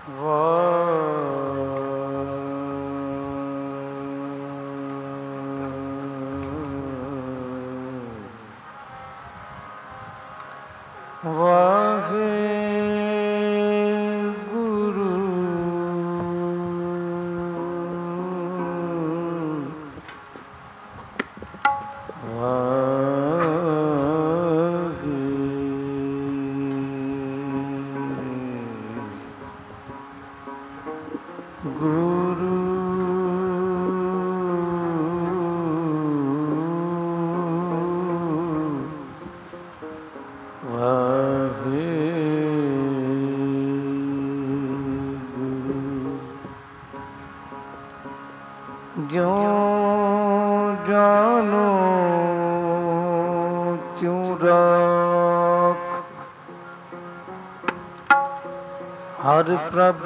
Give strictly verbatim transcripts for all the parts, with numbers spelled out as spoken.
ਹਰ ਪ੍ਰਭ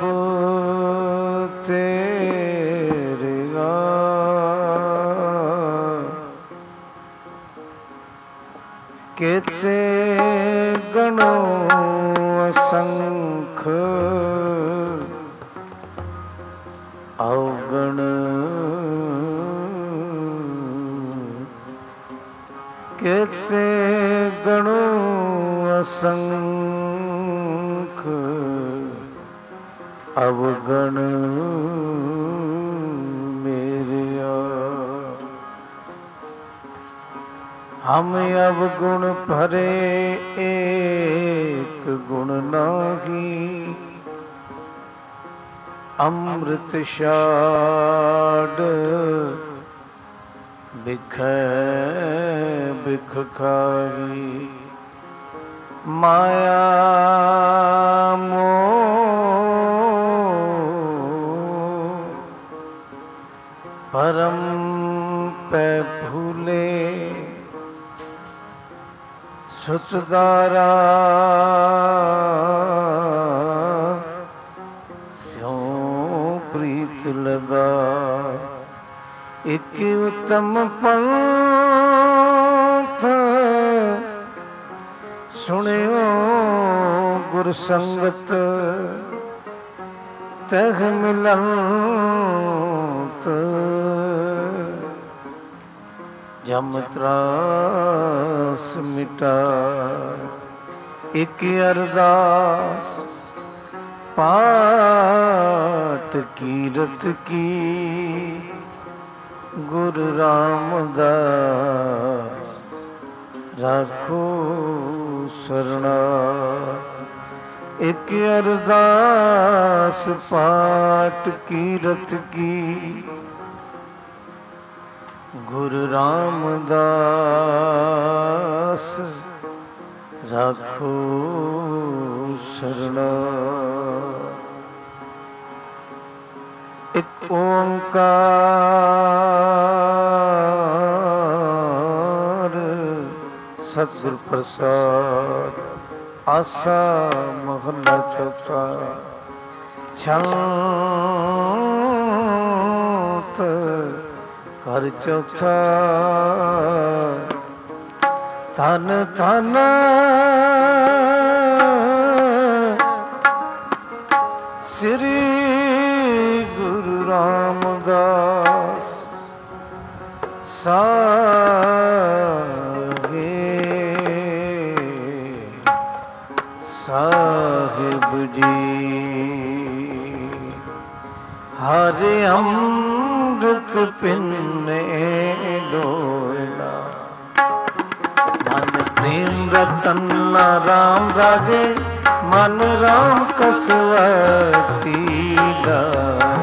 ਤੇਰੇਗਾ ਕੇਤੇ ਗਣੋ ਅਸੰਖ ਔਗਣ ਕੇਤੇ ਗਣੋ ਅਸੰਖ ਅਵਗਣ ਮੇਰਿਆ ਹਮ ਅਵਗੁਣ ਭਰੇ ਏਕ ਗੁਣ ਨਾਹੀ ਅੰਮ੍ਰਿਤ ਛਾੜ ਬਿਖੈ ਬਿਖ ਖਾਹੀ ਮਾਇਆ ਮੋਹ ਪਰਮ ਪੈ ਭੂਲੇ ਸੁਤਦਾਰਾ ਸਿਉ ਪ੍ਰੀਤ ਲਗਾ ਇਕ ਉਤਮ ਪੰਥ ਸੁਣਿਓ ਗੁਰ ਸੰਗਤ ਤਹ ਮਿਲੰਤ ਜਮ ਤਰਾਸ ਮਿਟਾ ਇਕ ਅਰਦਾਸ ਪਾਟ ਕੀਰਤ ਕੀ ਗੁਰੂ ਰਾਮਦਾਸ ਰਾਖੋ ਸਰਣਾ ਇਕ ਅਰਦਾਸ ਪਾਟ ਕੀਰਤ ਕੀ ਗੁਰੂ ਰਾਮਦਾਸ ਰਾਖੋ ਸਰਣਾ ਇਕ ਓੰਕਾਰ ਸਤਿਗੁਰ ਪ੍ਰਸਾਦ ਆਸਾ ਮਹੱਲਾ ਚੌਥਾ ਛੰਤ ਘਰ ਚੌਥਾ ਧਨ ਧਨ ਸ੍ਰੀ ਗੁਰੂ ਰਾਮਦਾਸ ਸਾਹਿਬ ਸਾਹਿਬ ਜੀ ਹਰਿ ਅੰਮ੍ਰਿਤ ਪਿੰਨੇ ਡੋਲਾ ਮਨ ਪ੍ਰੇਮ ਰਤਨ ਰਾਮ ਰਾਜੇ ਮਨ ਰਾਮ ਕਸਵਟੀ ਲਾਇਆ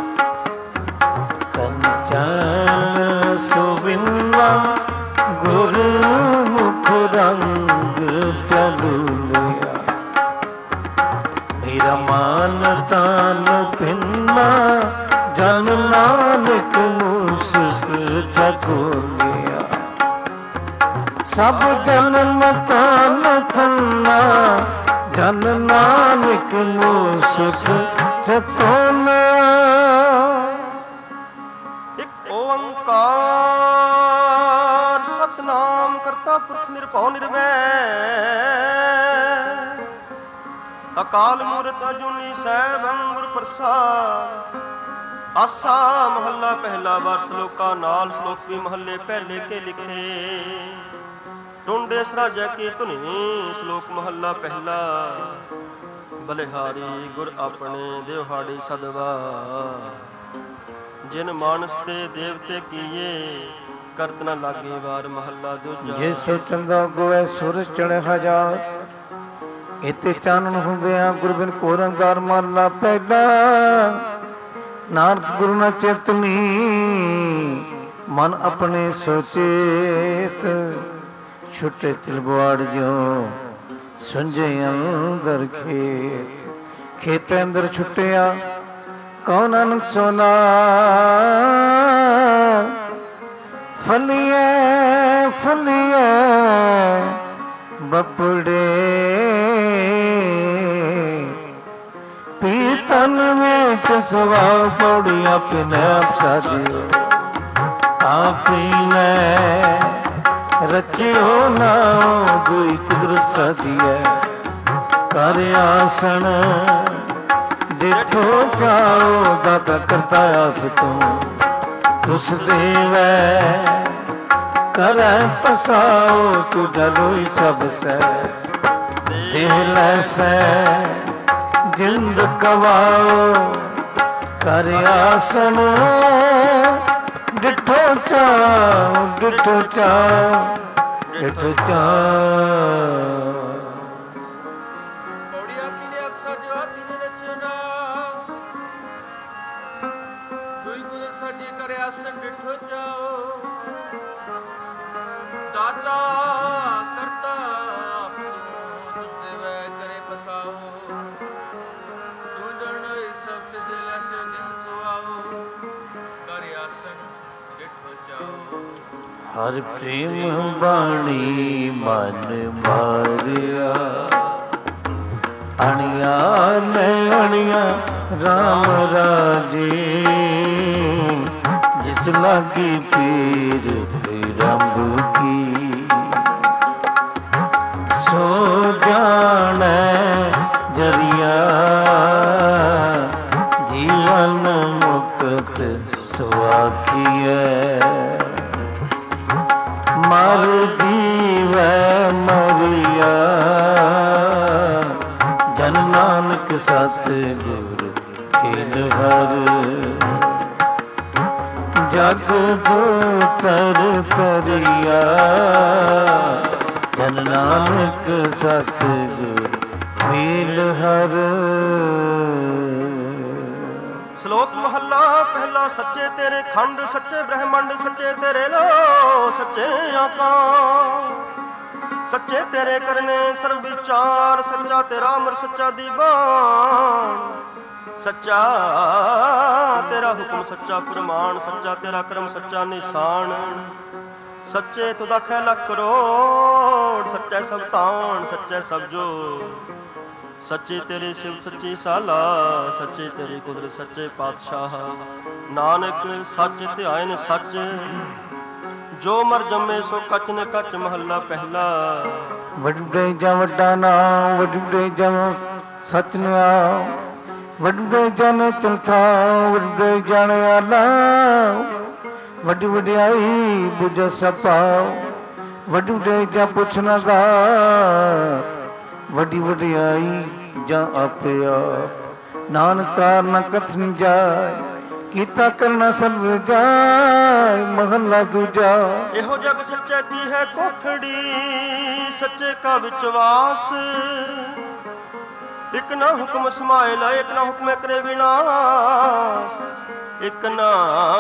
ਕੰਚਨ ਸੁਬਿੰਨਾ ਗੁਰੂ ਮੁਖ ਰੰਗ ਚਲੂ ਲਿਆ ਮੇਰਾ ਮਨ ਤਨ ਪਿੰਨਾ ਜਨ ਨਾਨਕ ਮੁਸਕ ਚਕੋਲਿਆ ਸਭ ਜਨਮ ਤਨ ਤੰਨਾ ਜਨ ਨਾਨਕ ਮੁਸਕ ਚਕੋਲਿਆ ਇੱਕ ਓੰਕਾਰ ਸਤਿਨਾਮ ਕਰਤਾ ਪੁਰਖ ਨਿਰਭਉ ਨਿਰਵੈਰ ਅਕਾਲ ਮੂਰਤ ਅਜੂਨੀ ਸੈਭੰ ਗੁਰ ਪ੍ਰਸਾਦ। ਆਸਾ ਮਹੱਲਾ ਪਹਿਲਾ ਵਾਰ ਸਲੋਕਾ ਨਾਲ ਸਲੋਕ ਵੀ ਮਹੱਲੇ ਪਹਿਲੇ ਕੇ ਲਿਖੇ। ਟੁੰਡੇ ਸਰਾਜੈ ਕੀ ਧੁਨੀ ਸਲੋਕ ਮਹੱਲਾ ਪਹਿਲਾ। ਬਲਿਹਾਰੀ ਗੁਰ ਆਪਣੇ ਦਿਵਹਾੜੀ ਸਦਵਾ। ਜਿਨ ਮਾਨਸ ਤੇ ਦੇਵਤੇ ਕੀਏ ਕਰਤ ਨ ਲਾਗੇ ਵਾਰ ਮਹੱਲਾ ਦੂਜਾ। ਜੇ ਸੋਚੰਦਾ ਗੋਏ ਸੁਰ ਚੜ੍ਹ ਹਜ਼ਾਰ ਇਤੇ ਚਾਨਣ ਹੁੰਦਿਆਂ ਗੁਰਬਿਨ ਘੋਰ ਅੰਧਾਰ ਮਹੱਲਾ ਪਹਿਲਾ। ਨਾਨਕ ਗੁਰੂ ਨ ਚੇਤਨੀ ਮਨ ਆਪਣੇ ਸੋਚੇਤ। ਛੁੱਟੇ ਤਿਲਬਵਾੜ ਜਿਉ ਸੁੰਝੇ ਅੰਦਰ ਖੇਤ। ਖੇਤ ਅੰਦਰ ਛੁੱਟਿਆ ਕੌਣ ਨਾਨਕ ਸੋਨਾ। ਫਲੀਏ ਫਲੀਏ ਬਪੜੇ ਪੀਤਨ ਵਿੱਚ ਸਵਾ ਪੌੜੀਆਂ ਪਿਨੇ ਆਪਸਾਦੀ। ਆਪੀ ਨੇ ਰਚਿਓ ਨਾਉ ਦੁਈ ਕੁਦਰਤ ਸਾਧੀਐ। ਕਰ ਆਸਣ ਦੇਖੋ ਜਾਓ ਦਾਤਾ ਕਰਤਾ ਆਪ ਤੂੰ। ਤੁਸ ਦੇਵੈ ਕਰੈ ਪਸਾਓ ਤੂੰ ਡਲੋਈ ਸਭ ਸੈ। ਦੇਹ ਲੈ ਸੈ ਜਿੰਦ ਕਵਾਓ ਕਰ ਆਸਣ। ਡਿਠੋ ਚਾਉ ਡਿਠੋ ਚਾਉ ਡਿਠੋ ਚਾਉ। ਹਰ ਪ੍ਰੇਮ ਬਾਣੀ ਮਨ ਮਾਰਿਆ। ਅਣਿਆ ਨੇ ਅਣਿਆ ਰਾਮ ਰਾਜੇ। ਜਿਸ ਲਾਗੀ ਪੀਰ ਰੰਭ ਕੀ ਸੋ ਜਾਣੈ ਜਰੀਆ। ਜੀਵਨ ਮੁਕਤ ਸੁਆਖੀਐ। ਮਰ ਜੀਵੈ ਮਰਿਆ ਜਨ ਨਾਨਕ ਸਤ ਗੁਰ ਖੇਲ ਹਰ। ਜਗ ਤਰ ਤਰਿਆ ਜਨ ਨਾਨਕ ਸਤ ਗੁਰ ਖੇਲ ਹਰ। ਸ਼ਲੋਕ ਮਹੱਲਾ ਪਹਿਲਾ। ਸੱਚੇ ਤੇਰੇ ਖੰਡ ਸੱਚੇ ਬ੍ਰਹਮੰਡ ਸੱਚੇ ਤੇਰੇ ਲੋ ਸੱਚੇ ਆਕਾਰ। ਸੱਚੇ ਤੇਰੇ ਕਰਨੇ ਸਰਬ ਵਿਚਾਰ। ਸੱਚਾ ਤੇਰਾ ਅਮਰ ਸੱਚਾ ਦੀਵਾਨ। ਸੱਚਾ ਤੇਰਾ ਹੁਕਮ ਸੱਚਾ ਫਰਮਾਨ। ਸੱਚਾ ਤੇਰਾ ਕਰਮ ਸੱਚਾ ਨਿਸ਼ਾਨ। ਸੱਚੇ ਤੁਦਾ ਖੈ ਲੱਖ ਕਰੋੜ। ਸੱਚਾ ਸਭ ਤਾਣ ਸੱਚਾ ਸਭ ਜੋ। ਸੱਚੇ ਤੇਰੇ ਸਿਵ ਸੱਚੀ ਸਾਲਾ। ਸੱਚੇ ਤੇਰੀ ਕੁਦਰਤ ਸੱਚੇ ਪਾਤਸ਼ਾਹ। ਨਾਨਕ ਸੱਚ ਧਿਆਇਨ ਸੱਚ ਜੋ ਮਰ ਜੰਮੇ ਸੋ ਕੱਚ ਨੇ ਕੱਚ ਮਹੱਲਾ ਪਹਿਲਾ। ਵੱਡੇ ਜਾਂ ਵੱਡਾ ਨਾਮ ਵੱਡੇ ਜਾਂ ਸੱਚ ਨਿਆ। ਵੱਡੇ ਜਨ ਚਲਥਾ ਵੱਡੇ ਜਨ ਆਲਾ। ਵੱਡੀ ਵਡਿਆਈ ਬੁਝ ਸਪਾ। ਵੱਡੇ ਜਾਂ ਪੁੱਛਣਾ ਦਾ ਵੱਡੀ ਵਡਿਆਈ ਜਾਂ ਆਪੇ ਆਪ। ਨਾਨਕਾਰ ਨ ਕਥਨ ਜਾਏ ਕੀਤਾ ਕਰਨਾ ਸਭ ਜਾਏ ਮਹੱਲਾ ਦੂਜਾ। ਇਹੋ ਜਗ ਸੱਚੇ ਕੀ ਹੈ ਕੋਠੜੀ ਸੱਚੇ ਕਾ ਵਿਚਵਾਸ। ਇਕ ਨਾ ਹੁਕਮ ਸਮਾਏ ਲਾ ਇਕ ਨਾ ਹੁਕਮ ਕਰੇ ਵਿਨਾਸ਼। ਇਕ ਨਾ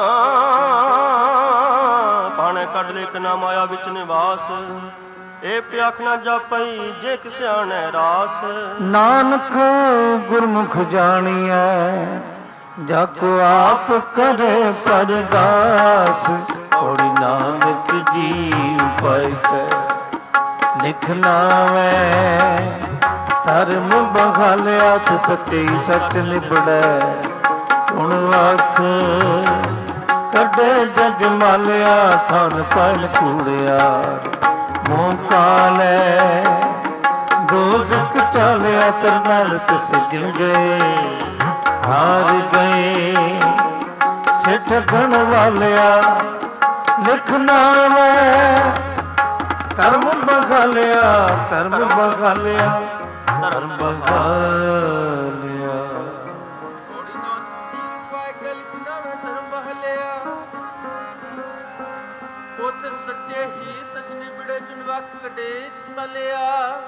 ਪਾਣੇ ਕੱਢ ਲੈ ਇਕ ਨਾ ਮਾਇਆ ਵਿੱਚ ਨਿਵਾਸ। ਇਹ ਪਿਆਖ ਨਾ ਜਾਪਈ ਜੇ ਕਿਸ ਆਣੈ ਰਾਸ। ਨਾਨਕ ਗੁਰਮੁਖ ਜਾਣੀਐ ਜਾ ਕੋ ਆਪ ਕਰੇ ਪਰਦਾਸ। ਔੜੀ ਨਾਨਕ ਜੀਵ ਪਾਇ ਕੈ ਲਿਖ ਨਾਵੈ। ਧਰਮ ਬਖਾਲਿਆ ਤੇ ਸੱਚੇ ਸੱਚ ਨਿਬੜੈ। ਹੁਣ ਅੱਖ ਕੱਢੇ ਜਜ ਮਾਲਿਆ ਥਨ ਪਲ ਕੂੜਿਆ। ਮੂੰਹ ਕਾਲੇ ਦੋਜਕ ਕਾਲਿਆ ਤਰ ਨਾਲ ਸਿਜਣ ਗਏ, ਹਾਰ ਗਏ ਸਿੱਠ ਗਣ ਵਾਲਿਆ ਲਿਖਣਾ ਵੇ ਧਰਮ ਬਖਾਲਿਆ, ਧਰਮ ਬਖਾਲਿਆ, ਧਰਮ ਬਖਾਲਿਆ। ਉੱਥੇ ਸੱਚੇ ਹੀ ਸੱਜਣੇ ਬਿੜੇ ਚੁਣ ਵੱਖ ਕੱਢੇ ਮਲਿਆ,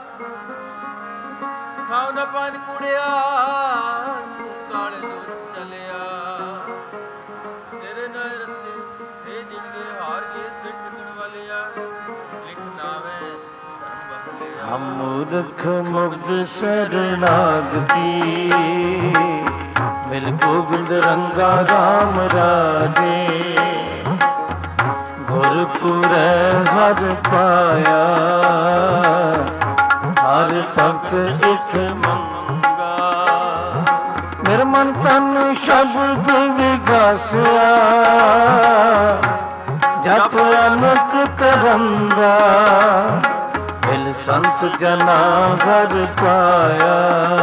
ਖਾਉ ਨਾ ਪਾਨ ਕੁੜਿਆ ਕਾਲੇ ਦੋਚ ਚਲਿਆ, ਤੇਰੇ ਨਾਲ ਰੱਤੇ ਸੇ ਜਿਣਗੇ ਹਾਰ ਗਏ ਸਿੱਟ ਗਣ ਵਾਲਿਆ, ਲਿਖਣਾ ਵੇ ਧਰਮ ਬਖਲਿਆ। ਮੂਰਖ ਮੁਗਧ ਸ਼ਰਨਾਗਤੀ ਮਿਲ ਗੋਬਿੰਦ ਰੰਗਾ ਰਾਮ ਰਾਜੇ, ਗੁਰਪੁਰੈ ਹਰ ਪਾਇਆ ਹਰ ਭਗਤ ਇਕ ਮੰਗਾ, ਮੇਰੇ ਮਨ ਤਨ ਸ਼ਬਦ ਵਿਗਾਸਿਆ ਜਪ ਅਨਕ ਤਰੰਗਾ, ਮਿਲ ਸੰਤ ਜਨਾ ਹਰ ਪਾਇਆ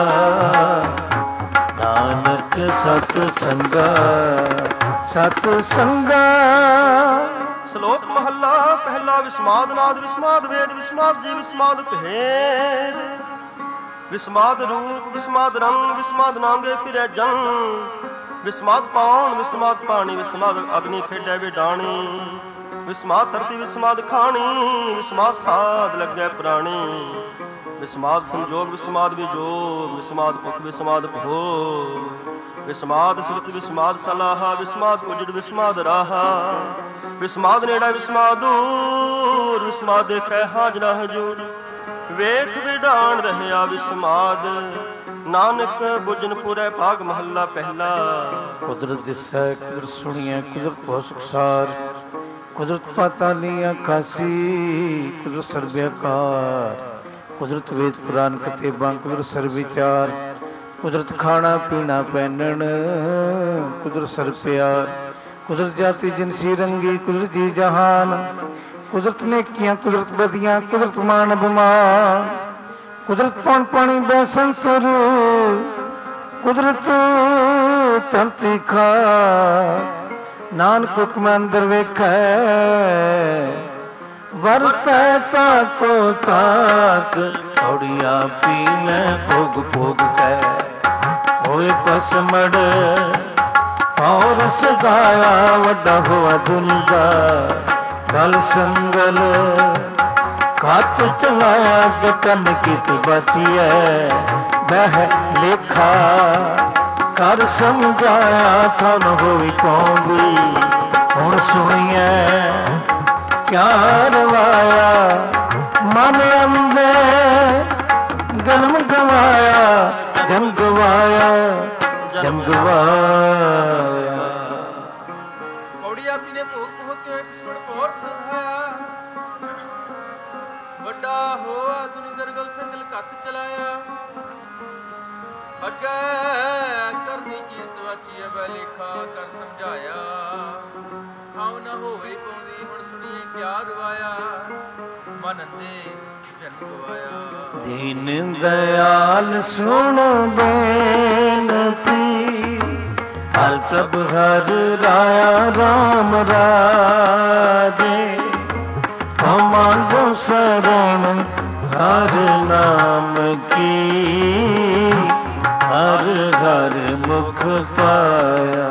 ਨਾਨਕ ਸਤ ਸੰਗਾ, ਸਤ ਸੰਗਾ। ਸ਼ਲੋਕ ਮਹੱਲਾ ਪਹਿਲਾ। ਵਿਸਮਾਦ ਨਾਦ ਵਿਸਮਾਦ ਵੇਦ ਵਿਸਮਾਦ ਜੀ ਵਿਸਮਾਦ ਭੇਦ, ਵਿਸਮਾਦ ਰੂਪ ਵਿਸਮਾਦ ਰੰਗ ਵਿਸਮਾਦ ਨਾਂਗੇ ਫਿਰੈ ਜੰਗ, ਵਿਸਮਾਦ ਪਾਉਣ ਵਿਸਮਾਦ ਪਾਣੀ ਵਿਸਮਾਦ ਅਗਨੀ ਖੇਡੈ ਵਿਡਾਣੀ, ਵਿਸਮਾਦ ਧਰਤੀ ਵਿਸਮਾਦ ਖਾਣੀ ਵਿਸਮਾਦ ਸਾਧ ਲੱਗੈ ਪ੍ਰਾਣੀ, ਵਿਸਮਾਦ ਸੰਜੋਗ ਵਿਸਮਾਦ ਵਿਜੋਗ ਵਿਸਮਾਦ ਭੁਖ ਵਿਸਮਾਦ ਭੋਗ, ਵਿਸਮਾਦ ਸੁਰਤ ਵਿਸਮਾਦ ਸਲਾਹਾ ਵਿਸਮਾਦ ਉਜੜ ਵਿਸਮਾਦ ਰਾਹਾ, ਵਿਸਮਾਦ ਨੇੜਾ ਵਿਸਮਾਦ ਦੂਰ ਵਿਸਮਾਦ ਦੇਖੈ ਹਾਜ਼ਰਾ ਹਜੂਰ, ਵੇਖ ਵਿਡਾਣ ਰਹਿਆ ਵਿਸਮਾਦ ਨਾਨਕ ਬੁਝਨ ਪੁਰੈ। ਭਾਗ ਮਹੱਲਾ ਪਹਿਲਾ। ਕੁਦਰਤ ਦਿਸੈ ਕੁਦਰਤ ਸੁਣੀਐ ਕੁਦਰਤ ਭਉ ਸੁਖਸਾਰ, ਕੁਦਰਤ ਪਾਤਾਲੀ ਆਕਾਸੀ ਕੁਦਰਤ ਸਰਬਿਆਕਾਰ, ਕੁਦਰਤ ਵੇਦ ਪੁਰਾਨ ਕਤੇਬਾਂ ਕੁਦਰਤ ਸਰਬ ਵਿਚਾਰ, ਕੁਦਰਤ ਖਾਣਾ ਪੀਣਾ ਪਹਿਨਣ ਕੁਦਰਤ ਸਰਬ ਪਿਆਰ, ਕੁਦਰਤ ਜਾਤੀ ਜਿਨਸੀ ਰੰਗੀ ਕੁਦਰਤ ਜੀ ਜਹਾਨ, ਕੁਦਰਤ ਨੇਕੀਆਂ ਕੁਦਰਤ ਬਦੀਆਂ ਕੁਦਰਤ ਮਾਨ ਅਭਿਮਾਨ, ਕੁਦਰਤ ਪੌਣ ਪਾਣੀ ਬੈਸਨ ਸੁਰ ਕੁਦਰਤ ਧਰਤੀ ਖਾ, ਨਾਨਕ ਹੁਕਮ ਅੰਦਰ ਵੇਖੈ ਵਰਤੈ ਤਾਕੋ ਤਾਕ, ਔੜੀਆਂ ਪੀਲੇ ਭੋਗ ਭੋਗ ਕੈ ਹੋਏ ਪਸਮੜ, ਔਰ ਸਦਾਇਆ ਵੱਡਾ ਹੋਆ ਦੁਨਦਾ, ਗਲ ਸੰਗਲ ਕੱਤ ਚਲਾਇਆ ਗਕਨ ਕਿਤ ਬਚੀਐ, ਬਹਿ ਲੇਖਾ ਕਰ ਸਮਝਾਇਆ ਥਨ ਹੋਈ ਕੌਂਦੀ, ਹੁਣ ਸੁਣੀਐ ਕਿਆ ਰਵਾਇਆ, ਮਨ ਅੰਦਰ ਜਨਮ ਗਵਾਇਆ ਜਮ ਗਵਾਇਆ ਜਮ ਗਵਾਇਆ। ਕੌੜੀ ਆਪੀ ਨੇ ਭੋਗ ਭੋਗ ਕੇ ਸੁਣ ਪੋਰ ਸਧਾਇਆ, ਵੱਡਾ ਹੋਆ ਦੁਨੀ ਦਰਗਲ ਸੰਗਲ ਕੱਤ ਚਲਾਇਆ, ਅੱਗੇ ਕਰਨੀ ਕੀਰਤ ਵਾਚੀਐ ਬੈ ਲੇਖਾ ਕਰ ਸਮਝਾਇਆ, ਖਾਉ ਨਾ ਹੋਵੇ ਪਾਉਂਦੀ ਹੁਣ ਸੁਣੀਏ ਕਿਆ ਰਵਾਇਆ, ਮਨ ਅੰਦੇ ਜਨ ਗਵਾਇਆ। ਦੀਨ ਦਇਆਲ ਸੁਣ ਬੇਨਤੀ, ਹਰ ਪ੍ਰਭ ਹਰ ਰਾਇਆ ਰਾਮ ਰਾਜੇ, ਹਮਾਂ ਸਰਣ ਹਰ ਨਾਮ ਕੀ, ਹਰ ਹਰ ਮੁਖ ਪਾਇਆ,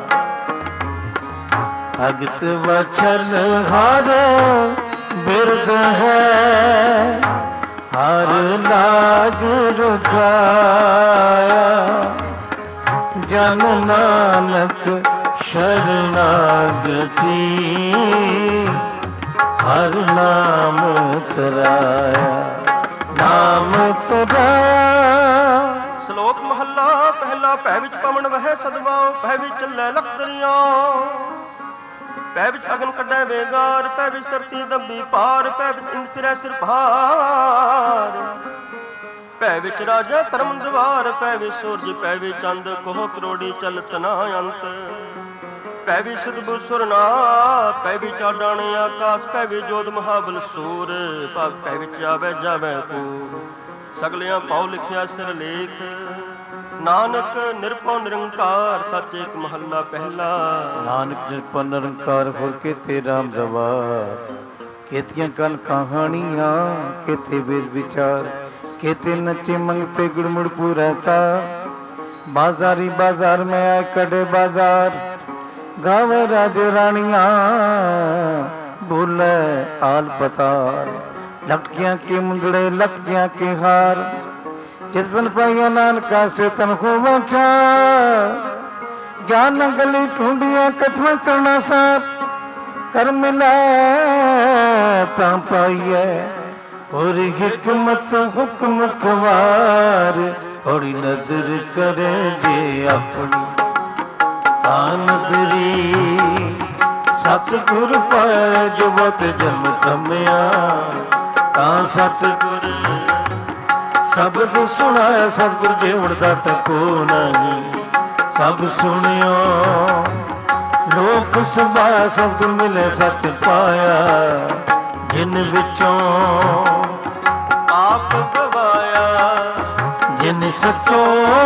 ਭਗਤ ਵਛਲ ਹਰ ਬਿਰਦ ਹੈ, ਹਰ ਲਾਜ ਰੁਖਾਇਆ, ਜਨ ਨਾਨਕ ਸ਼ਰਨਾਗਤੀ, ਹਰ ਨਾਮ ਤਰਾਇਆ ਨਾਮ ਤਰਾਇਆ। ਸ਼ਲੋਕ ਮਹੱਲਾ ਪਹਿਲਾ। ਭੈ ਵਿੱਚ ਪਵਨ ਵਹਿ ਸਦਵਾਓ, ਭੈ ਵਿੱਚ ਚੱਲੈ ਲਖ ਦਰਿਆ, ਭੈ ਵਿੱਚ ਅਗਨ ਕੱਢੈ ਵੇਗਾਰ, ਭੈ ਵਿੱਚ ਧਰਤੀ ਦੱਬੀ ਪਾਰ, ਭੈ ਵਿੱਚ ਇੰਦ ਫਿਰੈ ਸਿਰ ਭਾਰ, ਭੈ ਵਿੱਚ ਰਾਜਾ ਧਰਮ ਦਵਾਰ, ਭੈ ਵਿੱਚ ਸੂਰਜ ਭੈ ਵਿੱਚ ਚੰਦ, ਕੋਹ ਕਰੋੜੀ ਚਲਤ ਨਾ ਅੰਤ, ਭੈ ਵਿੱਚ ਸਿਧ ਸੁਰ ਨਾ, ਭੈ ਵਿੱਚ ਆਡਾਣੇ ਆਕਾਸ, ਭੈ ਵਿੱਚ ਜੋਧ ਮਹਾਬਲ ਸੂਰ, ਭੈ ਵਿੱਚ ਆਵੈ ਜਾਵੈ ਪੂਰ, ਸਗਲਿਆਂ ਪਾਉ ਲਿਖਿਆ ਸਿਰ ਲੇਖ। ਨਾਨਕ ਨਿਰਭਉ ਨਿਰੰਕਾਰ ਸੱਚ ਏਕ ਮਹੱਲਾ ਪਹਿਲਾ। ਨਾਨਕ ਨਿਰਭਉ ਨਿਰੰਕਾਰ ਹੋਰ ਕੀਤੇ ਰਾਮ ਦਰਬਾਰ। ਕੀਤੀਆਂ ਕਨ ਕਹਾਣੀਆਂ ਕਿਤੇ ਵੇਦ ਵਿਚਾਰ। ਕੀਤੇ ਨੱਚੇ ਮੰਗਤੇ ਗੁੜਮੁੜ ਪੂਰਤਾ। बाजारी बाजार में आए कड़े बाजार। गावे राज रानियां बोले आल पताल। लटकियां के मुंदड़े लटकियां के हार। जिसन पाइया नानका से तन को बचा। ज्ञान गली ढूंढिया कथन करना साथ। कर मिला ता पाइए और हिकमत हुक्म खवार। बड़ी नदर करे जे अपनी ता नदरी। सतगुर पाए जो बत जन्म कमया ता सतगुर। शब्द सुनाया सतगुर जेवड़ दाता को नहीं। सब सुनियो लोक सभा सतगुर मिले सच पाया। जिन विचों आप गवाया। जिन सचो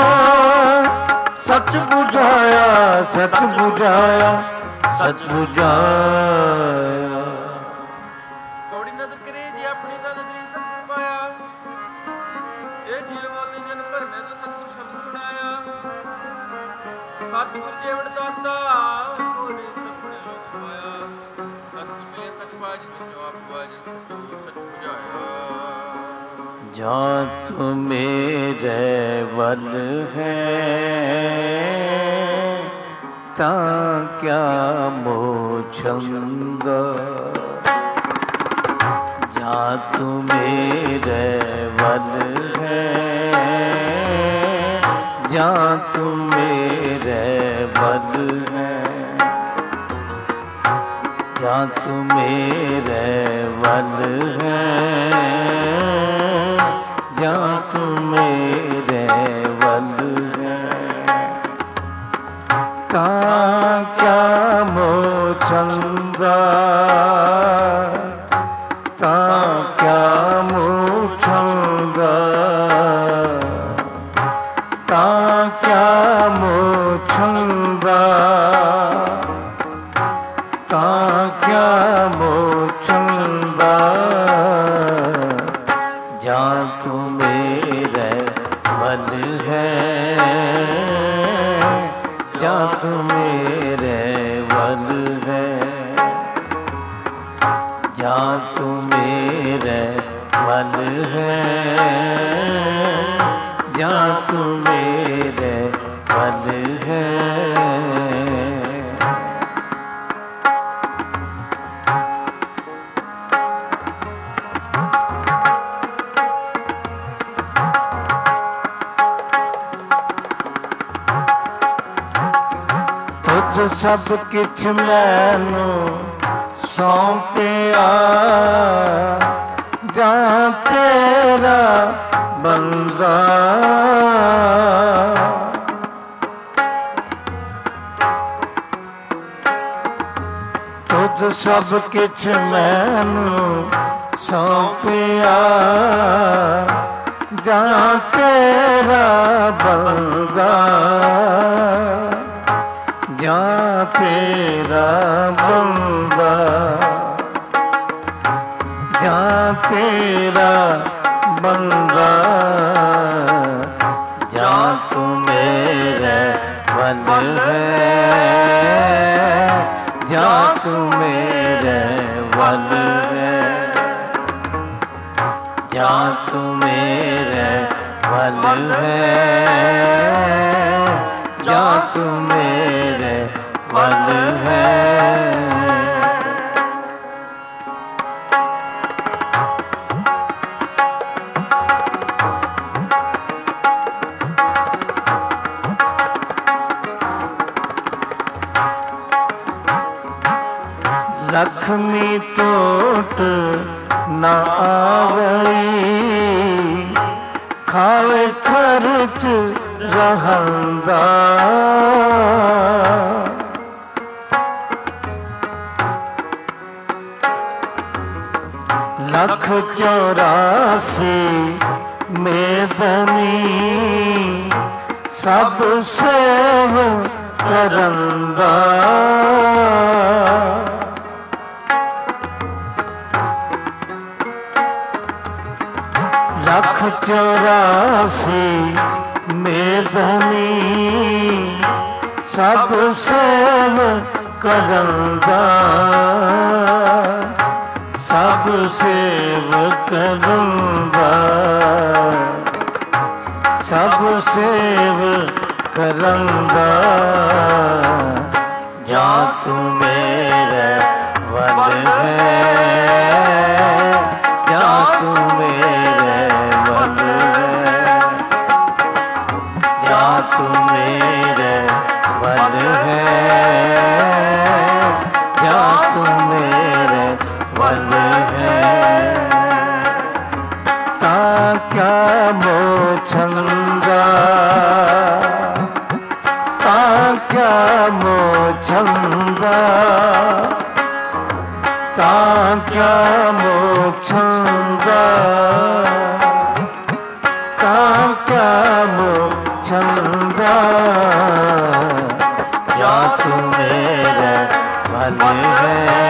सच बुझाया सच बुझाया सच बुझाया। ਕੌੜੀ ਨਦਰ ਕਰੇ ਜੇ ਆਪਣੀ ਤਾਂ ਨਦਰੀ ਸਤਿਗੁਰ ਪਾਇਆ। ਇਹ ਜੀਵ ਬੋਤੇ ਜਨ ਭਰਮੇ ਤੋਂ ਸਤਿਗੁਰ ਸ਼ਬਦ ਸੁਣਾਇਆ। ਸਤਿਗੁਰ ਜੇਵੜ ਦਾਤਾ ਕੋਨੇ ਸਪਨੇ ਲੋਕ ਸਮਾਇਆ। ਸਤਿਗੁਰ ਮਿਲੇ ਸਚ ਬਾਜ ਵਿੱਚੋਂ ਆਪ ਬਾਜ ਸਚੋ ਸਚ ਬੁਝਾਇਆ। जा तू मेरे वल है ता क्या मोछंदा। जा तू मेरे वल है जा तू मेरे वल है। जा तू मेरे वल है जा तू मेरे वल है। ता क्या मोछंदा ता क्या मोछंदा ता क्या मोछंदा ता क्या मोछंदा। जा तू मेरे वल है जा तू मेरे वल है। जा तू मेरे वल है जा तू मेरे वल है। सब किछ मैनू सौंपिया। जा तेरा बंदा तुझ सब किछ मैनू सौंपिया। जा तेरा बंदा जा तेरा बंदा जा तेरा बंदा। जा तू मेरे वल है जा तू मेरे वल है। जा तू मेरे वल है जा तू मेरे वल है। लक्ष्मी टोट न आवई खाए खर्च रहंदा। लख चौरासी ਮੇਦਨੀ ਸਭ ਸੇਵ ਕਰਨ ਦਾ। ਲੱਖ ਚੌਰਾਸੀ ਮੇਦਨੀ ਸਭ ਸੇਵ ਕਰਨ ਦਾ। ਸਭ ਸੇਵ ਕਰਨ ਦਾ। ਸਭ ਸੇਵ ਕਰਨ ਦਾ। ਜਾਂ ਤੂੰ ਮੇਰੇ ਵੱਲ ਹੈ, ਜਾਂ ਤੂੰ ਮੇਰੇ ਵੱਲ ਹੈ, ਜਾਂ ਤੂੰ ਮੇਰੇ ਵੱਲ ਹੈ, ਜਾਂ ਤੂੰ ਮੇਰੇ ਵੱਲ ਹੈ। ਤਾਂ ਕਿਆ ਮੋਹ ਛੰਦਾ, ਤਾਂ ਕਿਆ ਮੋਹ ਛੰਦਾ, ਤਾਂ ਕਿਆ ਮੋਹ ਛੰਦਾ, ਤਾਂ ਕਿਆ ਮੋਹ ਛੰਦਾ। ਜਾਂ ਤੂੰ ਮੇਰੇ ਵੱਲ ਹੈ,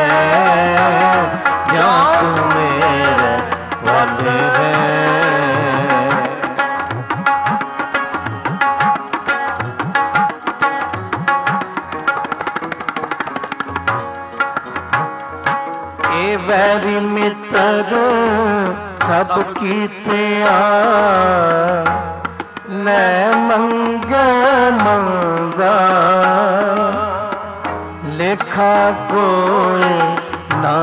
ਜਾਂ ਤੂੰ ਮੇਰੇ ਵੱਲ ਹੈ। ਇਹ ਵੈਰੀ ਮਿੱਤਰ ਸਭ ਕੀਤਿਆਂ ਲੈ ਮੰਗੇ ਮੰਦਾ। ਲੇਖਾ ਕੋਈ ਨਾ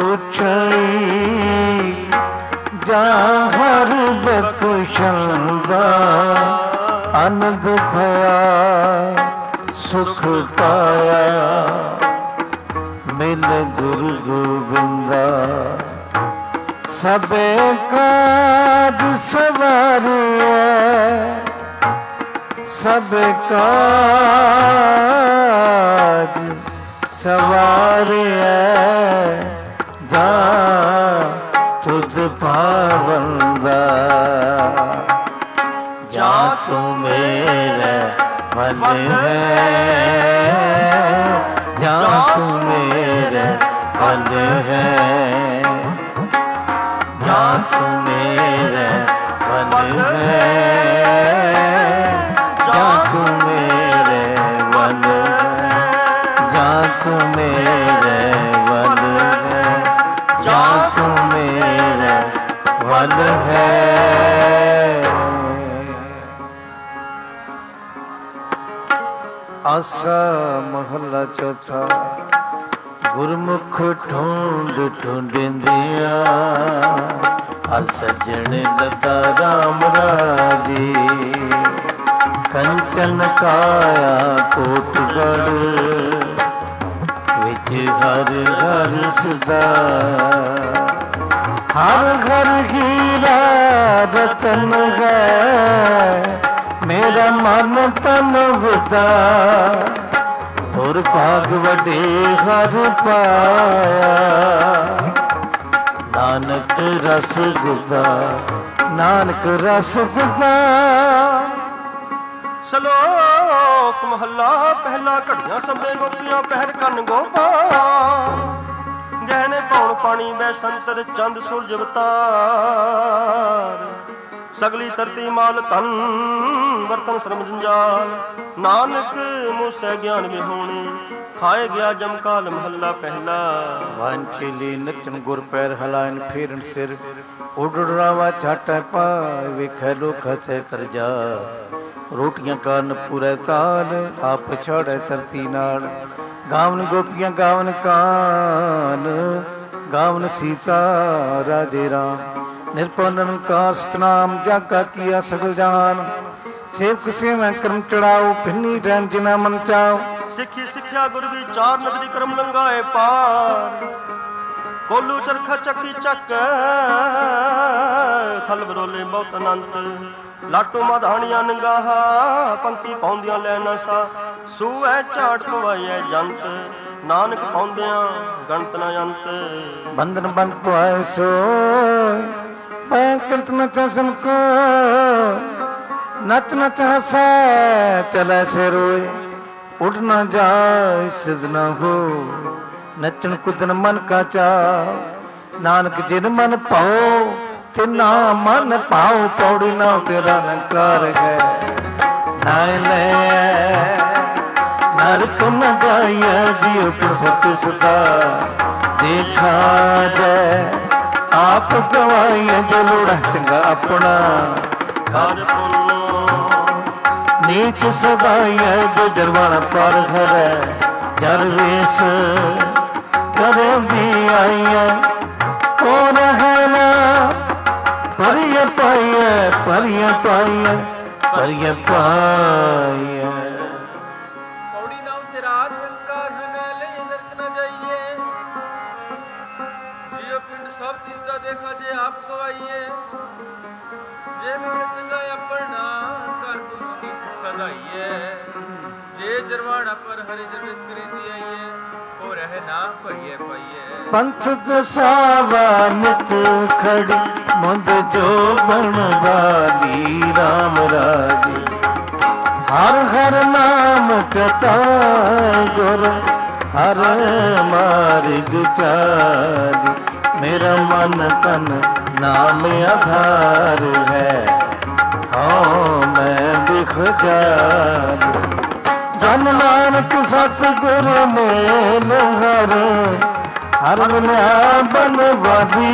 ਪੁੱਛਈ, ਜਾਂ ਹਰ ਬਖਸ਼ੰਦਾ। ਆਨੰਦ ਭਇਆ ਸੁਖ ਪਾਇਆ, ਮਿਲ ਗੁਰੂ ਗੋਬਿੰਦਾ। ਸਭੇ ਕਾਜ ਸਵਾਰਿਆ, ਸਭ ਕਾਜ ਸਵਾਰਿਆ। ਜਾਂ ਤੁਧ ਪਾਵੰਦਾ, ਜਾਂ ਤੂੰ ਮੇਰੇ ਵੱਲ ਹੈ, ਜਾਂ ਤੂੰ ਮੇਰੇ ਵੱਲ ਹੈ, ਜਾਂ ਤੂੰ ਮੇਰੇ ਵੱਲ ਹੈ, ਜਾਂ ਤੂੰ ਮੇਰੇ ਵੱਲ ਹੈ, ਜਾਂ ਤੂੰ ਮੇਰੇ ਵੱਲ ਹੈ, ਜਾਂ ਤੂੰ ਮੇਰੇ ਵੱਲ ਹੈ। ਆਸਾ ਮਹੱਲਾ ਚੌਥਾ। ਗੁਰਮੁਖ ਢੂੰਡ ਢੂੰਡਿੰਦਿਆਂ, ਹਰ ਸੱਜਣ ਲੱਦਾ ਰਾਮ ਰਾਜੀ। ਕੰਚਨ ਕਾਇਆ ਕੋਟਗੜ੍ਹ, ਵਿੱਚ ਹਰ ਹਰ ਸਦਾ। ਹਰ ਘਰ ਹੀਰਾ ਰਤਨ ਹੈ, ਮੇਰਾ ਮਨ ਤਨ ਵਧਾ। ਤੁਰ ਭਾਗ ਵੱਡੇ ਹਰ ਪਾਇਆ, ਨਾਨਕ ਰਸ ਗੁਦਾ, ਨਾਨਕ ਰਸ ਗੁਦਾ। ਸ਼ਲੋਕ ਮਹੱਲਾ ਪਹਿਲਾ। ਘੜੀਆਂ ਸਭੇ ਗੋਪੀਆਂ ਪਹਿਰ ਕੰਨ ਗੋਪਾਲ। ਗਹਿਣੇ ਪਾਉਣ ਪਾਣੀ ਬੈ ਸੰਤਰ ਚੰਦ ਸੂਰਜ ਅਵਤਾਰ। ਸਗਲੀ ਧਰਤੀ ਮਾਲ ਤਨ ਬਰਤਨ ਸਰਮ ਜੰਜਾਲ। ਨਾਨਕ ਮੂਸੈ ਗਿਆਨ ਵਿਹੂਣੀ, ਖਾਏ ਗਿਆ ਜਮਕਾਲ ਮਹੱਲਾ ਪਹਿਲਾ। ਵਾਂਚੇਲੀ ਨਚਨ ਗੁਰ ਪੈਰ ਹਲਾਇਨ ਫੇਰਨ ਸਿਰ। ਉਡੜਾਵਾ ਛਾਟੈ ਪਾਇ, ਵੇਖੈ ਲੋਖਾ ਚੈ ਕਰਜਾ। ਰੋਟੀਆਂ ਕਾਰਨ ਪੂਰੇ ਤਾਲ, ਆਪ ਛਾੜੈ ਧਰਤੀ ਨਾਲ। ਗਾਵਨ ਗੋਪੀਆਂ ਗਾਵਨ ਕਾਨ, ਗਾਵਨ ਸੀਤਾ ਰਾਜੇ ਰਾਮ। ਨਿਰਭਉ ਨਿਰੰਕਾਰ ਸਤਿਨਾਮ, ਜਾਗਾ ਕੀਆ ਸਗਲ ਜਹਾਨ। ਸੇਵਕ ਸੇਵੈ ਕਰਮ ਚੜਾਓ, ਭਿੰਨੀ ਰਹਿਣ ਜਿਨਾ ਮਨ ਚਾਓ। ਸਿੱਖੀ ਸਿੱਖਿਆ ਗੁਰ ਵਿਚਾਰ, ਨਦਰੀ ਕਰਮ ਲੰਘਾਏ ਪਾਰ। ਕੋਲੂ ਚਰਖਾ ਚੱਕੀ ਚੱਕ, ਥਲ ਬਰੋਲੇ ਬਹੁਤ ਅਨੰਤ। ਲਾਟੂ ਮਧਾਣੀਆਂ ਨੰਗਾਹਾ, ਪੰਕੀ ਪਾਉਂਦੀਆਂ ਲੈ ਨਸਾ। ਸੂਐ ਝਾੜ ਪਵਾਈਐ ਜੰਤ, ਨਾਨਕ ਪਾਉਂਦਿਆਂ ਗਣਤ ਨ ਅੰਤ। ਬੰਧਨ ਬੰਦ ਪਵਾਏ ਸੋਇ, ਪੈ ਕਿਰਤ ਨਚ ਸਮਕੋ ਨਚ ਨਚ ਹਸੈ ਚਲੈ ਸੇ ਰੋਏ ਉਠ ਨਾ ਜਾਏ ਸਿਧ ਨਾ ਹੋ ਨਚਣ ਕੁਦਨ ਮਨ ਕਾ ਚਾ ਨਾਨਕ ਜਿਨ ਮਨ ਪਾਓ ਤੇ ਨਾ ਮਨ ਪਾਓ ਪੌੜੀ ਨਾ ਤੇਰਾ ਨਕਾਰ ਹੈ ਨਾਇ ਲੈ ਨਰਕ ਨ ਜਾਈਐ ਜੀਉ ਪੁਰ ਸਤਿ ਸਦਾ ਦੇਖਾ ਜੈ ਆਪ ਗਵਾਈਐ ਜੋ ਲੋੜਾ ਚੰਗਾ ਆਪਣਾ ਕਰ ਪੁੰਨ ਨੀਚ ਸਦਾਈਐ ਜੋ ਜਰਵਾਣਾ ਪਰ ਹਰੈ ਜਰ ਵੇਸ ਕਰਦੀ ਆਈਐ ਕੋ ਰਹਿ ਨਾ ਪਰਿਯ ਪਾਈਐ ਪਰਿਯ ਪਾਈਐ ਪਰਿਯ ਪਾਈਐ। ਪੌੜੀ ਨਾਮ ਤੇਰਾ ਅਹੰਕਾਰ ਹੈ ਲੈ ਨਰਕ ਨਾ ਜਾਈਏ ਜਿਉ ਪਿੰਡ ਸਭ ਤਿਸ ਦਾ ਦੇਖਾ ਜੇ ਆਪ ਗਵਾਈਏ ਜੇ ਮੇਰਾ ਚੰਗਾ ਆਪਣਾ ਕਰ ਪੁਨੋ ਨੀਚ ਸਦਾਈਏ ਜੇ ਜਰਵਾਣਾ ਪਰ ਹਰੇ ਜਰਵੇਸ ਕਰੀਦੀ ਆਈਏ ਕੋ ਰਹਿ ਨਾ ਭਈਏ ਪਾਈਏ। ਪੰਥ ਦਸਾਵਾ ਨਿਤ ਖੜੀ ਮੁੰਦ ਜੋ ਬਣ ਵਾਲੀ ਰਾਮ ਰਾਜੀ ਹਰ ਹਰ ਨਾਮ ਚਤਾ ਗੁਰ ਹਰ ਮਾਰਗ ਚਾਲੀ ਮੇਰਾ ਮਨ ਤਨ ਨਾਮ ਆਧਾਰ ਹੈ ਹਾਂ ਮੈਂ ਬਿਖ ਜਾਲ ਜਨ ਨਾਨਕ ਸਤਿਗੁਰ ਮੇਲ ਹਰ ਹਰ ਮਨਿਆ ਬਨਵਾਦੀ।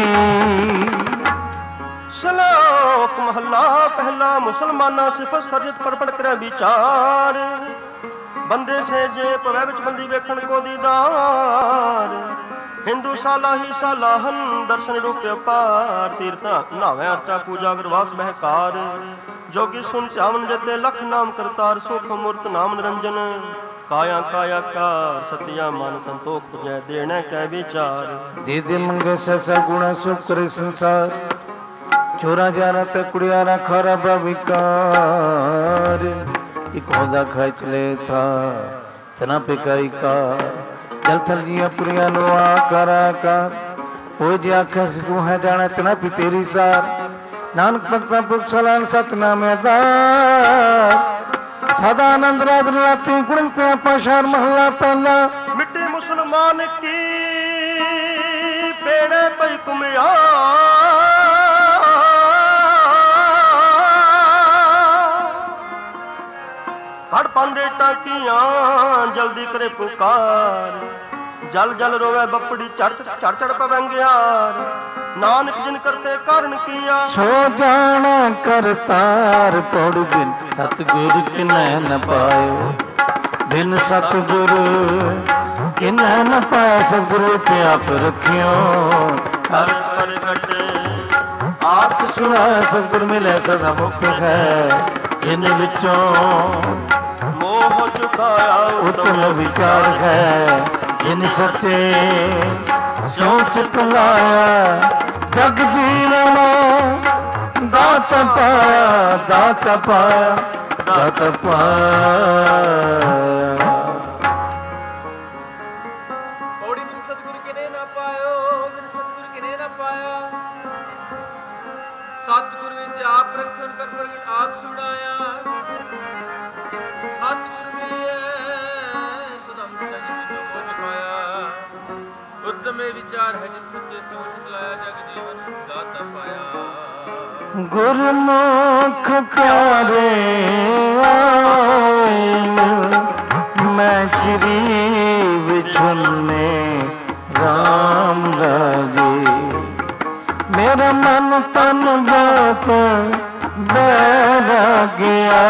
ਸ਼ਲੋਕ ਮਹੱਲਾ ਪਹਿਲਾ ਮੁਸਲਮਾਨਾਂ ਸਿਫਤ ਸਰਜਤ ਪੜ ਪੜ ਕਰਿਆ ਵਿਚਾਰ ਬੰਦੇ ਸੇ ਜੇ ਪਵੈ ਵਿੱਚ ਬੰਦੀ ਵੇਖਣ ਕੋ ਦੀਦਾਰ ਹਿੰਦੂ ਸਾਲਾ ਹੀ ਸਾਲਾਹਨ ਦਰਸ਼ਨ ਰੂਪ ਅਪਾਰ ਤੀਰਥਾਂ ਨਾਵੇਂ ਅਰਚਾ ਪੂਜਾ ਗਰਵਾਸ ਬਹਿਕਾਰ ਜੋਗੀ ਸੁਨ ਧਿਆਵਨ ਜਤੇ ਲਖ ਨਾਮ ਕਰਤਾਰ ਸੁਖ ਮੂਰਤ ਨਾਮ ਨਿਰੰਜਨ ਕਾਇਆ ਕਾਇਆ ਕਾਰ ਸਤਿਆ ਮਨ ਸੰਤੋਖ ਪੁਜੈ ਦੇਣਾ ਕੈ ਵਿਚਾਰ ਦੇ ਦੇ ਮੰਗੇ ਸਸਾ ਗੁਣਾ ਸੁਖ ਕਰੇ ਸੰਸਾਰ ਚੋਰਾ ਜਾਣਾ ਤੇ ਕੁੜਿਆਰਾ ਖਰਾ ਬਵਿਕਾਰ ਇੱਕ ਹੋਦਾ ਖਾਇ ਚਲੇ ਥਾ ਤਨਾ ਪਿਕਾਈ ਕਾ ਜਲ ਥਲ ਜੀਆਂ ਪੁਰੀਆਂ ਨੂੰ ਆ ਕਰਾ ਕਰ ਉਹ ਜੇ ਆਖਿਆ ਸੀ ਤੂੰ ਹੈ ਜਾਣਾ ਤਨਾ ਵੀ ਤੇਰੀ ਸਾਰ ਨਾਨਕ ਭਗਤਾਂ ਪੁਰਖ ਸਲਾਨ ਸਤਨਾਮ ਆਧਾਰ ਸਦਾ ਆਨੰਦ ਰਾਤ ਰਾਤੀ ਗੁਣ ਤੇ ਆਪਾਂ ਸ਼ਾਰ ਮਹੱਲਾ ਪਹਿਲਾ ਮਿੱਟੀ ਮੁਸਲਮਾਨ ਕੀ ਪੇੜੇ ਪਈ ਕੁਮਿਆ ਕੜ ਪਾਂਦੇ ਟਾਕੀਆਂ ਜਲਦੀ ਕਰੇ ਪੁਕਾਰ ਜਲ ਜਲ ਰੋਵੇ ਬੱਪੜੀ ਚੜ ਚੜ ਚੜ ਪਵੰਗਿਆਰ ਨਾਨਕ ਜਿਨ ਕਰਤੇ ਕਾਰਨ ਕੀਆ ਸੋ ਜਾਣ ਕਰਤਾਰ ਪੌੜ ਬਿਨ ਸਤਿਗੁਰ ਕਿਨੈ ਨ ਪਾਇਓ ਬਿਨ ਸਤਿਗੁਰ ਕਿਨੈ ਨ ਪਾਇ ਸਤਿਗੁਰ ਤੇ ਆਪ ਰਖਿਓ ਹਰ ਹਰ ਕੱਟੇ ਆਖ ਸੁਣਾ ਸਤਿਗੁਰ ਮਿਲੇ ਸਦਾ ਮੁਕਤ ਹੈ ਜਿਨ ਵਿੱਚੋਂ ਮੋਹ ਚੁਕਾਇਆ ਉਤਮ ਵਿਚਾਰ ਹੈ ਜਿਨ ਸੱਚੇ ਸੋਚ ਤਲਾਇਆ ਜਗ ਜੀਵਨ ਦਾਤ ਪਾਇਆ ਦਾਤ ਪਾਇਆ ਦਾਤ ਪਾਇਆ। ਪੌੜੀ ਬਿਨ ਸਤਿਗੁਰ ਕਿਨੇ ਨਾ ਪਾਇਓ ਬਿਨ ਸਤਿਗੁਰ ਕਿਨੇ ਨਾ ਪਾਇਆ ਸਤਿਗੁਰ ਵਿੱਚ ਆਪ ਰੱਖਣ ਕਰ ਪ੍ਰਗਟ ਆਖ ਸੁਣਾਇਆ ਸਤਿਗੁਰ ਮਿਲਿਆ ਸਦਾ ਮੁਕਤਾ ਜੀ ਵਿੱਚੋਂ ਹੋ ਚੁਕਾਇਆ ਉਤਮੇ ਵਿਚਾਰ ਹੈ ਜਿਨ ਸੱਚੇ ਸੋਚ ਲਾਇਆ ਜਗ ਜੀਵਨ ਦਾਤਾ ਪਾਇਆ। ਗੁਰਮੁਖ ਪਿਆਰੇ ਮੈਂ ਚਿਰੀ ਵਿਛੁੰਨੇ ਰਾਮ ਰਾਜੇ ਮੇਰਾ ਮਨ ਤਨ ਬਾਤ ਬਹਿ ਗਿਆ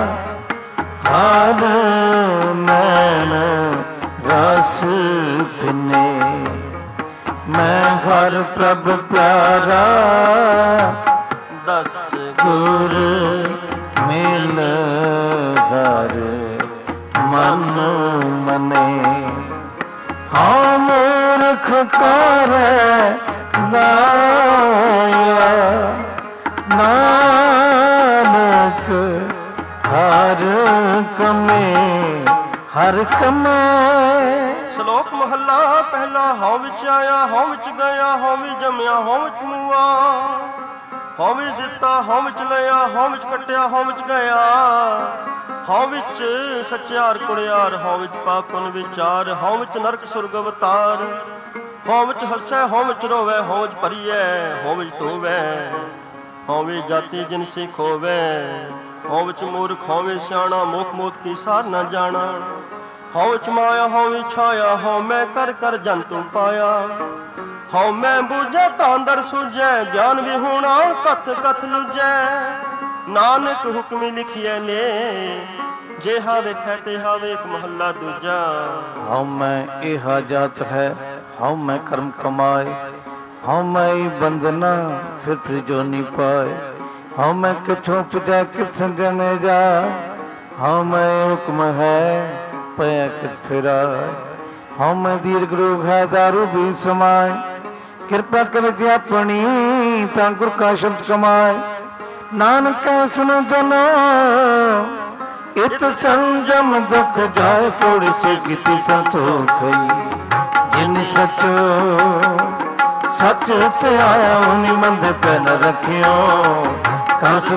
ਹਰ ਨੈਣ ਰਸ ਪਿਨੇ ਮੈਂ ਹਰ ਪ੍ਰਭ ਪਿਆਰਾ ਦਸ ਗੁਰ ਮਿਲ ਹਰ ਮਨ ਮਨੇ ਹਾਂ ਮੂਰਖ ਕਰੈ ਨਾਇਆ ਨਾਨਕ ਹਰ ਕਮੇ ਹਰ ਕਮੇ। ਸ਼ਲੋਕ ਮਹੱਲਾ ਪਹਿਲਾ ਹਉ ਵਿੱਚ ਆਇਆ ਹਉ ਵਿੱਚ ਗਿਆ ਹਉ ਵਿੱਚ ਜੰਮਿਆ ਹਉ ਵਿੱਚ ਮੂਆ ਹਉ ਵਿੱਚ ਦਿੱਤਾ ਹਉ ਵਿੱਚ ਲਿਆ, ਹਉ ਵਿੱਚ ਕੱਟਿਆ ਹਉ ਵਿੱਚ ਗਿਆ। ਹਉ ਵਿੱਚ ਸੱਚਿਆਰ ਕੁੜਿਆਰ, ਹਉ ਵਿੱਚ ਪਾਪ ਪੁੰਨ ਵਿਚਾਰ। ਹਉ ਵਿੱਚ ਨਰਕ ਸੁਰਗ ਅਵਤਾਰ, ਹਉ ਵਿੱਚ ਹੱਸੈ ਹਉ ਵਿੱਚ ਰੋਵੈ। ਹਉ ਵਿੱਚ ਭਰੀਐ ਹਉ ਵਿੱਚ ਧੋਵੈ, ਹਉ ਵਿੱਚ ਜਾਤੀ ਜਿਨਸੀ ਖੋਵੈ। ਹਉ ਵਿੱਚ ਮੂਰਖ ਹਉ ਵਿੱਚ ਸਿਆਣਾ, ਮੋਖ ਮੋਤ ਕੀ ਸਾਰ ਨਾ ਜਾਣਾ। ਹਉ ਵਿੱਚ ਮਾਇਆ ਹਉ ਵਿੱਚ ਛਾਇਆ, ਹਉ ਮੈਂ ਕਰ ਕਰ ਜੰਤੂ ਪਾਇਆ। ਹਉ ਮੈਂ ਬੂਝੈ ਤਾਂ ਅੰਦਰ ਸੂਝੈ, ਗਿਆਨ ਵਿਹੂਣਾ ਕਥ ਕਥ ਲੁਝੈ। ਨਾਨਕ ਹੁਕਮੀ ਲਿਖੀਐ ਨੇ, ਜਿਹਾ ਵੇਖੈ ਤਿਹਾ ਵੇਖ ਮਹੱਲਾ ਦੂਜਾ। ਹਉ ਮੈਂ ਇਹਾ ਜਾਤ ਹੈ, ਹਉ ਮੈਂ ਕਰਮ ਕਮਾਏ। ਹਉ ਮੈਂ ਬੰਦਨਾ ਫਿਰ ਫਿਰ ਜੋਨੀ ਪਾਏ। ਹਉ ਮੈਂ ਕਿਥੋਂ ਪੁਜਾ ਕਿਥੋਂ ਜਮੇ ਜਾ। ਹਉ ਮੈਂ ਹੁਕਮ ਹੈ ਪਿਆ ਕਿਤ ਫਿਰਾਏ। ਹਉ ਮੈਂ ਦੀਰਘ ਰੋਗ ਹੈ ਦਾਰੂ ਵੀ ਸਮਾਏ। ਕਿਰਪਾ ਕਰ ਜੀ ਆਪਣੀ ਤਾਂ ਗੁਰ ਕਾ ਸ਼ਬਦ ਕਮਾਏ। ਨਾਨਕ ਸੁਣੋ ਜਨੋ ਇਤ ਸੰਜਮ ਦੁਖ ਜਾਏ। ਪੌੜੀ ਸੇ ਕੀਤੀ ਸੰਤੋਖਈ, ਜਿਨ ਸਚੋ ਸੱਚ ਤੇ ਆਇਆ ਉਨੀ ਮੰਦ ਪੈ ਨ ਰੱਖਿਓ। ਕਾਸ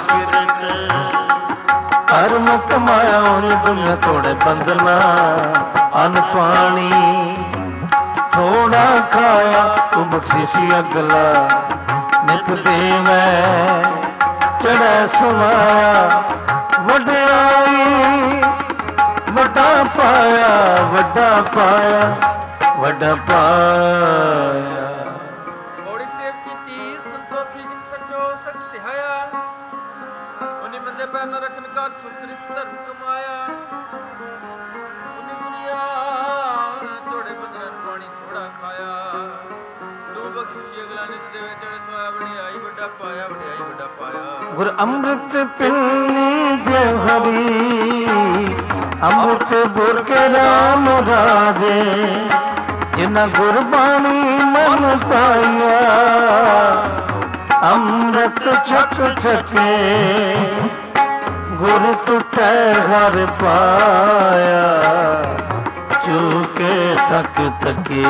ਕਰਮ ਕਮਾਇਆ ਉਨੀ ਦੁਨੀਆ ਤੋੜੇ ਬੰਦਨਾ। ਅਨ ਪਾਣੀ ਥੋੜਾ ਖਾਇਆ, ਤੂੰ ਬਖਸ਼ਿਸ਼ੀ ਅਗਲਾ ਨਿਤ ਦੇਵੈ। ਚੜ੍ਹੈ ਸਮਾਇਆ ਵਡਿਆਈ, ਵੱਡਾ ਪਾਇਆ ਵੱਡਾ ਪਾਇਆ ਵੱਡਾ ਪਾਇਆ। ਪੌੜੀ ਸੇਵ ਕੀਤੀ ਸੰਤੋਖੀ, ਜਿਨ ਸੱਚੋ ਸੱਚ ਤਿਹਾਇਆ। ਉਨੀ ਮੰਦੇ ਪੈਰ ਨ ਰੱਖਣ ਕਾਰ, ਸੁਕ੍ਰਿਤ ਧਰਮ ਕਮਾਇਆ। ਉਨੀ ਦੁਨੀਆ ਤੋੜੇ ਬੰਦਨ, ਪਾਣੀ ਥੋੜਾ ਖਾਇਆ। ਤੂੰ ਬਖਸ਼ਿਸ਼ ਅਗਲਾ ਨਿਤ ਦੇਵੇ। ਚੜ੍ਹੈ ਸਮਾਇਆ ਵਡਿਆਈ ਵੱਡਾ ਪਾਇਆ, ਵਡਿਆਈ ਵੱਡਾ ਪਾਇਆ। ਗੁਰ ਅੰਮ੍ਰਿਤ ਪਿਲਨੀ ਦੇ ਹਰੀ, ਅੰਮ੍ਰਿਤ ਗੁਰ ਕੇ ਰਾਮ ਰਾਜੇ। ਜਿਨਾ ਗੁਰਬਾਣੀ ਮਨ ਪਾਇਆ, ਅੰਮ੍ਰਿਤ ਛਕ ਛਕੇ। ਗੁਰ ਟੁਟੈ ਘਰ ਪਾਇਆ, ਚੁਕੇ ਤਕ ਤਕੇ।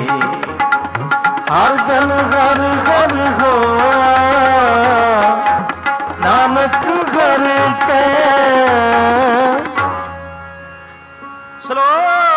ਹਰ ਜਨ ਘਰ ਘਰ ਹੋਆ, ਨਾਨਕ ਘਰ ਕੇ। ਸ਼ਲੋਕ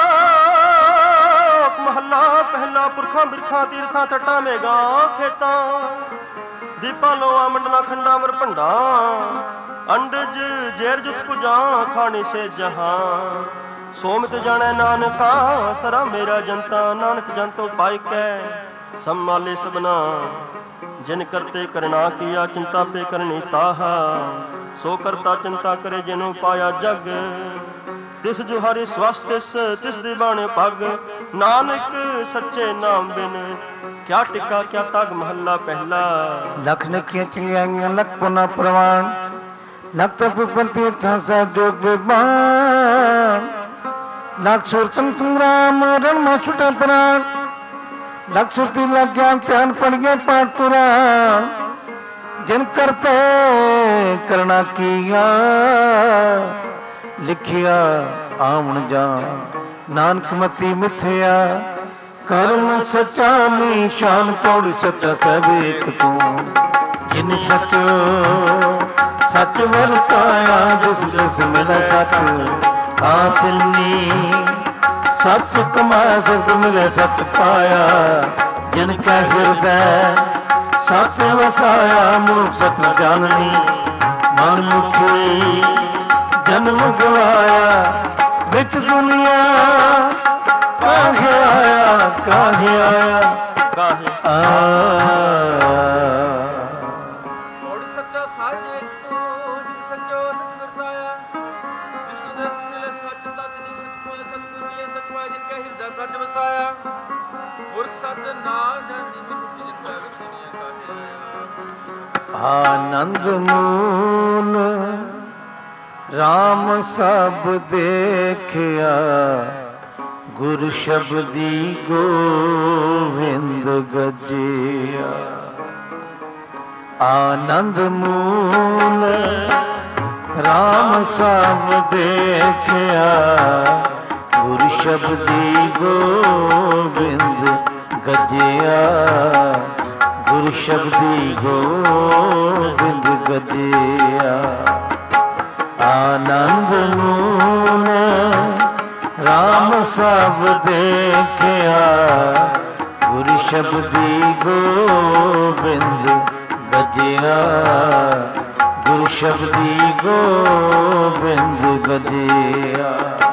ਮਹੱਲਾ ਪਹਿਲਾ। ਪੁਰਖਾਂ ਬਿਰਖਾਂ ਤੀਰਥਾਂ ਤਟਾਂ ਮੇਘਾਂ ਖੇਤਾਂ। ਦੀਪਾਂ ਲੋਆਂ ਮੰਡਲਾਂ ਖੰਡਾਂ ਵਰ ਭੰਡਾਂ। ਅੰਡਜ ਜੇਰ ਜੁਤ ਪੁਜਾਂ, ਖਾਣੀ ਸੇ ਜਹਾਂ। ਸੋਮਿਤ ਜਾਣੈ ਨਾਨਕਾ, ਸਰਾ ਮੇਰਾ ਜਨਤਾ। ਨਾਨਕ ਜਨਤੋ ਪਾਇ ਕੈ ਸੰਮਾਲੇ ਸਭਨਾ। ਜਿਨ ਕਰਤੇ ਕਰਣਾ ਕੀਆ, ਚਿੰਤਾ ਪੇ ਕਰਨੀ ਤਾਹਾ। ਸੋ ਕਰਤਾ ਚਿੰਤਾ ਕਰੇ, ਜਿਨੁ ਪਾਇਆ ਜਗ। ਤਿਸ ਜੋ ਹਰਿ ਸਵਸ ਤਿਸ, ਤਿਸ ਦੀ ਬਾਣ ਪੱਗ। ਨਾਨਕ ਸੱਚੇ ਨਾਮ ਬਿਨ ਕਿਆ ਟਿਕਾ ਕਿਆ ਤਗ। ਮਹੱਲਾ ਪਹਿਲਾ। ਲਖ ਨਖੀਆਂ ਚੰਗਿਆਈਆਂ ਲਖ ਪੁਨਾ ਪ੍ਰਵਾਨ। ਲਖ ਤਪ ਪ੍ਰਤੀਰਥਾਂ ਸਾ ਜੋਗ ਬਿਬਾਨ। ਲਖ ਸੁਰਤਨ ਸੰਗਰਾਮ ਰਣ ਮਾ ਛੁਟੇ ਪ੍ਰਾਣ। ਲਖ ਸੁਰਤੀ ਲਗ ਗਿਆਨ ਧਿਆਨ ਪੜੀਏ ਪਾਠ ਪੁਰਾਣ। ਜਿਨ ਕਰਤੇ ਕਰਣਾ ਕੀਆ, ਲਿਖਿਆ ਆਵਣ ਜਾ। ਨਾਨਕ ਮਤੀ ਮਿਥਿਆ ਕਰਮ ਸੱਚਾ ਨਿਸ਼ਾਨ। ਪੌੜੀ ਸੱਚਾ ਸਭ ਏਕ ਤੂੰ, ਜਿਨ ਸਚੋ ਸੱਚ ਵਰਤਾਇਆ। ਜਿਸ ਜਿਸ ਮਿਲਾ ਸੱਚ ਆਤਨੀ, ਸੱਚ ਕਮਾਇਆ ਸਤ ਮਿਲੇ ਸੱਚ ਪਾਇਆ। ਜਿਨ ਕੈ ਹਿਰਦੈ ਸੱਚ ਵਸਾਇਆ। ਮੂਰਖ ਸਤ ਜਾਣਨੀ, ਮਨ ਮੁਖੀ ਜਨਮ ਗਵਾਇਆ। ਵਿੱਚ ਦੁਨੀਆ ਕਾਹੇ ਆਇਆ, ਕਾਹੇ ਆਇਆ, ਕਾਹੇ ਆਇਆ। ਪੌੜੀ ਸੱਚਾ ਸਾਹਿਬ ਏਕ ਤੂੰ, ਜਿਨ ਸੱਚੋ ਸੱਚ ਵਰਤਾਇਆ। ਜਿਸ ਨੂੰ ਦਿਸ ਮਿਲੇ ਸੱਚ ਤਤ ਨੀ ਸਤਿ ਸਤਿਗੁਰ ਜੀਏ ਸੱਚ ਪਾਇਆ। ਜਿਨ ਕੈ ਹਿਰਦੈ ਸੱਚ ਵਸਾਇਆ। ਮੂਰਖ ਸੱਚ ਨਾ ਜਾਣੀ, ਮਨੁੱਖ ਜਿਨ ਕੈ ਵਿੱਚ ਦੁਨੀਆ ਕਾਹੇ ਆਇਆ। ਆਨੰਦ ਮੂਲ ਰਾਮ ਸਭ ਦੇਖਿਆ। ਗੁਰ ਸ਼ਬਦੀ ਗੋਵਿੰਦ ਗਜਿਆ। ਆਨੰਦ ਮੂਲ ਰਾਮ ਸਭ ਦੇਖਿਆ। ਗੁਰ ਸ਼ਬਦੀ ਗੋਵਿੰਦ ਗਜਿਆ। ਗੁਰ ਸ਼ਬਦੀ ਗੋਬਿੰਦ ਗਜਿਆ। ਆਨੰਦ ਮੂਲ ਰਾਮ ਸਭ ਦੇਖਿਆ, ਗੁਰ ਸ਼ਬਦੀ ਗੋਬਿੰਦ ਗਜਿਆ। ਗੁਰ ਸ਼ਬਦੀ ਗੋਬਿੰਦ ਗਜਿਆ।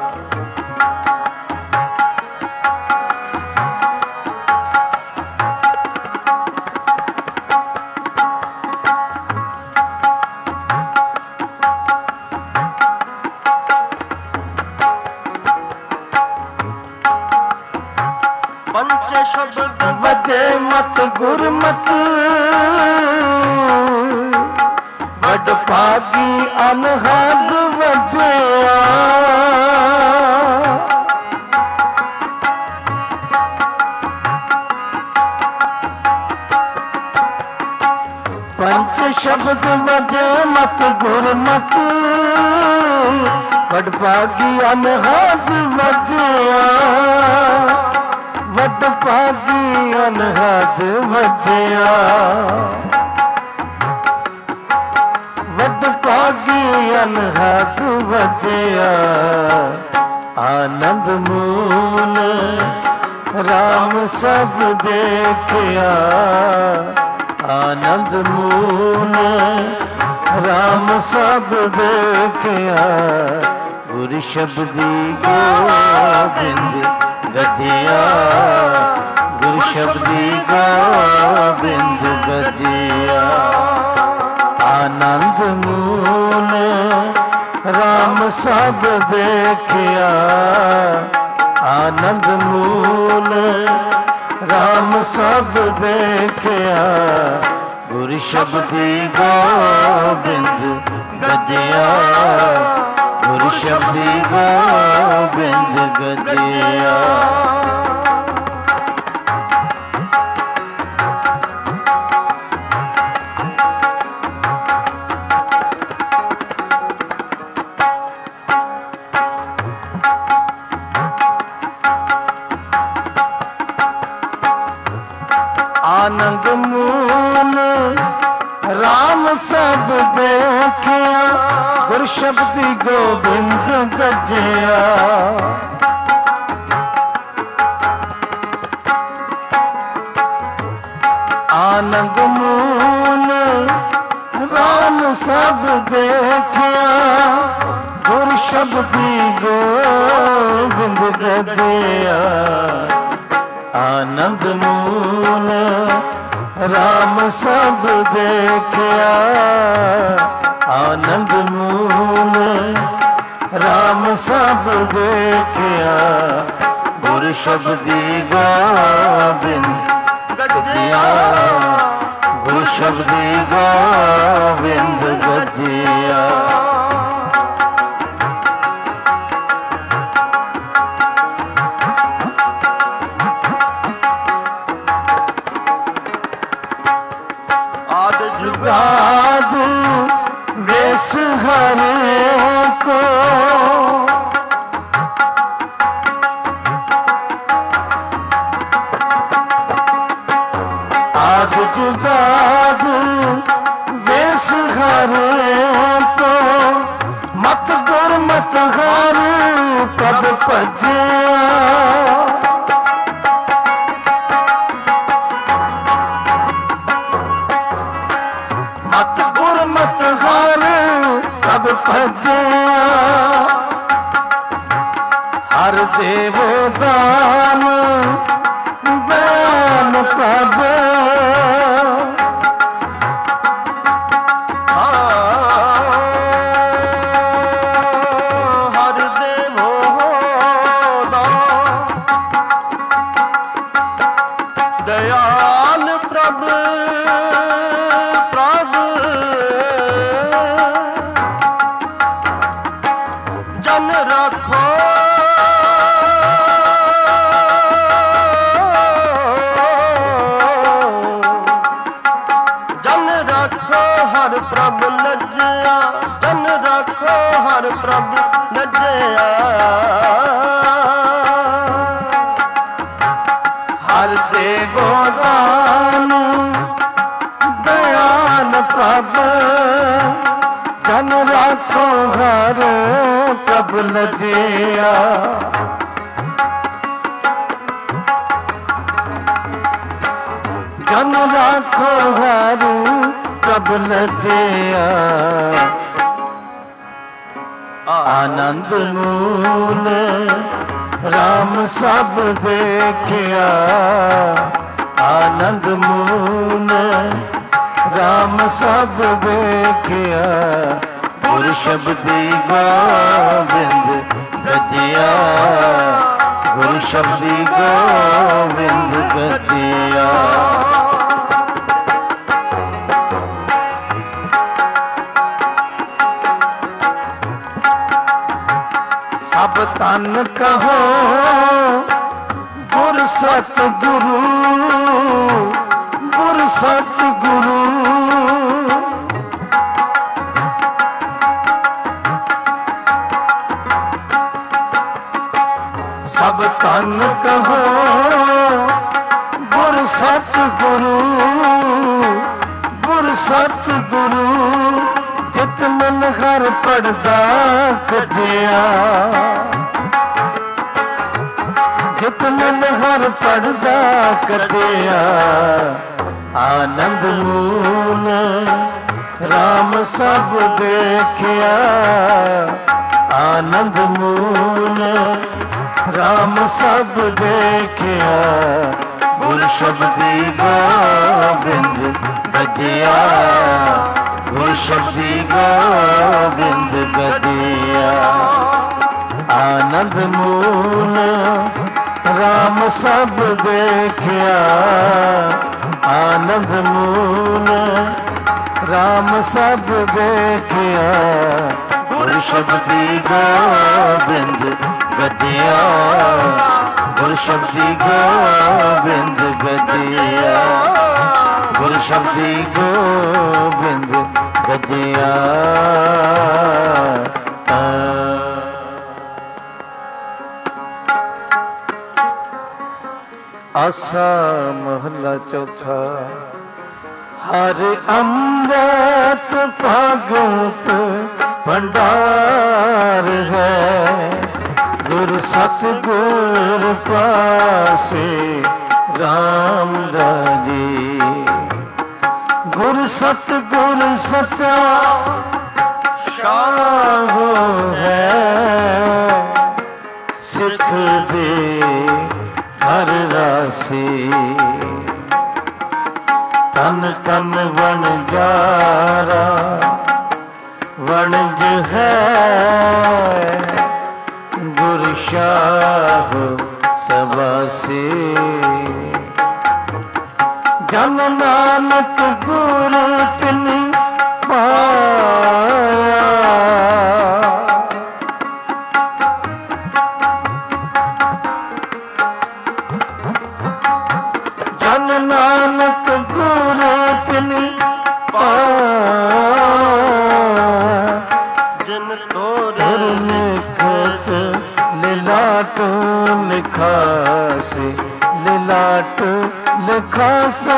ਪੰਚ ਸ਼ਬਦ ਵਜੇ ਮਤ ਗੁਰਮਤ, ਵਡ ਭਾਗੀ ਅਨਹਦ ਵਜਿਆ। ਪੰਚ ਸ਼ਬਦ ਵਜੇ ਮਤ ਗੁਰਮਤ, ਵਡ ਭਾਗੀ ਅਨਹਦ ਵਜਿਆ। ਵਡ ਭਾਗੀ ਅਨਹਦ ਵਜਿਆ। ਵਡ ਭਾਗੀ ਅਨਹਦ ਵਜਿਆ। ਆਨੰਦ ਮੂਲ ਰਾਮ ਸਭ ਦੇਖਿਆ। ਆਨੰਦ ਮੂਲ ਰਾਮ ਸਭ ਦੇਖਿਆ। ਗੁਰ ਸ਼ਬਦੀ ਗੋਬਿੰਦ ਗਜਿਆ। ਗੁਰ ਸ਼ਬਦੀ ਗੋਬਿੰਦ ਗਜਿਆ। ਆਨੰਦ ਮੂਲ ਰਾਮ ਸਭ ਦੇਖਿਆ। ਆਨੰਦ ਮੂਲ ਰਾਮ ਸਭ ਦੇਖਿਆ। ਗੁਰ ਸ਼ਬਦੀ ਗੋਬਿੰਦ ਗਜਿਆ। ਗੁਰ ਸ਼ਬਦੀ ਗੋਬਿੰਦ ਗਜਿਆ। ਆਨੰਦ ਮੂਲ ਰਾਮ ਸਭ ਦੇਖਿਆ। ਗੁਰ ਸ਼ਬਦੀ ਗੋਬਿੰਦ ਗਜਿਆ। ਆਨੰਦ ਮੂਲ ਰਾਮ ਸਭ ਦੇਖਿਆ। ਗੁਰ ਸ਼ਬਦੀ ਗੋਬਿੰਦ ਗਜਿਆ। ਆਨੰਦ ਮੂਲ ਰਾਮ ਸਭ ਦੇਖਿਆ। ਆਨੰਦ ਮੂਲ ਰਾਮ ਸਭ ਦੇਖਿਆ। ਗੁਰ ਸ਼ਬਦੀ ਗੋਬਿੰਦ ਗਜਿਆ। ਗੁਰ ਸ਼ਬਦੀ ਗੋਬਿੰਦ ਗਜਿਆ। जुगाद वेश हरे को, आद जुगाद वेश हरे को। मत गुर मत हर कब भजिया। मत गुर मत हर कब भजिया। हर देव दान दान प्रभ। ਹਰ ਦੇਵੋ ਦਾਨ ਦਇਆਲ ਪ੍ਰਭ। ਪ੍ਰਭ ਜਨ ਰੱਖੋ ਜਨ ਰੱਖੋ ਹਰ ਪ੍ਰਭ ਲੱਜਿਆ। ਜਨ ਰੱਖੋ ਹਰ ਪ੍ਰਭ ਲੱਜਿਆ। ਹਰ ਦੇਵੋ ਦਾਨ ਪ੍ਰਭ ਜਨ ਰਾਖੋ ਹਰ ਪ੍ਰਭ ਲਜਿਆ। ਜਨ ਰਾਖੋ ਹਰ ਪ੍ਰਭ ਲਜਿਆ। ਆਨੰਦ ਮੂਲ ਰਾਮ ਸਭ ਦੇਖਿਆ। ਆਨੰਦ ਮੂਲ ਰਾਮ ਸਭ ਦੇਖਿਆ। ਗੁਰ ਸ਼ਬਦੀ ਗੋਬਿੰਦ ਗਜਿਆ। ਗੁਰ ਸ਼ਬਦੀ ਗੋਬਿੰਦ ਗਜਿਆ। ਸਭ ਤਨ ਕਹੋ ਗੁਰ ਸਤ ਗੁਰੂ। ਗੁਰ ਸਤ ਗੁਰੂ ਸਭ ਤਨ ਕਹੋ ਗੁਰ ਸਤ ਗੁਰੂ। ਗੁਰ ਸਤ ਗੁਰੂ ਜਿਤ ਮਨ ਹਰ ਪੜਦਾ ਖਜਿਆ। ਜਿਤ ਮਨ ਹਰ ਪੜਦਾ ਖਜਿਆ। ਆਨੰਦ ਮੂਲ ਰਾਮ ਸਭ ਦੇਖਿਆ। ਆਨੰਦ ਮੂਲ ਰਾਮ ਸਭ ਦੇਖਿਆ। ਗੁਰ ਸ਼ਬਦੀ ਗੋਬਿੰਦ ਗਜਿਆ। ਗੁਰ ਸ਼ਬਦੀ ਗੋਬਿੰਦ ਗਜਿਆ। ਆਨੰਦ ਮੂਲ ਰਾਮ ਸਭ ਦੇਖਿਆ। ਆਨੰਦ ਮੂਲ ਰਾਮ ਸਭ ਦੇਖਿਆ। ਗੁਰ ਸ਼ਬਦੀ ਗੋਬਿੰਦ ਗਜਿਆ। ਗੁਰ ਸ਼ਬਦੀ ਗੋਬਿੰਦ ਗਜਿਆ। ਗੁਰ ਸ਼ਬਦੀ ਗੋਬਿੰਦ ਗਜਿਆ। ਆਸਾ ਮਹਲਾ ਚੌਥਾ। ਹਰ ਅੰਮ੍ਰਿਤ ਭਗਤ ਭੰਡਾਰ ਹੈ। ਗੁਰ ਸਤਿਗੁਰ ਪਾਸੇ ਰਾਮ ਰਾਜੇ। ਗੁਰ ਸਤਿਗੁਰ ਸੱਚਾ ਸ਼ਾਹ ਹੈ। ਸਿੱਖ ਦੇ ਹਰ ਰਾਸੀ। ਤਨ ਤਨ ਵਣਜਾਰਾ ਵਣਜ ਹੈ। ਗੁਰ ਸ਼ਾਹ ਸਬਾਸੇ। ਜਨ ਨਾਨਕ ਗੁਰ ਤਿਨ ਪਾਇਆ। ਜਨ ਨਾਨਕ ਗੁਰ ਤਿਨ ਪਾਇਆ। ਜਿਨ ਤੋਰ ਨਿਖਤ ਲਿਲਾਟ ਲਿਖਾਸੇ। ਲਿਲਾਟ ਲਿਖਾਸੇ।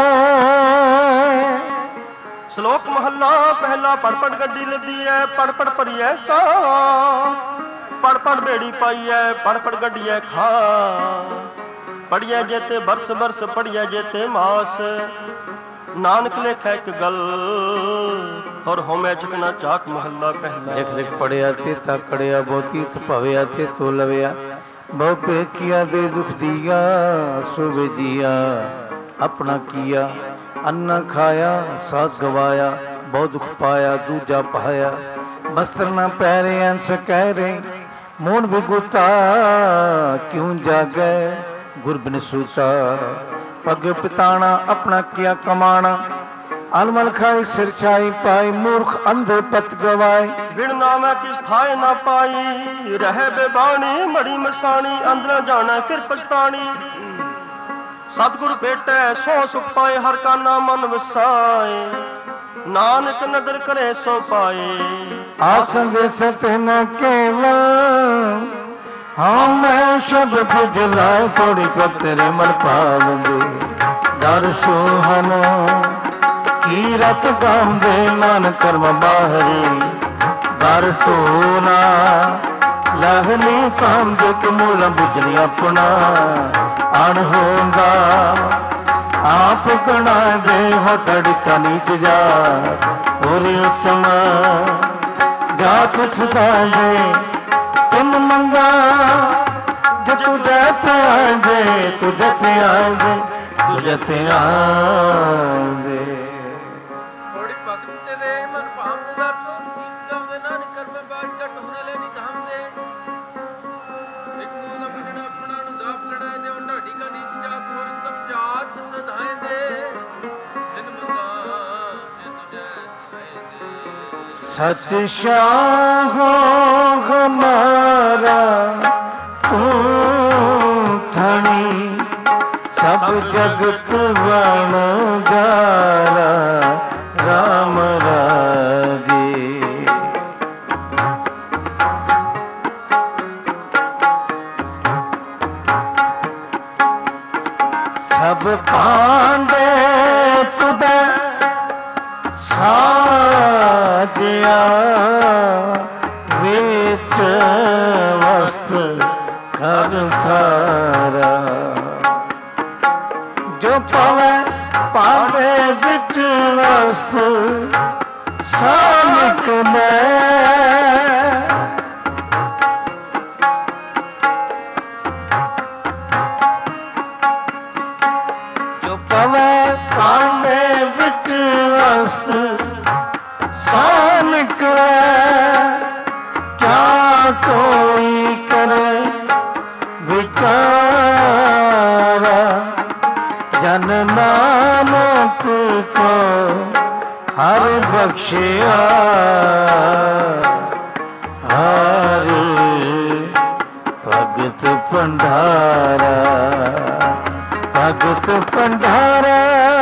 ਸ਼ਲੋਕ ਮਹੱਲਾ ਪਹਿਲਾ। ਪੜ ਪੜ ਗੱਡੀ ਲੱਦੀ ਐ ਪੜ ਪੜ ਭਰੀਐ ਸਾ। ਪੜ ਪੜ ਬੇੜੀ ਪਾਈਐ ਪੜ ਪੜ ਗੱਡੀਐ ਖਾ। ਪੜੀਐ ਜੇਤੇ ਬਰਸ ਬਰਸ ਪੜੀਐ ਜੇਤੇ ਮਾਸ। ਨਾਨਕ ਲੇਖੈ ਇੱਕ ਗੱਲ ਔਰ ਹੋਮੈ ਚਕਨਾ ਚਾਕ। ਮਹੱਲਾ ਪਹਿਲਾ। ਲਿਖ ਲਿਖ ਪੜਿਆ ਤੇ ਤਾਕੜਿਆ। ਬਹੁ ਤੀਰਥ ਭਵਿਆ ਤੇ ਤੋ ਲਵਿਆ। ਬਹੁ ਪੇਖਿਆ ਦੇ ਦੁਖ ਦੀਆ। ਸੋਵੇ ਜੀਆ ਆਪਣਾ ਕੀਆ। ਅੰਨ ਖਾਇਆ ਸਾਥ ਗਵਾਇਆ। ਬਹੁ ਦੁਖ ਪਾਇਆ ਦੂਜਾ ਪਾਇਆ। ਬਸਤਰ ਨਾ ਪਹਿਰੇ ਅੰਸ ਕਹਿ ਰੇ। ਮੋਨ ਵਿਗੁਤਾ ਕਿਉਂ ਜਾਗੈ। ਗੁਰ ਬਿਨ ਸੂਤਾ ਪਗ ਪਿਤਾਣਾ। ਆਪਣਾ ਕੀਆ ਕਮਾਣਾ। ਅਨਮਲ ਖਾਏ ਸਿਰ ਛਾਈ ਪਾਈ। ਮੂਰਖ ਅੰਧੇ ਪਤ ਗਵਾਏ। ਬਿਨ ਨਾਮੈ ਕਿਸ ਥਾਏ ਨਾ ਪਾਈ। ਰਹਿ ਬੇਬਾਣੀ ਮੜੀ ਮਸਾਣੀ। ਅੰਦਰ ਜਾਣਾ ਫਿਰ ਪਛਤਾਣੀ। ਸਤਿਗੁਰ ਭੇਟੈ ਸੋ ਸੁਖ ਪਾਏ। ਹਰ ਕਾ ਨਾਮ ਮਨ ਵਸਾਏ। ਨਾਨਕ ਨਦਰ ਕਰੇ ਸੋ ਪਾਏ। ਆਸੰਗ ਸਤ ਨ ਕੇਵਲ। ਹਾਂ ਮੈਂ ਸ਼ਬਦ ਜਲਾਏ। ਥੋੜੀ ਪਤਰੇ ਮਨ ਪਾਵੰਦੇ। ਦਰ ਸੋਹਨ ਕੀਰਤ ਗਾਉਂਦੇ ਨਾਨਕ ਕਰਮ ਬਾਹਰੀ ਦਰ ਢੋਣਾ ਲਹਨੀ ਕਾਮ ਦੇ ਕਮੂਲ ਬੁਝਣੀ ਆਪਣਾ ਅਣ ਹੋਂਦਾ ਆਪ ਗਣਾ ਦੇ ਹਟੜ ਕਨੀਚ ਜਾ ਔਰ ਉਤਮ ਜਾਤ ਸਦਾ ਦੇ ਤੁਮ ਮੰਗਾ ਜੇ ਤੂੰ ਜਤ ਆਂਦੇ ਤੂੰ ਜਤ ਆਂਦੇ ਤੂੰ ਜਤ ਆਂਦੇ ਥੋੜੀ ਭਗਤ ਤੇ ਦੇ ਮਨ ਭਾਵ ਦੇ ਦਰਸੋ ਗੀਤ ਗਾਉਂਦੇ ਨਾਨਕ ਕਰਮ ਬਾਜ ਜਟ ਹੁਣੇ ਲੈ ਨਹੀਂ ਕਹਾਂਦੇ ਇੱਕ ਮੂਲ ਨਾ ਬੁਝਣਾ ਆਪਣਾ ਨੂੰ ਦਾਪ ਲੜਾਏ ਦੇ ਉਹਨਾਂ ਢਾਡੀ ਕਾ ਨੀਚ ਜਾਤ ਹੋਰ ਤਮ ਜਾਤ ਸਦਾਏ ਦੇ ਜਿਨ ਮੰਗਾ ਜੇ ਤੁਝੇ ਆਏ ਦੇ ਸਚ ਸ਼ਾਹੋ ਹਮਾਰਾ ਤੂੰ ਥਣੀ ਸਭ ਜਗਤ ਵਣ ਜਾਰਾ ਰਾਮ ਰਾਜੇ ਸਭ ਪਾਂਡੇ ਤੁਦਾ ਸਾਜਿਆ ਵਿੱਚ ਵਸਤ ਕਰ ਥਾਰਾ ਜੋ ਪਵੈ ਪਾਂਡੇ ਵਿੱਚ ਵਸਤ ਸਾਨਕ ਮੈਂ ਜੋ ਪਵੈ ਪਾਂਡੇ ਵਿੱਚ ਵਸਤ ਸਾਨਕ ਕਿਆ ਕੋਈ ਕਰੇ ਵਿਚਾਰਾ ਜਨ ਨਾਨਕ ਕੋ ਹਰ ਬਖਸ਼ਿਆ ਹਰ ਭਗਤ ਭੰਡਾਰਾ ਭਗਤ ਭੰਡਾਰਾ।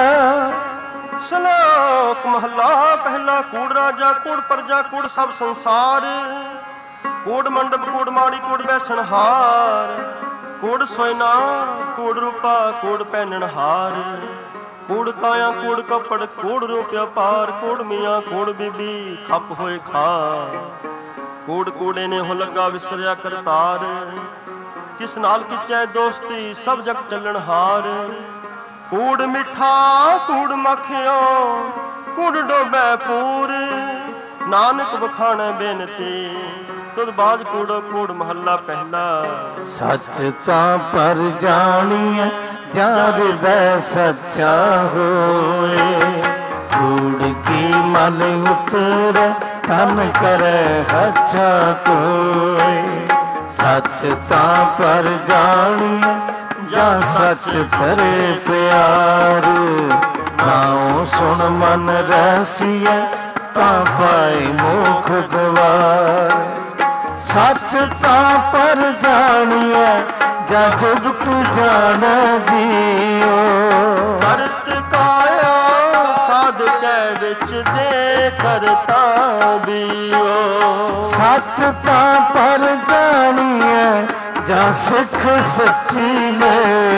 ਸ਼ਲੋਕ ਮਹਲਾ ਪਹਿਲਾ। ਕੂੜ ਰਾਜਾ ਕੂੜ ਪ੍ਰਜਾ ਕੂੜ ਸਭ ਸੰਸਾਰ, ਕੂੜ ਮੰਡਪ ਕੂੜ ਮਾੜੀ ਕੂੜ ਬੈਸਣਹਾਰ, ਕੂੜ ਸੋਇਨਾ ਕੂੜ ਰੂਪਾ ਕੂੜ ਪਹਿਨਣਹਾਰ, ਕੂੜ ਕਾਇਆ ਕੂੜ ਕਪੜ ਕੂੜ ਰੂਪ ਅਪਾਰ, ਕੂੜ ਮੀਆਂ ਕੂੜ ਬੀਬੀ ਖੱਪ ਹੋਏ ਖਾ, ਕੂੜ ਕੂੜੇ ਨੇ ਹੋ ਲੱਗਾ ਵਿਸਰਿਆ ਕਰਤਾਰ, ਕਿਸ ਨਾਲ ਕੀਚੈ ਦੋਸਤੀ ਸਭ ਜਗ ਚੱਲਣਹਾਰ, ਕੂੜ ਮਿੱਠਾ ਕੂੜ ਮੱਖਿਓ ਕੂੜ ਡੋਬੈ ਪੂਰ, ਨਾਨਕ ਬਖਾਣੈ ਬੇਨਤੀ ਤੁਧ ਬਾਜ ਕੂੜੋ ਕੂੜ ਮਹੱਲਾ ਪਹਿਲਾ। ਸੱਚ ਤਾਂ ਪਰ ਜਾਣੀਐ ਜਾਂ ਹਿਰਦੈ ਸੱਚਾ ਹੋਏ, ਕੂੜ ਕੀ ਮਲ ਉਤਰ ਤਨ ਕਰੈ ਹੱਛਾ ਤੋਏ, ਸੱਚ ਤਾਂ ਪਰ ਜਾਣੀਐ ਜਾਂ ਸੱਚ ਤਰੇ ਪਿਆਰੂ, ਨਾਉ ਸੁਣ ਮਨ ਰਸੀਐ ਤਾਂ ਪਾਏ ਮੁਖ ਗਵਾਰ, ਸੱਚ ਤਾਂ ਪਰ ਜਾਣੀਐ ਜਾਂ ਜੁਗਤ ਜਾਣ ਜੀਓ, ਕਰਤ ਕਾਇਆ ਸਾਧਕੈ ਵਿੱਚ ਦੇ ਕਰਤਾ ਦਿਓ, ਸੱਚ ਤਾਂ ਪਰ ਜਾਣੀਐ ਜਾਂ ਸਿੱਖ ਸੱਚੀ ਲੈ,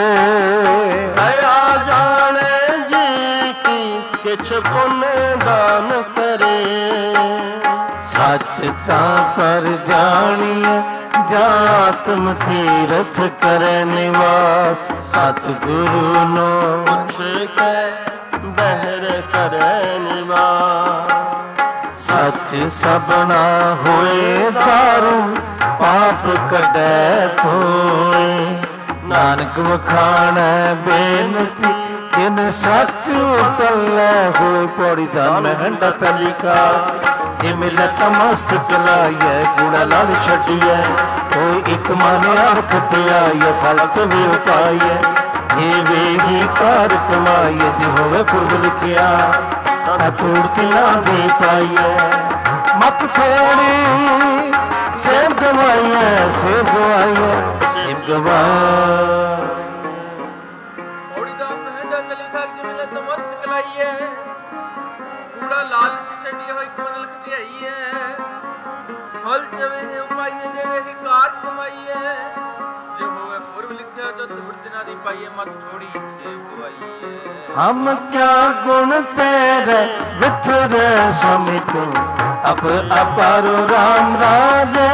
ਦਇਆ ਜਾਣੇ ਜੀ ਕੀ ਕਿਛ ਪੁੰਨ ਦਾਨ ਕਰੇ, ਸੱਚ ਤਾਂ ਪਰ ਜਾਣੀਐ ਜਾਂ ਆਤਮ ਤੀਰਥ ਕਰੈ ਨਿਵਾਸ, ਸਤਿਗੁਰੂ ਨੂੰ ਪੁੱਛ ਕੇ ਬਹਿਰ ਕਰੈ ਨਿਵਾਸ, ਸੱਚ ਸਭਨਾ ਹੋਏ ਦਾਰੂ ਪਾਪ ਕੱਢੈ ਧੋਏ, ਨਾਨਕ ਵਖਾਣੈ ਬੇਨਤੀ ਜਿਨ ਸੱਚ ਉਪਲੈ ਹੋਏ, ਪੌੜੀ ਦਾ ਮਹਿੰਡਾ ਤਲਿਕਾ ਜੇ ਮਿਲਤ ਮਸਤਕ ਲਾਈਐ, ਕੂੜਾ ਲੜ ਛੱਡੀਐ ਕੋਈ ਇੱਕ ਮਨ ਅਰਖ ਤੇ ਆਈਐ, ਫਲ ਤੇ ਵੀ ਉਪਾਈਐ ਜੇ ਵੇਹੀ ਕਾਰ ਕਮਾਈਐ, ਜੇ ਹੋਵੇ ਪੁਰਬ ਲਿਖਿਆ ਤਾਂ ਕੂੜ ਤਿਨਾ ਦੇ ਪਾਈਐ, ਮਤ ਥੋੜੀ ਸੇਵ ਗਵਾਈਐ ਸੇਵ ਗਵਾਈਐ ਸੇਵ ਗਵਾਈਐ, ਥੋੜੀ ਦਾ ਮਹਿੰਦਾ ਚਲੀ ਖਾਕ ਜਿਵੇਂ ਲੈ ਤਮਸਤ ਕਲਾਈਐ, ਕੂੜਾ ਲਾਲਚ ਛੱਡੀ ਹੋਈ ਮਨ ਲਖ ਧਿਆਈਐ, ਫਲ ਜਵੇਂ ਉਪਾਈਐ ਜਿਵੇਂ ਹੀ ਕਾਰ ਕਮਾਈਐ, ਜੇ ਹੋਵੇ ਪੁਰਬ ਲਿਖਿਆ ਤਾਂ ਧੂੜ ਦਿਨਾਂ ਦੀ पाइए मत थोड़ी से गवाइए। हम क्या गुण तेरे विथुर स्वामी तू अप अपारो राम राजे।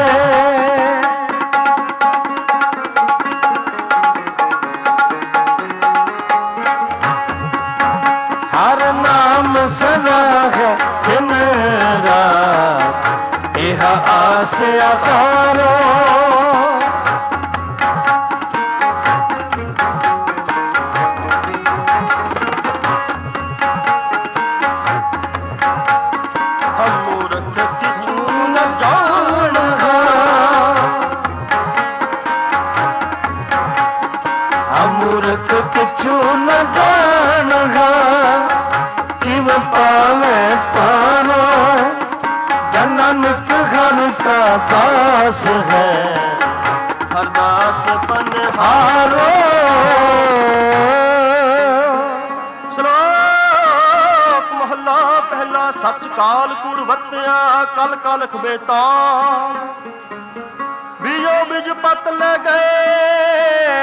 हर नाम सदा है दिन रात यह आस अपारो। दास है हर दास पनहारो। श्लोक महला पहला। सच काल कूड़ वरत्या कल कल खबेता। बीजो बीज पत ले गए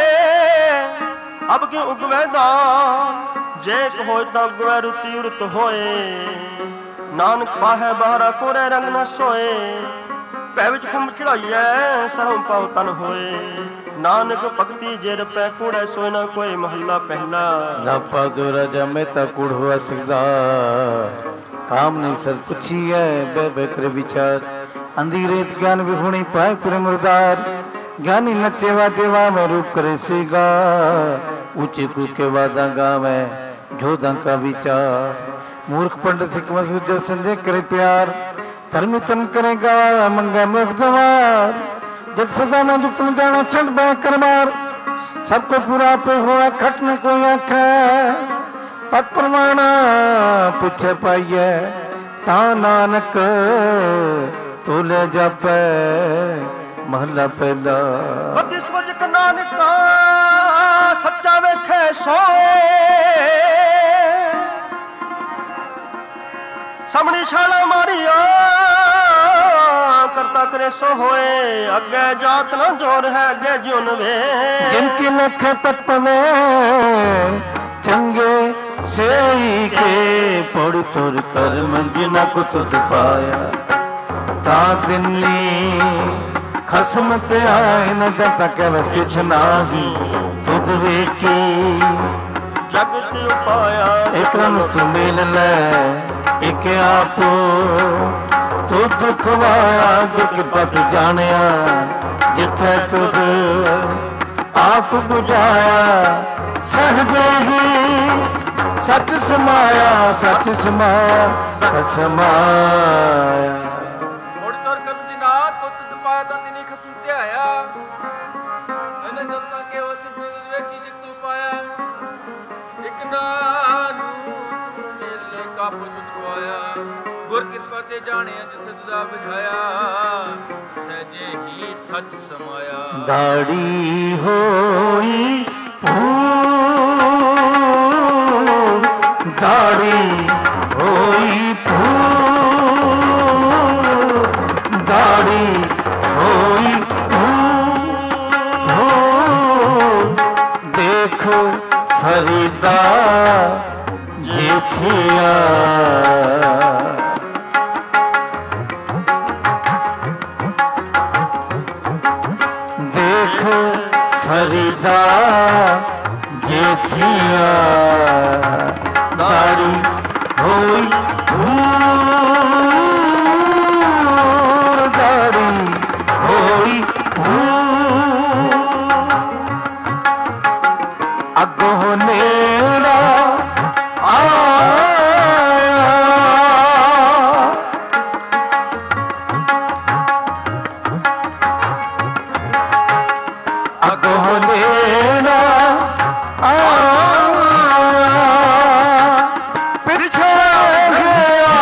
अब क्यों उगवे दान। जे होए ता उगवे रुति उरत होए। नानक पाहै बाहरा कोरे रंग न सोए। पै विच खुंब चढ़ाइए सरम पाव तन होए। नानक भगति जे रपै कूड़ै सोए न कोई। महला पहला। रापा दो राजा मेहता कूड़ हुआ सिकदा। काम नहीं सद पुछी है बह बह करे विचार। अंधी रेत ज्ञान विहुणी पाए पुरे मुरदार। ज्ञानी नचे वाजे वा में रूप करे सेगा। ऊंचे कूके वादा गावे जोधा का विचार। मूर्ख पंडित हिकमत विद्या संजय करे प्यार। धर्मी तन करे गवा मंगे मुख दवार। जब सदा में दुख न जाना चंड बह कर मार। सबको पूरा पे हुआ खट न कोई आखे। पत प्रमाणा पूछे पाइए ता नानक तो ले जापे। महला पहला। बदिस वजक नानका सच्चा वेखे सोए। सामने छाला मारिया करता करे सो होए। अगे जात न जोर है अगे जुन वे। जिनके लख पत में चंगे से के पौड़ी तोड़ कर मंजिना को तुद पाया। ता दिल्ली खसमत आए न जाता के बस किछ नाही। तुद वेखी जगत उपाया। एक रन तू मिल ले एक आप तू दुख वाया दुख पत जानिया। जिथे तुद आप बुझाया सहजे ही सच समाया। सच समाया सच समाया। मुड़ तोर कर्म जिना तो तुद पाया तन नहीं खसम ते आया। मैंने जनता के वसिफ में वेखी जित तू पाया। एक नानू मेरे का पुत खुआया। गुर किरपा ते जाने जिथे तुदा बुझाया। सहजे ही सच समाया। दाढ़ी होई फूल दाढ़ी होई फूल दाढ़ी होई फूल। देख फरीदा जेठिया। देख फरीदा जेठिया। दाढ़ी होई फूल दाढ़ी होई फूल। अगो नेड़ा आया अगो नेड़ा पीछे गया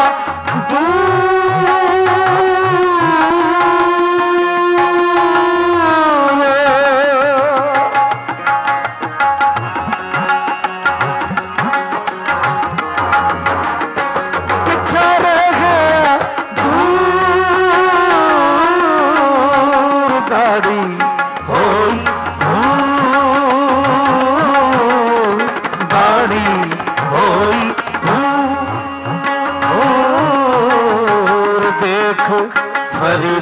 दाढ़ी होई फूल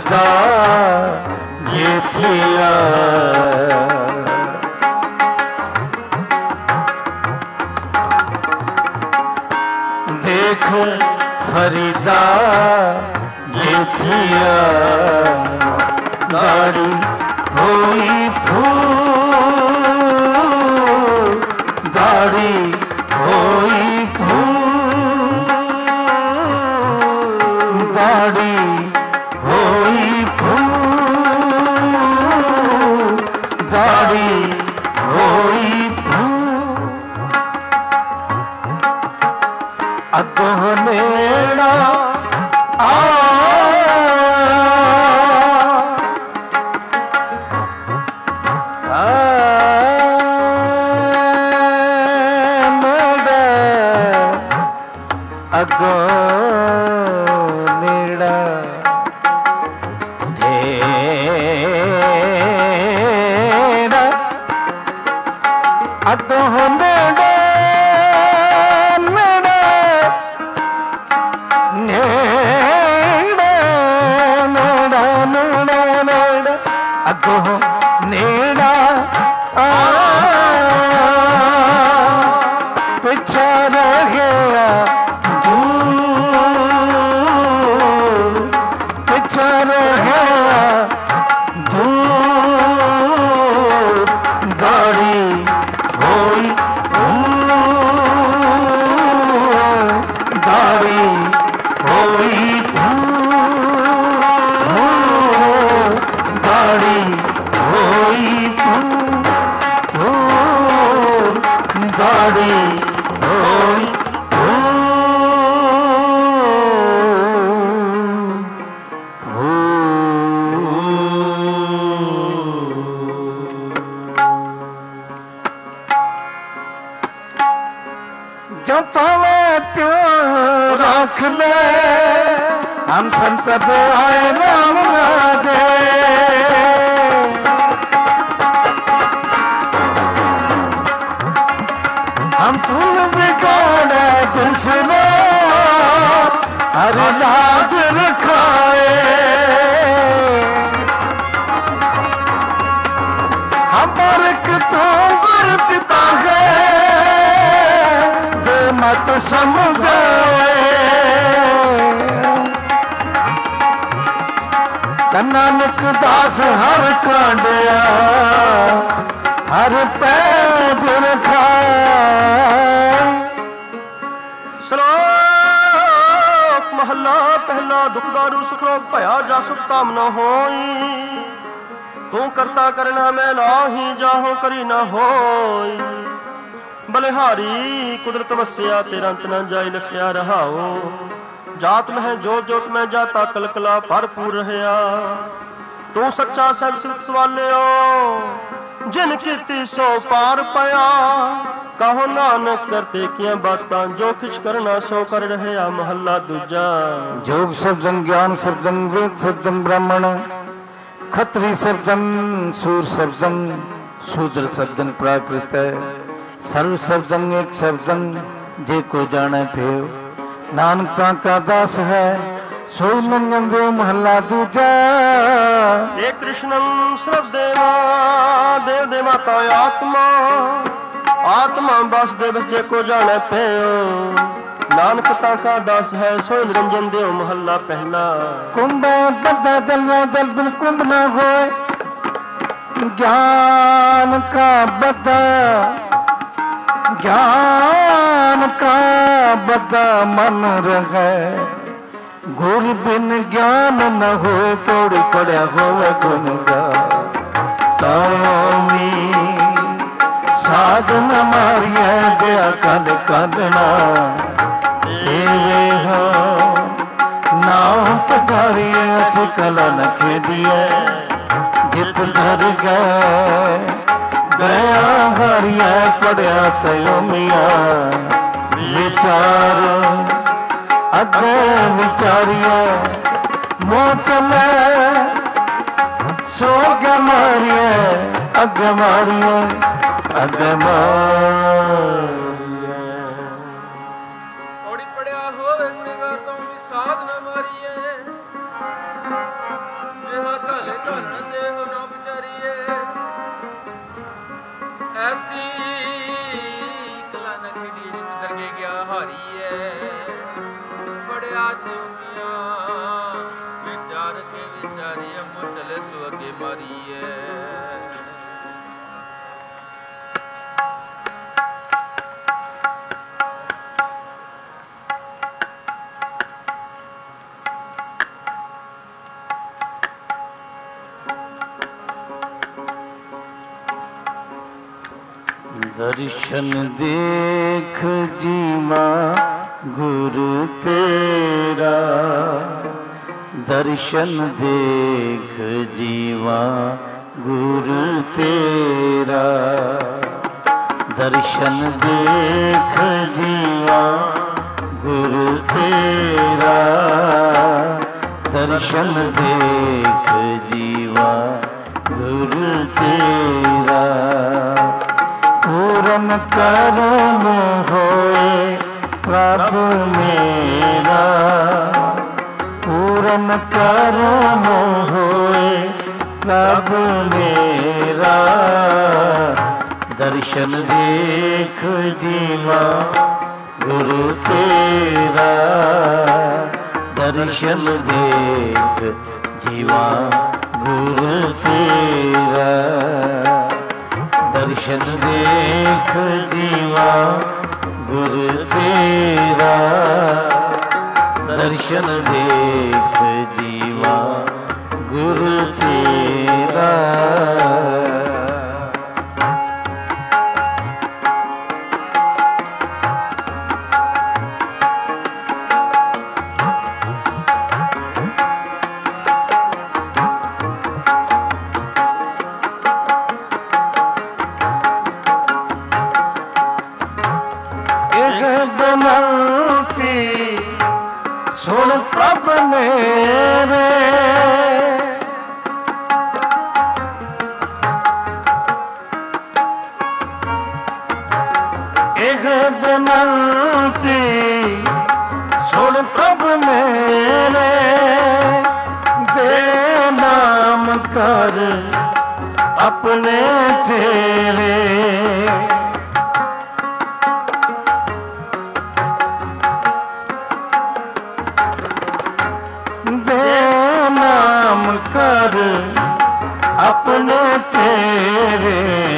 फरीदा जेठिया देख फरीदा जेठिया दाढ़ी होई फूल दाढ़ी होई फूल दाढ़ी होई फूल दाढ़ी होई फूल अगों नेड़ा आ अगो नेड़ा ढेरा अगो नेड़ा नेड़ा नेड़ा नेड़ा नेड़ा नेड़ा अगो नेड़ा आ पिछा रह गया हम सब सब आए राम दे हम फूल बिगाड़े दूसरे हर लाज रखाए हमार तो वर पिता है दे मत समझाए नानक दास हर कांडिया हर पैज रखाए। श्लोक महला पहला दुखदारू सुख रोग भया जा सुख ताम न होई तू करता करना मैं लाही जाहो करी न होई बलिहारी कुदरत वसिया तेरा अंत न जाई लिखिया रहाओ जात में है जोत जोत में जाता कलकला भरपूर रहया तू सच्चा सब सिद्ध सवालियो जिन कीती सो पार पया कहो नानक करते किया बातां जो किछ करना सो कर रहया महला दूजा जोग शब्दं ज्ञान शब्दं वेद शब्दं ब्राह्मण खत्री शब्दं सूर शब्दं शूद्र शब्दं प्राकृत सर्व शब्दं एक शब्दं जे को जाने फेव नानक का दास है सोई नंजन देव महला दूजा हे कृष्णं सर्व देवा देव देवता आत्मा आत्मा वासुदेव जे को जाने पेयो नानक का दास है सोई निरंजन देव महला पहला कुंभ बद्दा जलना जल बिन कुंभ न होए ज्ञान का बद्दा ज्ञान का बद्दा मन रहे गुर बिन ज्ञान न हो पौड़ी पड़ा होवे गुण गा तामी साधन मारिया दया कल कलना देवे हो नाम पधारिए अच्छी कला न खेदिए जित धर गए गया हरिया पड़या तयो मिया विचार अगे विचारिए मोह चले सोग मारिए अगे मारिए अगे मारिए औड़ी पड़या होवे गुनेगार तो भी साध न मारिए ਦੇ ਮਾਰੀਏ। दर्शन देख जीवा गुरु तेरा, दर्शन देख जीवा गुरु तेरा, दर्शन देख जीवा गुरु तेरा, दर्शन देख जीवा गुरु तेरा। पूरन करम होए प्रभु मेरा, पूरन करम होए प्रभु मेरा, दर्शन देख जीवा गुरु तेरा, दर्शन देख जीवा गुरु तेरा, दर्शन देख जीवा गुरु तेरा, दर्शन देख जीवा गुरु तेरा। सुन प्रभ मेरे, एक बिनती सुन प्रभ मेरे, दे नाम कर अपने तेरे, कर अपने तेरे,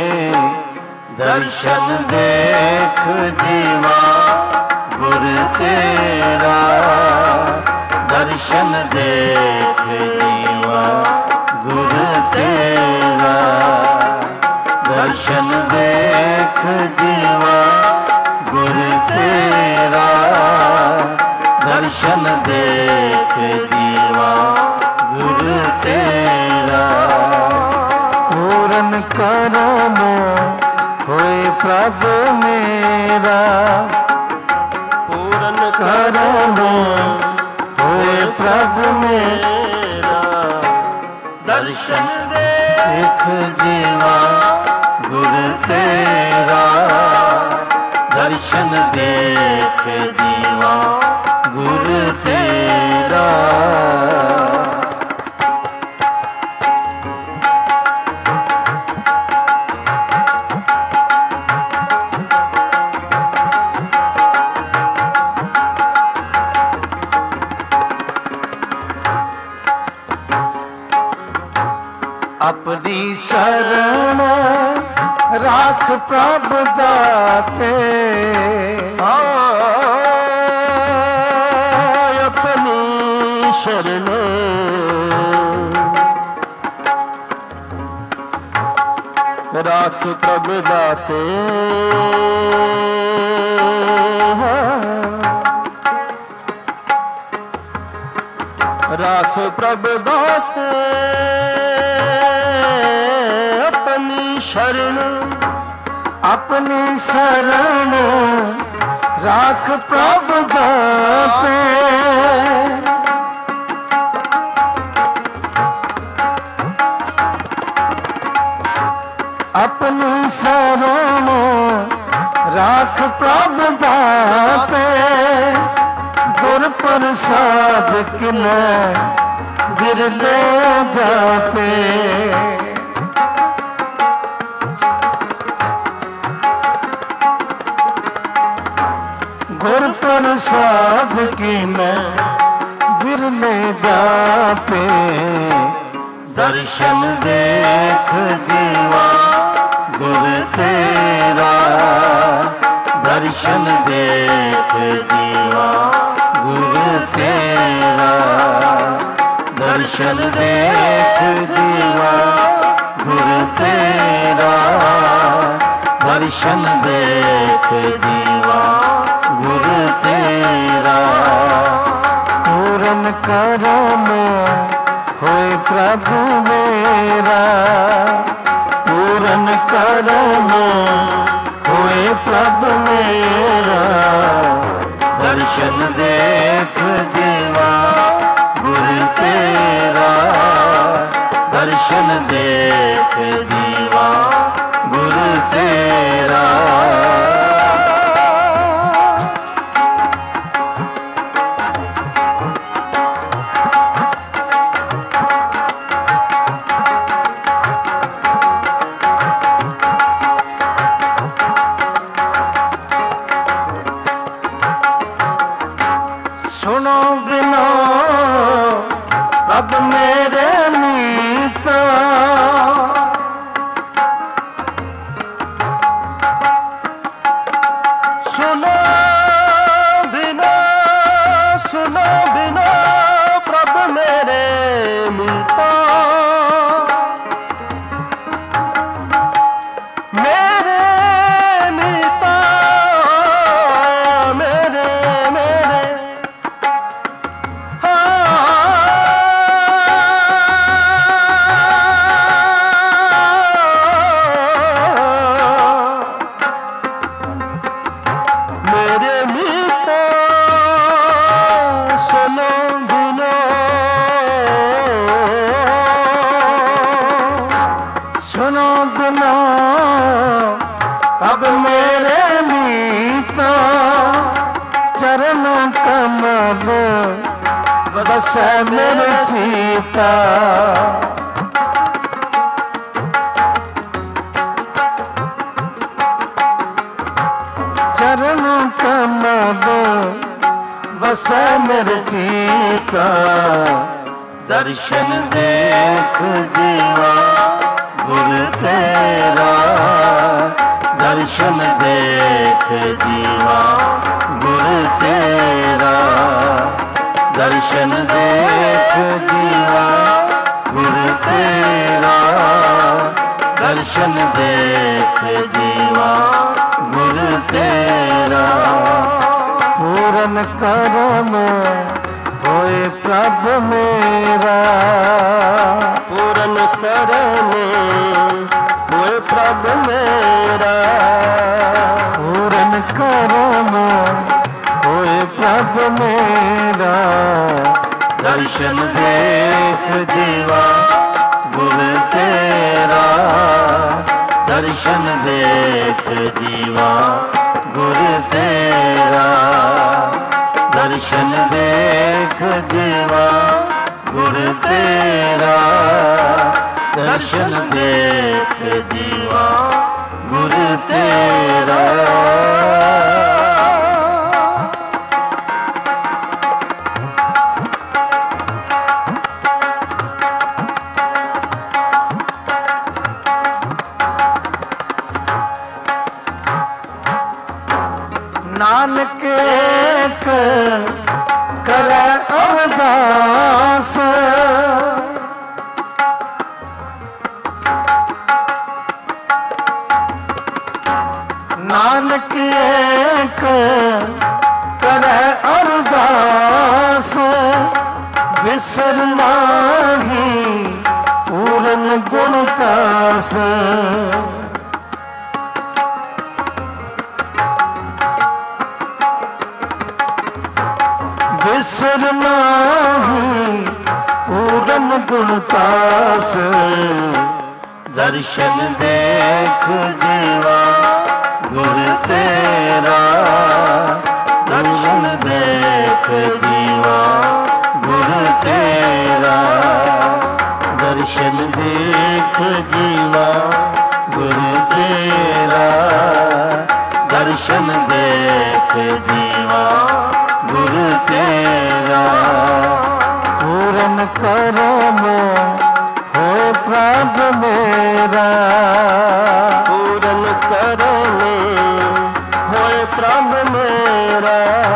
दर्शन देख जीवा गुरु तेरा, दर्शन देख जीवा गुरु तेरा, दर्शन देख जीवा गुरु तेरा, दर्शन देख जीवा गुरु तेरा। पूरन करम होए प्रभु मेरा, पूरन करम होए प्रभु मेरा, दर्शन देख जीवा गुरु तेरा, दर्शन देख जीवा गुरु तेरा। अपनी शरण राख प्रभु दाते, अपनी शरण राख प्रभु दाते, राख प्रभु दाते, अपनी शरण अपनी शरण राख प्रभु दाते, अपनी शरण राख प्रभु दाते, गुर प्रसाद किने बिरले जाते, गुर प्रसाद किने बिरले जाते, दर्शन ਦੇਖ ਜੀਵਾ ਗੁਰ ਤੇਰਾ, ਦਰਸ਼ਨ ਦੇਖ ਜੀਵਾ ਗੁਰ ਤੇਰਾ, ਦਰਸ਼ਨ ਦੇਖ ਜੀਵਾ ਗੁਰ ਤੇਰਾ, ਦਰਸ਼ਨ ਦੇਖ ਜੀਵਾ ਗੁਰ ਤੇਰਾ। ਪੂਰਨ ਕਰਮ ਹੋਏ ਪ੍ਰਭੂ ਮੇਰਾ, ਪੂਰਨ ਕਰਮ ਹੋਏ ਪ੍ਰਭ ਮੇਰਾ, ਦਰਸ਼ਨ ਦੇਖ ਜੀਵਾ ਗੁਰ ਤੇਰਾ, ਦਰਸ਼ਨ ਦੇਖ ਜੀਵਾ ਗੁਰ ਤੇਰਾ। ਸੁਣੋ ਬਿਨੋ ਪ੍ਰਭ ਮੇਰੇ ਮੀਤਾ, ਸੁਨੋ ਬਿਨਾ ਸੁਨੋ ਬਿਨਾ ਪ੍ਰਭ ਮੇਰੇ ਮੀਤਾ, ਮੇਰੇ ਮੀਤਾ, ਮੇਰੇ ਮੇਰੇ ਮੇਰੇ ਮੀਤਾ, ਸੁਨੋ ਬਿਨੋ ਸੁਣੋ ਬਿਨੋ ਪ੍ਰਭ ਮੇਰੇ ਮੀਤਾ, ਚਰਨ ਕਮਲ ਵਸੈ ਮੇਰੇ ਚੀਤਾ, ਚਰਨ ਕਮਲ ਵਸੈ ਮੇਰੇ ਚੀਤਾ, ਦਰਸ਼ਨ ਦੇਖ ਜੀਵਾ ਗੁਰ ਤੇਰਾ, ਦਰਸ਼ਨ ਦੇਖ ਜੀਵਾ ਗੁਰ ਤੇਰਾ, ਦਰਸ਼ਨ ਦੇਖ ਜੀਵਾ ਗੁਰ ਤੇਰਾ, ਦਰਸ਼ਨ ਦੇਖ ਜੀਵਾ ਗੁਰ ਤੇਰਾ। ਪੂਰਨ ਕਰਮ ਹੋਏ ਪ੍ਰਭ ਮੇਰਾ, ਪੂਰਨ ਕਰਮ ਹੋਏ ਪ੍ਰਭ ਮੇਰਾ, ਪੂਰਨ ਕਰਮ ਹੋਏ ਪ੍ਰਭ ਮੇਰਾ, ਦਰਸ਼ਨ ਦੇਖ ਜੀਵਾ ਗੁਰ ਤੇਰਾ, ਦਰਸ਼ਨ ਦੇਖ ਜੀਵਾ ਗੁਰ ਤੇਰਾ, ਦਰਸ਼ਨ ਦੇਖ ਜੀਵਾ ਗੁਰ ਤੇਰਾ, ਦਰਸ਼ਨ ਦੇਖ ਜੀਵਾ ਗੁਰ ਤੇਰਾ। ਨਾਨਕ ਏਕ ਕਰੈ ਅਰਦਾਸ, ਨਾਨਕ ਏਕ ਕਰੈ ਅਰਦਾਸ, ਵਿਸਰ ਨਾਹੀ ਪੂਰਨ ਗੁਣ ਤਾਸ, ਵਿਸਰ ਨਾਹੀ ਪੂਰਨ ਗੁਣ ਤਾਸ, ਦਰਸ਼ਨ ਦੇਖ ਜੀਵਾ ਗੁਰ ਤੇਰਾ, ਦਰਸ਼ਨ ਦੇਖ ਜੀਵਾ ਗੁਰ ਤੇਰਾ, ਦਰਸ਼ਨ ਦੇਖ ਜੀਵਾ ਗੁਰ ਤੇਰਾ, ਦਰਸ਼ਨ ਦੇਖ ਜੀਵਾ ਗੁਰ ਤੇਰਾ। ਪੂਰਨ ਕਰਮ ਹੋਏ ਪ੍ਰਭ ਪ੍ਰਭ ਮੇਰਾ ਪੂਰਨ ਕਰਨੇ ਹੋਏ ਪ੍ਰਭ ਮੇਰਾ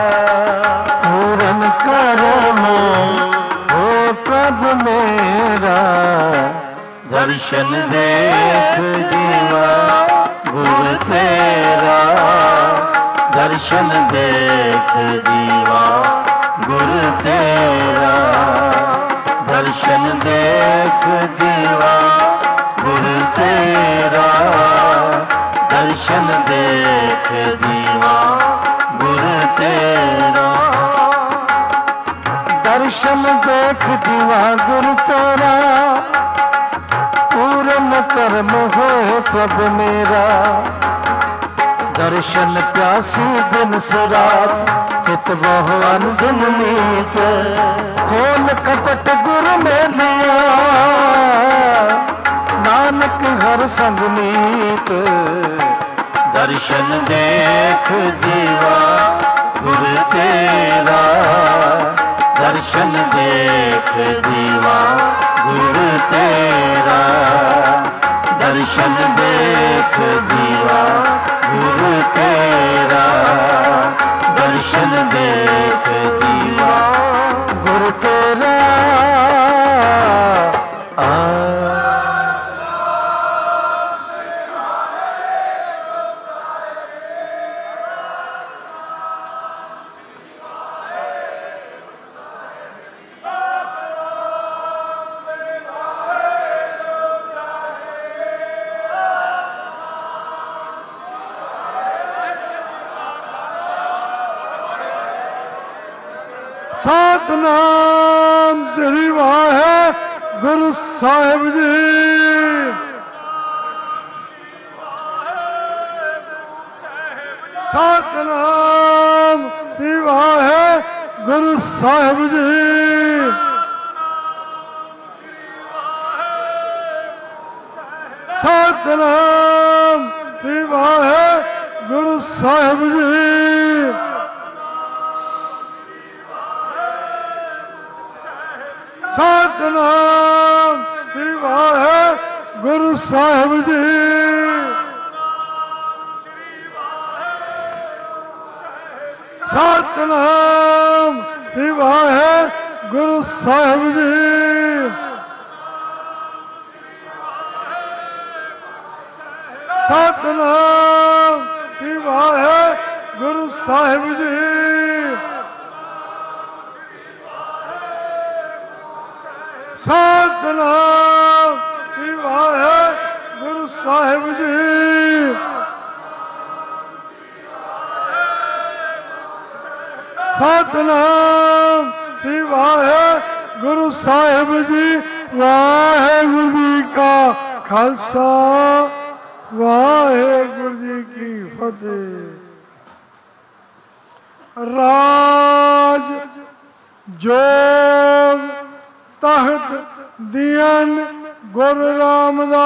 ਪੂਰਨ ਕਰਨੇ ਹੋ ਪ੍ਰਭ ਮੇਰਾ ਦਰਸ਼ਨ ਦੇਖ ਜੀਵਾ ਗੁਰ ਤੇਰਾ ਦਰਸ਼ਨ ਦੇਖ ਜੀਵਾ ਗੁਰ ਤੇਰਾ ਦਰਸ਼ਨ ਦੇਖ ਜੀਵਾ ਗੁਰ ਤੇਰਾ ਦਰਸ਼ਨ ਦੇਖ ਜੀਵਾ ਗੁਰ ਤੇਰਾ ਦਰਸ਼ਨ ਦੇਖ ਜੀਵਾ ਗੁਰ ਤੇਰਾ ਪੂਰਨ ਕਰਮ ਹੋਏ ਪ੍ਰਭ ਮੇਰਾ ਦਰਸ਼ਨ ਪਿਆਸੀ ਦਿਨ ਸਰਾਤ ਚਿਤ ਬਹੁ ਅਨੰਦਨ ਨੀਤ ਖੋਲ ਕਪਟ ਗੁਰ ਮੇਲਿਆ ਨਾਨਕ ਹਰ ਸੰਗ ਨੀਤ ਦਰਸ਼ਨ ਦੇਖ ਜੀਵਾ ਗੁਰ ਤੇਰਾ ਦਰਸ਼ਨ ਦੇਖ ਜੀਵਾ ਗੁਰ ਤੇਰਾ ਦਰਸ਼ਨ ਦੇਖ ਜੀਵਾ ਗੁਰ ਤੇਰਾ ਦਰਸ਼ਨ ਦੇਖ ਜੀਵਾ ਗੁਰ ਤੇਰਾ ਆ ਸਤਿਨਾਮ ਸ੍ਰੀ ਵਾਹਿਗੁਰੂ ਸਾਹਿਬ ਜੀ। ਸਤਿਨਾਮ ਸ੍ਰੀ ਵਾਹਿਗੁਰੂ ਸਾਹਿਬ ਜੀ। ਸਤਿਨਾਮ ਸ੍ਰੀ ਵਾਹਿਗੁਰੂ ਸਾਹਿਬ ਜੀ। ਸਤਿਨਾਮ ਸ੍ਰੀ ਵਾਹਿਗੁਰੂ ਸਾਹਿਬ ਜੀ। ਸਤਿਨਾਮ ਸ੍ਰੀ ਵਾਹਿਗੁਰੂ ਸਾਹਿਬ ਜੀ। ਸਤਿਨਾਮ ਸ੍ਰੀ ਵਾਹਿਗੁਰੂ ਸਾਹਿਬ ਜੀ। ਸਤਿਨਾਮ ਸ੍ਰੀ ਵਾਹਿਗੁਰੂ ਸਾਹਿਬ ਜੀ। ਸਤਿਨਾਮ ਸ੍ਰੀ ਵਾਹਿਗੁਰੂ ਸਾਹਿਬ ਜੀ। ਵਾਹਿਗੁਰੂ ਜੀ ਕਾ ਖਾਲਸਾ ਵਾਹਿਗੁਰੂ ਜੀ ਕੀ ਫਤਿਹ। ਰਾਜ ਜੋਗ ਤਖਤ ਦੀਨ ਗੁਰੂ ਰਾਮਦਾਸ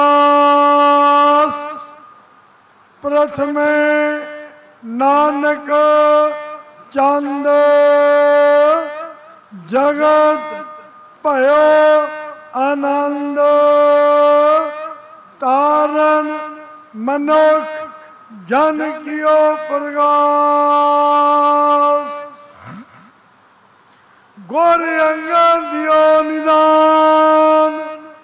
ਪ੍ਰਥਮੇ ਨਾਨਕ ਚੰਦ ਜਗਤ ਭਇਓ ਆਨੰਦ ਤਾਰਨ ਮਨੁੱਖ ਜਨ ਕੀਓ ਪ੍ਰਗਾਸ ਗੁਰ ਅੰਗਦ ਦਿਓ ਨਿਦਾਨ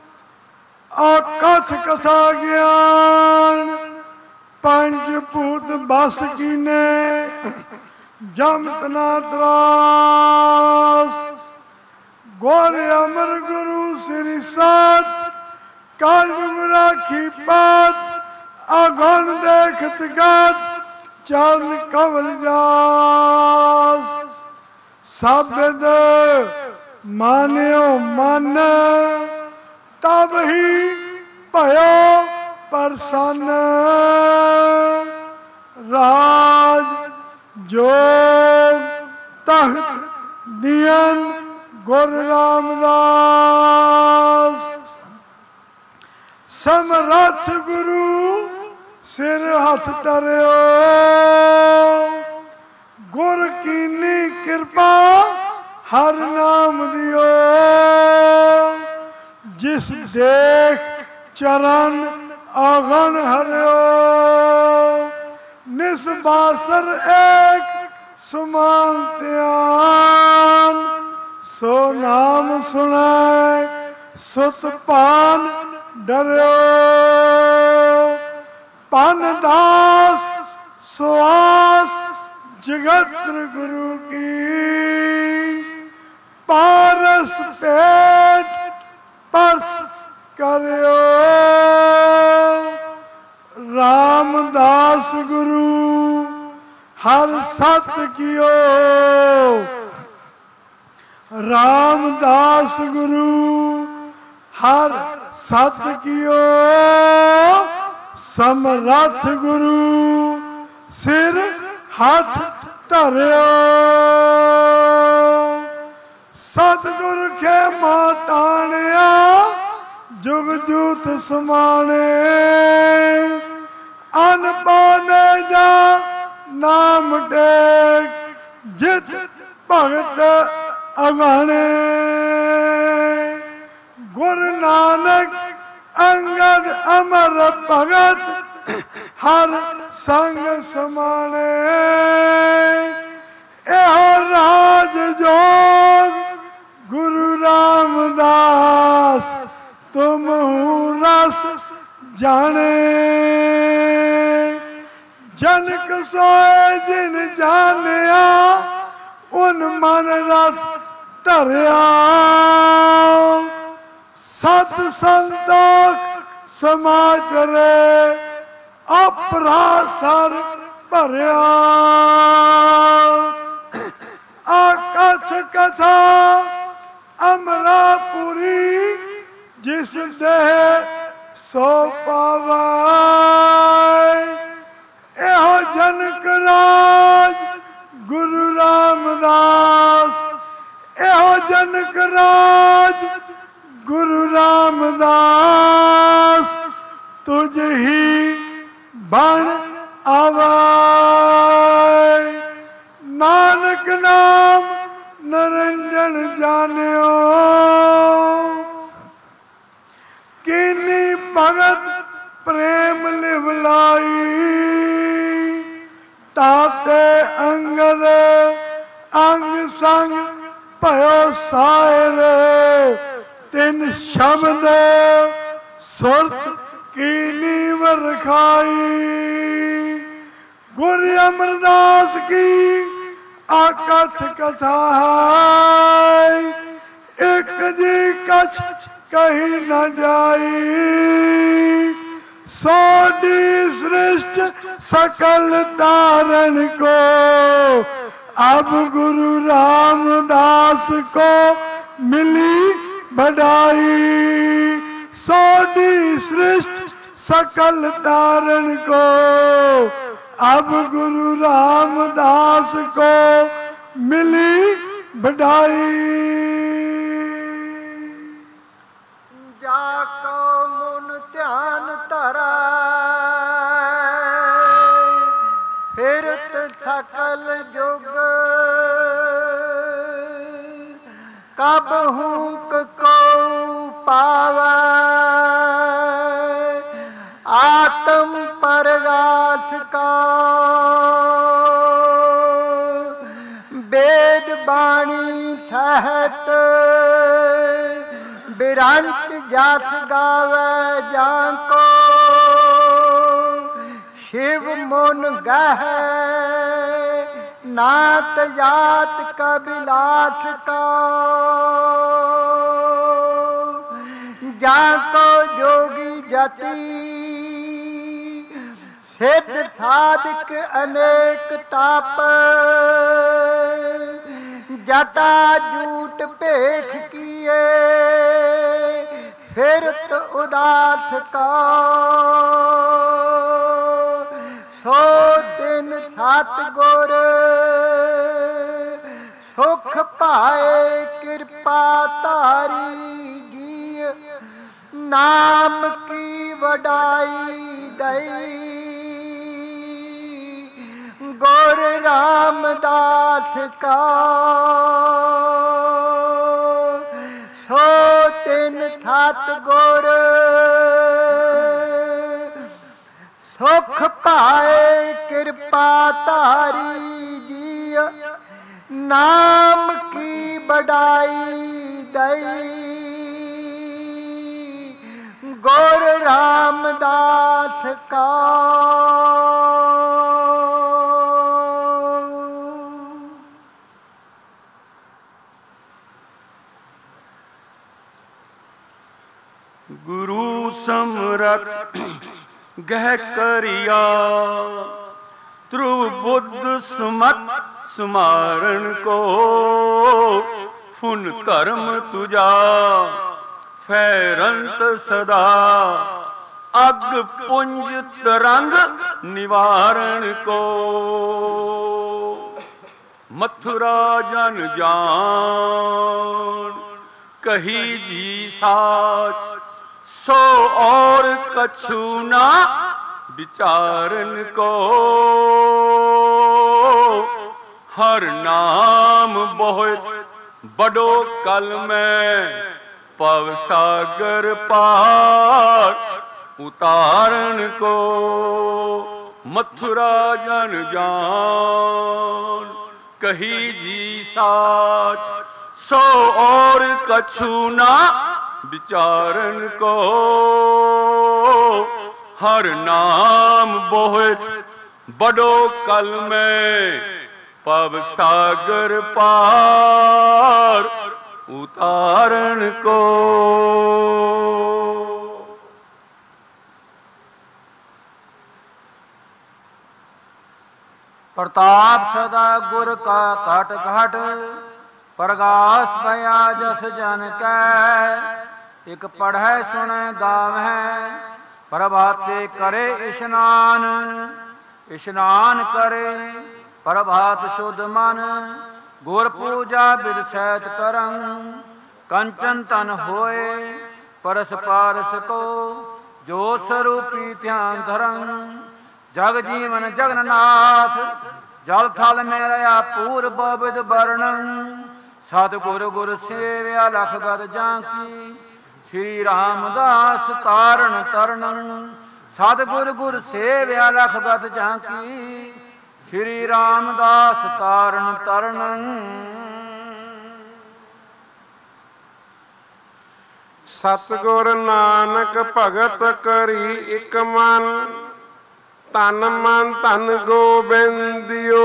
ਆਕਥ ਕਥਾ ਗਿਆਨ ਪੰਜ ਭੂਤ ਬਸ ਕੀਨੇ ਜਮਤ ਨਾ ਤਰਾਸ ਗੁਰ ਅਮਰ ਗੁਰੂ ਸ੍ਰੀ ਸਾਧ ਕਾਲ ਗੁਰਾਖੀ ਬਾਤ ਆਗਨ ਦੇਖਤ ਗਤ ਚਰਨ ਕਵਲ ਜਾਸ ਸਾਬਦ ਮਾਨਿਓ ਮਨ ਤਬ ਹੀ ਭਇਓ ਪ੍ਰਸੰਨ ਰਾਜ ਜੋਗ ਤਖਤ ਦੀਨ ਗੁਰੂ ਰਾਮਦਾਸ ਸਮਰੱਥ ਗੁਰੂ ਸਿਰ ਹੱਥ ਧਰਿਓ ਗੁਰ ਕੀਨੀ ਕਿਰਪਾ ਹਰ ਨਾਮ ਦਿਓ ਜਿਸ ਦੇਖ चरण अगन हरियो निस्बासर एक समान त्यान सो नाम सुनाए सुत पान डरियो पान दास सुआस जगत गुरु की पारस पेट परस करियो रामदास गुरु हर सत कियो रामदास गुरु हर सत कियो समरथ गुरु सिर हाथ धरियो सतगुर के मातानिया जुग जूत समाने अन पाने जा नाम टेक जित भगत अगाने गुरु नानक अंगद अमर भगत हर संग समाने एहो राज जोग गुरु रामदास तुम रस जाने जनक सोए जिन जानिया उन मन रथ धरिया सत संतोख समाचरे अपरासर भरिया आकथ कथा अमरापुरी जिस देह सो पावै एहो जनक राज गुरु रामदास एहो जनक राज गुरु रामदास तुझ ही बन आवे नानक नाम निरंजन जानियो कीनी भगत प्रेम लिवलाई ताते अंगद अंग संग भयो सायर तिन शब्द सुरत कीनी वरखाई गुरु अमरदास की आकथ कथा है एक जी कछ कही न जाई सोडी सृष्ट सकल तारण को अब गुरु रामदास को मिली बढ़ाई सोडी सृष्ट सकल तारण को अब गुरु रामदास को मिली बढ़ाई जाको मुन ध्यान धरा फिरत सकल जुग कब हुक को पावा आत्म परगाथ का वेद बाणी सहत बिरंत जात गावे जाको शिव मुन गह नात जात कबिलास का जाको जोगी जति सिद्ध साधक अनेक ताप जटा जूट पेख किए फिरत उदास का सो दिन सात गुर सुख पाए कृपा तारी जी नाम की वडाई दई गुर रामदास का सो तिन सात गुर कृपा तारी जी, नाम की बड़ाई दई गौर रामदास का। गुरु समरथ गह करिया, ध्रुव बुद्ध सुमत सुमारण को। फुन धर्म तुझा फैरंत सदा, अग पुंज तरंग निवारण को। मथुरा जन जान कही जी साच, सो और कछु ना विचारन को। हर नाम बहुत बड़ो कल में, पव सागर पार उतारन को। मथुरा जन जान कही जी साच, सो और कछु ना विचारन को। हर नाम बहुत बड़ो कल में, पव सागर पार उतारन को। प्रताप सदा गुर का काट घाट, प्रगास भया जस जन कै। एक पढ़ै सुनै गावै, प्रभाते करे स्नान। स्नान करे प्रभात शुद्ध मन, गुर पूजा विद सैत करं। कंचन तन होए परस पारस को, जो स्वरूपी ध्यान धरं। जग जीवन जगन्नाथ, जल थल में रया पूर्व विद वर्णन। सतगुर गुर सेव्या लख गद जाकी, श्री रामदास तारण तरन। सतगुर गुर सेव्या लख गद जाकी, श्री रामदास तारण तरन। सतगुर नानक भगत करी इक मन, तन मन धन गोबिंदियो।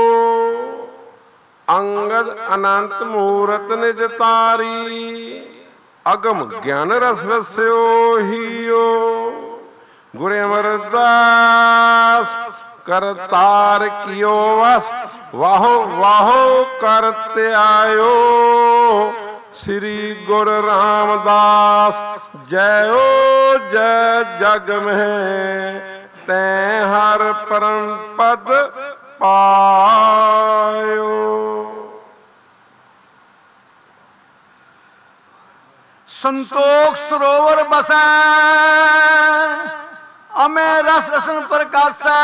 अंगद अनंत मूरत निज तारी, अगम ज्ञान रस रस्यो हियो। गुर अमरदास कर तार कियो वस, वाहो वाहो करते आयो। श्री गुरु रामदास जयो जय जग में, तैं हर परम पद पायो। संतोख सरोवर बसै, अमे रस रसन प्रकाशै।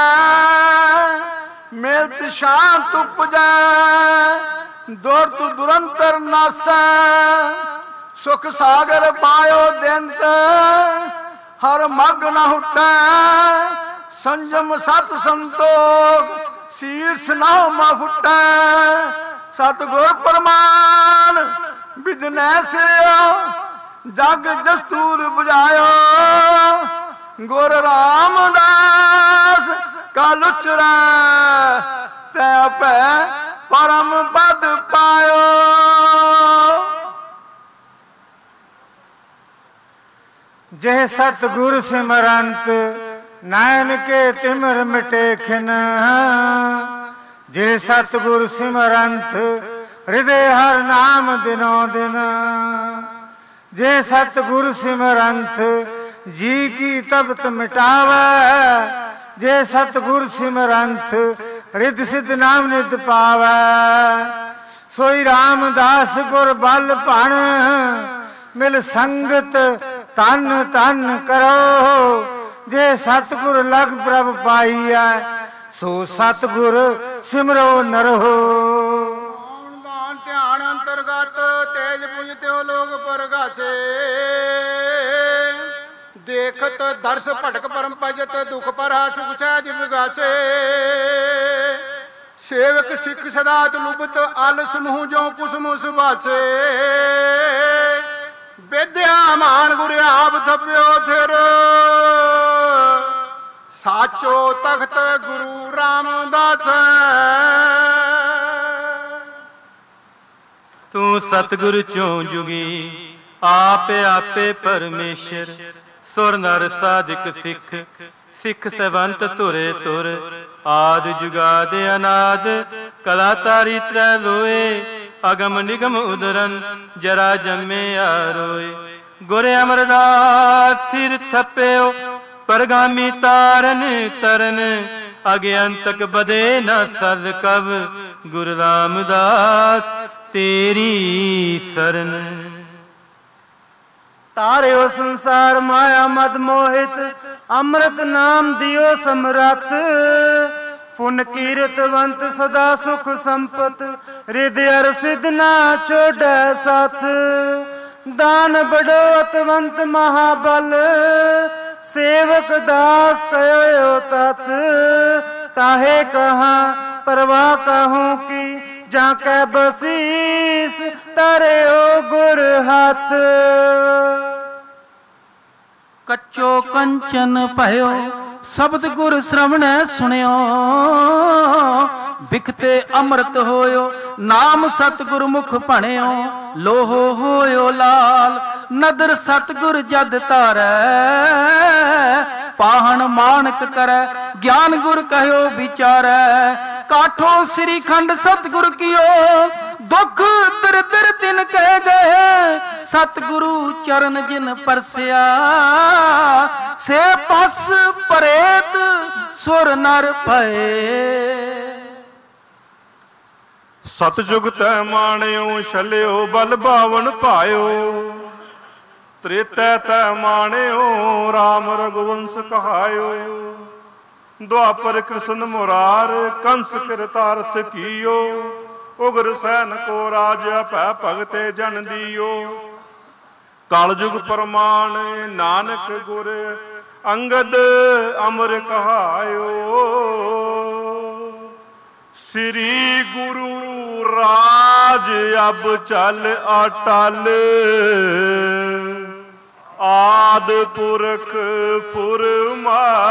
मेलत शांत उपजै, दौड़ तु दुरंतर नासै। सुख सागर पायो देंत, हर मग न हुटै। संजम सत संतोख, शीर्ष नाम फुटै। सतगुर प्रमाण विदनै सिरयो, जग जस्तूर बुझायो। गुर रामदास का लुचरा, तै पै परम पद पायो। जय सतगुर सिमरंत, नैन के तिमिर मिटे खिन। जय सतगुर सिमरंत, हृदय हर नाम दिनों दिन। जय सतगुर सिमरंत, जी की तबत मिटावै। जय सतगुर सिमरंत, रिद सिद्ध नाम नित पावै। सोई रामदास गुर बल भण, मिल संगत तन तन करो। जे सतगुर लग प्रभ पाईया, सो सतगुर सिमरो नरहो। दान ध्यान अंतर्गत तेज पुंज त्यो लोग परगाचे। देख ਦੇਖਤ ਦਰਸ ਭਟਕ ਪਰਮ ਭਜਤ ਦੁਖ ਪਰਾ ਸੁਖ ਸਹਿਜ ਵਿਗਾਸੇ ਸੇਵਕ ਸਿੱਖ ਸਦਾਤ ਲੁਬਤ ਅਲ ਸਮੂਹ ਜੋ ਕੁਸਮ ਸੁਭਾਸੇ ਵਿਦਿਆ ਮਾਨ ਗੁਰ ਆਪ ਥਪਿਓ ਥਿਰ ਸਾਚੋ ਤਖਤ ਗੁਰੂ ਰਾਮਦਾਸ ਤੂੰ ਸਤਿਗੁਰ ਚੋਂ ਜੁਗੀ ਆਪ ਆਪੇ ਪਰਮੇਸ਼ਰ ਸੁਰ ਨਰ ਸਾਧਿਕ ਸਿੱਖ ਸਿੱਖ ਸਵੰਤ ਤੁਰੇ ਤੁਰ ਆਦ ਜੁਗਾਦ ਅਨਾਦ ਕਲਾ ਤਾਰੀ ਤ੍ਰੈ ਲੋਏ ਅਗਮ ਨਿਗਮ ਉਦਰਨ ਜਰਾ ਜੰਮੇ ਆਰੋਏ ਗੁਰ ਅਮਰਦਾਸ ਥਿਰ ਥਪਿਓ ਪਰਗਾਮੀ ਤਾਰਨ ਤਰਨ ਅਗਿਆੰਤਕ ਬਦੇ ਨ ਸਦ ਕਬ ਗੁਰ ਰਾਮਦਾਸ ਤੇਰੀ ਸਰਨ ਤਾਰਿਓ ਸੰਸਾਰ ਮਾਇਆ ਮਦ ਮੋਹਿਤ ਅੰਮ੍ਰਿਤ ਨਾਮ ਦਿਓ ਸਮਰੱਥ ਪੁਨ ਕੀਰਤਵੰਤ ਸਦਾ ਸੁਖ ਸੰਪਤ ਰਿਦ ਅਰ ਸਿਧ ਨਾ ਛੋੜੈ ਸਾਥ ਦਾਨ ਬੜੋਤਵੰਤ ਮਹਾਬਲ ਸੇਵਕ ਦਾਸ ਕਯੋ ਤਤ ਤਾਹੇ ਕਹਾਂ ਪਰਵਾਹ ਕਹੂੰ ਕੀ ਜਾਂ ਕੈ ਬਸੀਸ ਤਰਿਓ ਗੁਰ ਹੱਥ ਕੱਚੋ ਕੰਚਨ ਭਇਓ ਸ਼ਬਦ ਗੁਰ ਸ਼ਰਵਣੈ ਸੁਣਿਓ ਬਿਖਤੇ ਅੰਮ੍ਰਿਤ ਹੋਇਓ ਨਾਮ ਸਤਿਗੁਰ ਮੁਖ ਭਣਿਓ ਲੋਹ ਹੋਇਓ ਲਾਲ ਨਦਰ ਸਤਿਗੁਰ ਜਦ ਧਾਰੈ ਪਾਹਣ ਮਾਨਕ ਕਰੈ ਗਿਆਨ ਗੁਰ ਕਹਿਓ ਵਿਚਾਰੈ ਕਾਠੋ ਸ੍ਰੀ ਖੰਡ ਸਤਿਗੁਰ ਕੀਓ ਦੁਖ ਦਰਦਰ ਤਿਨ ਕਹਿ ਗਏ ਸਤਿਗੁਰੂ ਚਰਨ ਜਿਨ ਪਰਸਿਆ ਸੇ ਪਸ ਪਰੇਤ ਸੁਰ ਨਰ ਭਏ ਸਤਜੁਗ ਤੈ ਮਾਣਿਓ ਛਲਿਓ ਬਲ ਬਾਵਨ ਭਾਇਓ ਤ੍ਰੇਤੈ ਤੈ ਮਾਣਿਓ ਰਾਮ ਰਘੁਵੰਸ ਕਹਾਇਓ ਦੁਆਪਰ ਕ੍ਰਿਸ਼ਨ ਮੁਰਾਰ ਕੰਸ ਕਿਰਤਾਰਥ ਕੀਓ ਉਗਰ ਸੈਨ ਕੋ ਰਾਜ ਭੈ ਭਗਤੇ ਜਨ ਦੀਓ ਕਲਯੁਗ ਪ੍ਰਮਾਣ ਨਾਨਕ ਗੁਰ ਅੰਗਦ ਅਮਰ ਕਹਾਇਓ ਸ੍ਰੀ ਗੁਰੂ ਰਾਜ ਅਬ ਚਲ ਅਟਲ ਆਦ ਪੁਰਖ ਫੁਰਮਾਇ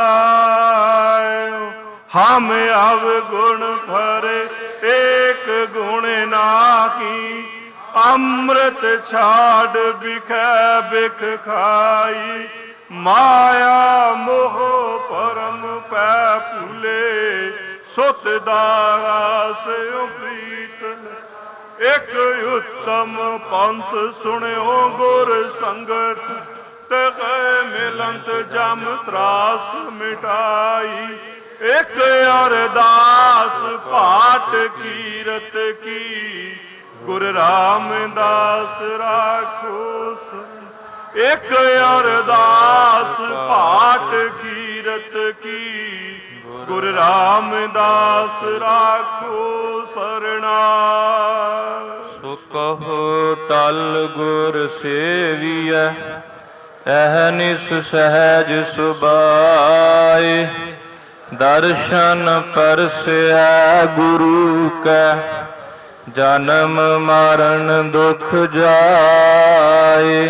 ਹਮ ਅਵ ਗੁਣ ਭਰੇ ਏਕ ਗੁਣ ਨਾਹੀ ਅੰਮ੍ਰਿਤ ਛਾੜ ਬਿਖੈ ਬਿਖ ਖਾਈ ਮਾਇਆ ਮੋਹ ਪਰਮ ਪੈ ਭੁਲੇ ਸੁਤ ਦਾਰਾ ਸਿਉ ਪ੍ਰੀਤ ਇਕ ਉਤਮ ਪੰਥ ਸੁਣਿਓ ਗੁਰ ਸੰਗਤ ਤੇ ਗਏ ਮਿਲੰਤ ਜਮ ਤਰਾਸ ਮਿਟਾਈ ਇਕ ਅਰਦਾਸ ਪਾਠ ਕੀਰਤ ਕੀ ਗੁਰ ਰਾਮਦਾਸ ਰਾਖੋ ਇਕ ਅਰਦਾਸ ਪਾਠ ਕੀਰਤ ਕੀ ਗੁਰ ਰਾਮਦਾਸ ਰਾਖੋ ਸਰਣਾ ਸੋ ਕਹੋ ਟਲ ਗੁਰ ਸੇਵੀਐ ਅਹਨਿਸ ਸਹਿਜ ਸੁਭਾਏ ਦਰਸ਼ਨ ਪਰਸੈ ਗੁਰੂ ਕੈ ਜਨਮ ਮਰਨ ਦੁਖ ਜਾਏ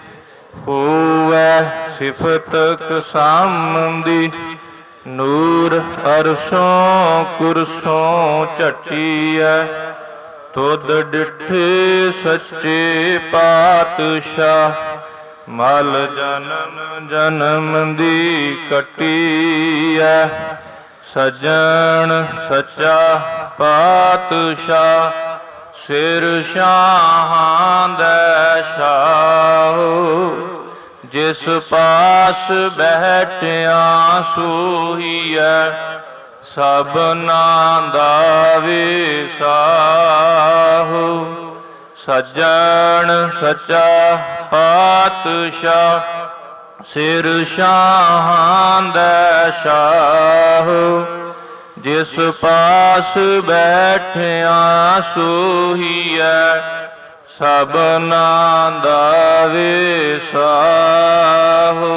ਹੋਵੈ ਸਿਫਤ ਕਸਾਮਦੀ ਨੂਰ ਅਰਸੋਂ ਕੁਰਸੋਂ ਝਟੀਐ ਤੁਧ ਡਿਠੇ ਸੱਚੇ ਪਾਤਸ਼ਾਹ ਮਲ ਜਨਮ ਜਨਮ ਦੀ ਕਟੀਐ ਸਜਣ ਸੱਚਾ ਪਾਤਸ਼ਾਹ ਸਿਰ ਸ਼ਾਹਾਂ ਦਾ ਸ਼ਾਹੋ ਜਿਸ ਪਾਸ ਬੈਠਿਆ ਸੋਹੀਐ ਸਭਨਾਂ ਦਾ ਵਿਸਾਹੋ ਸਜਣ ਸੱਚਾ ਪਾਤਸ਼ਾਹ ਸਿਰ ਸ਼ਾਹਾਂ ਦਾ ਸ਼ਾਹੋ ਜਿਸ ਪਾਸ ਬੈਠਿਆ ਸੋਹੀਐ ਸਭਨਾ ਦਾ ਵਿਸਾਹੋ।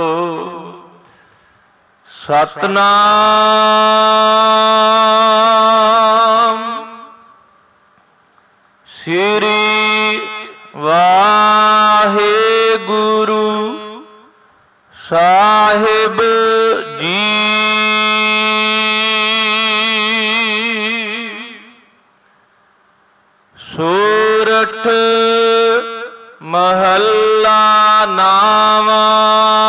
ਸਤਨਾਮ ਸ੍ਰੀ ਵਾਹਿਗੁਰੂ ਸਾਹਿਬ ਜੀ। ਸੂਰਠ ਮਹੱਲਾ ਨਾਵਾਂ।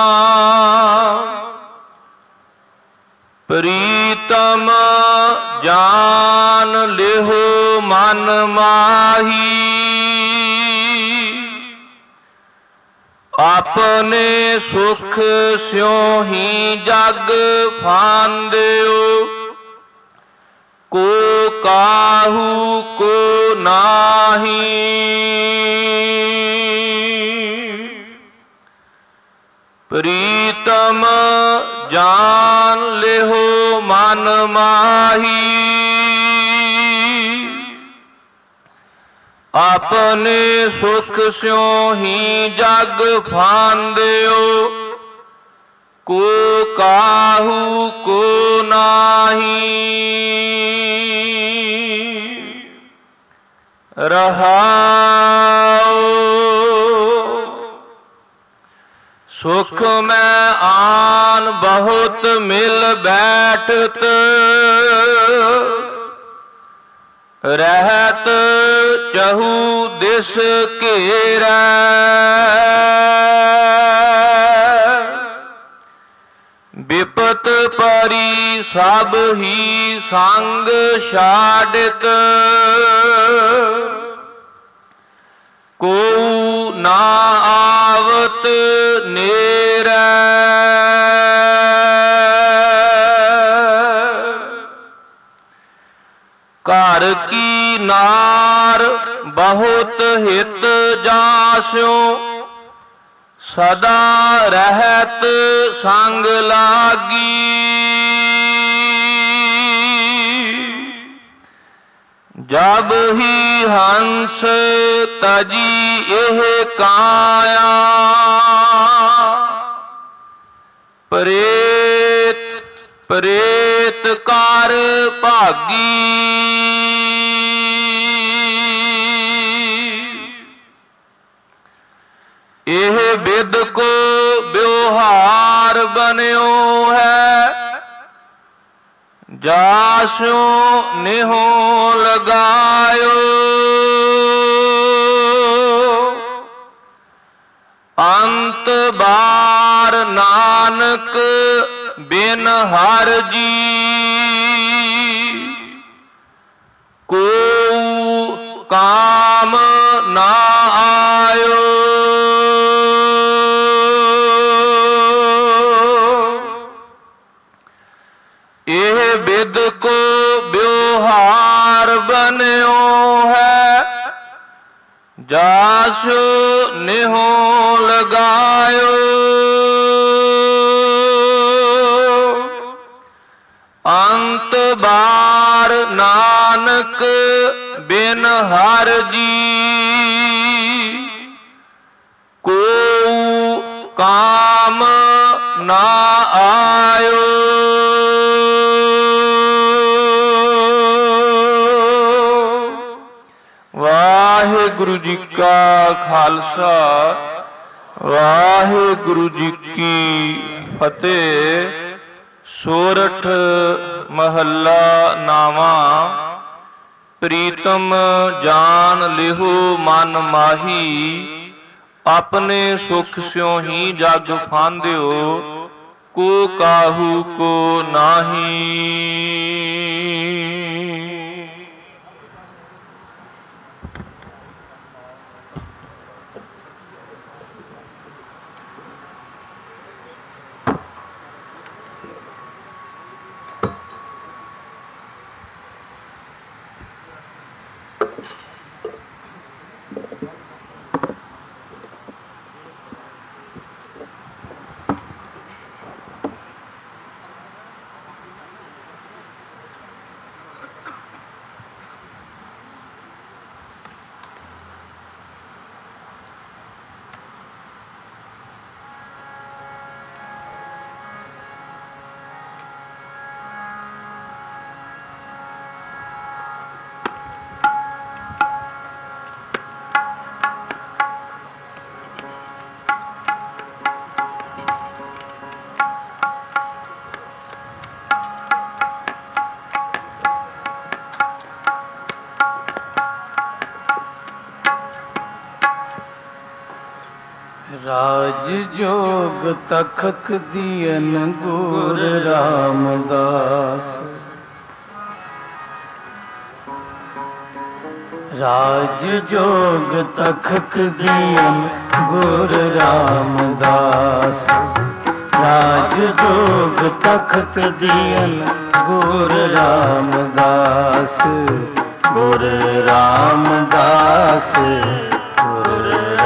ਪ੍ਰੀਤਮ ਜਾਨ ਲਿਹੁ ਮਨ ਮਾਹੀ। ਆਪਣੇ ਸੁਖ ਸਿਉ ਹੀ ਜਗ ਫਾਂਦਿਓ। ਕੋ ਕਾਹੂ ਕੋ ਨਾਹੀ। ਪ੍ਰੀਤਮ ਜਾਨ ਲਿਹੁ ਮਨ ਮਾਹੀ। ਆਪਣੇ ਸੁਖ ਸਿਉ ਹੀ ਜਗ ਫਾਂਦਿਓ। ਕੋ ਕਾਹੂ ਕੋ ਨਾਹੀ। ਰਹਾਉ ਸੁਖ ਮੈਂ ਆਨ ਬਹੁਤ ਮਿਲ ਬੈਠਤ। ਰਹਿਤ ਚਹੂ ਦਿਸ ਘੇਰੈ। ਬਿਪਤ ਪਰੀ ਸਭ ਹੀ ਸੰਗ ਛਾੜਿਤ। ਕੋ ਨਾ ਆਵਤ ਨੇਰੈ। ਘਰ ਕੀ ਨਾਰ ਬਹੁਤ ਹਿਤ ਜਾਸਿਓ। ਸਦਾ ਰਹਿਤ ਸੰਗ ਲਾਗੀ। ਜਬ ਹੀ ਹੰਸ ਤਜੀ ਇਹ ਕਾਇਆ। ਪ੍ਰੇਤ ਪ੍ਰੇਤ ਕਰ ਭਾਗੀ। ਇਹ ਬਿਦ ਕੋ ਵਿਵਹਾਰ ਬਨਿਓ ਹੈ। ਜਾਸਿਓ ਨਿਹੋ ਲਗਾਇਓ। ਅੰਤ ਬਾਰ ਨਾਨਕ ਬਿਨ ਹਰ ਜੀ। ਕੋ ਕਾਮ ਨਾ ਆਇਓ। ਇਹ ਬਿਦ ਕੋ ਵਿਵਹਾਰ ਬਨਿਓ ਹੈ। ਜਾਸਿਓ ਨਿਹੋ ਲਗਾਇਓ। ਅੰਤ ਬਾਰ ਨਾਨਕ ਬਿਨ ਹਰ ਜੀ। ਕੋ ਕਾਮ ਨਾ ਆਇਓ। ਵਾਹਿਗੁਰੂ ਜੀ ਕਾ ਖਾਲਸਾ ਵਾਹਿਗੁਰੂ ਜੀ ਕੀ ਫਤਿਹ। ਸੋਰਠ ਮਹੱਲਾ ਨਾਵਾਂ। ਪ੍ਰੀਤਮ ਜਾਨ ਲਿਹੁ ਮਨ ਮਾਹੀ। ਆਪਣੇ ਸੁਖ ਸਿਉ ਹੀ ਜਗ ਫਾਂਦਿਓ। ਕੋ ਕਾਹੂ ਕੋ ਨਾਹੀ। राज जोग तखत दियन गुर रामदास। राज जोग तखत दियन गुर रामदास। राज जोग तखत दियन गुर रामदास। गुर रामदास गुर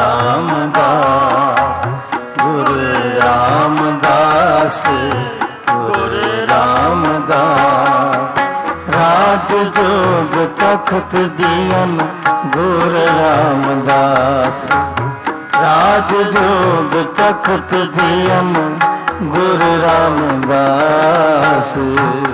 रामदास गुर रामदास गुर रामदास। राज जोग तखत दियन गुर रामदास। राज जोग तखत दियन गुर रामदास।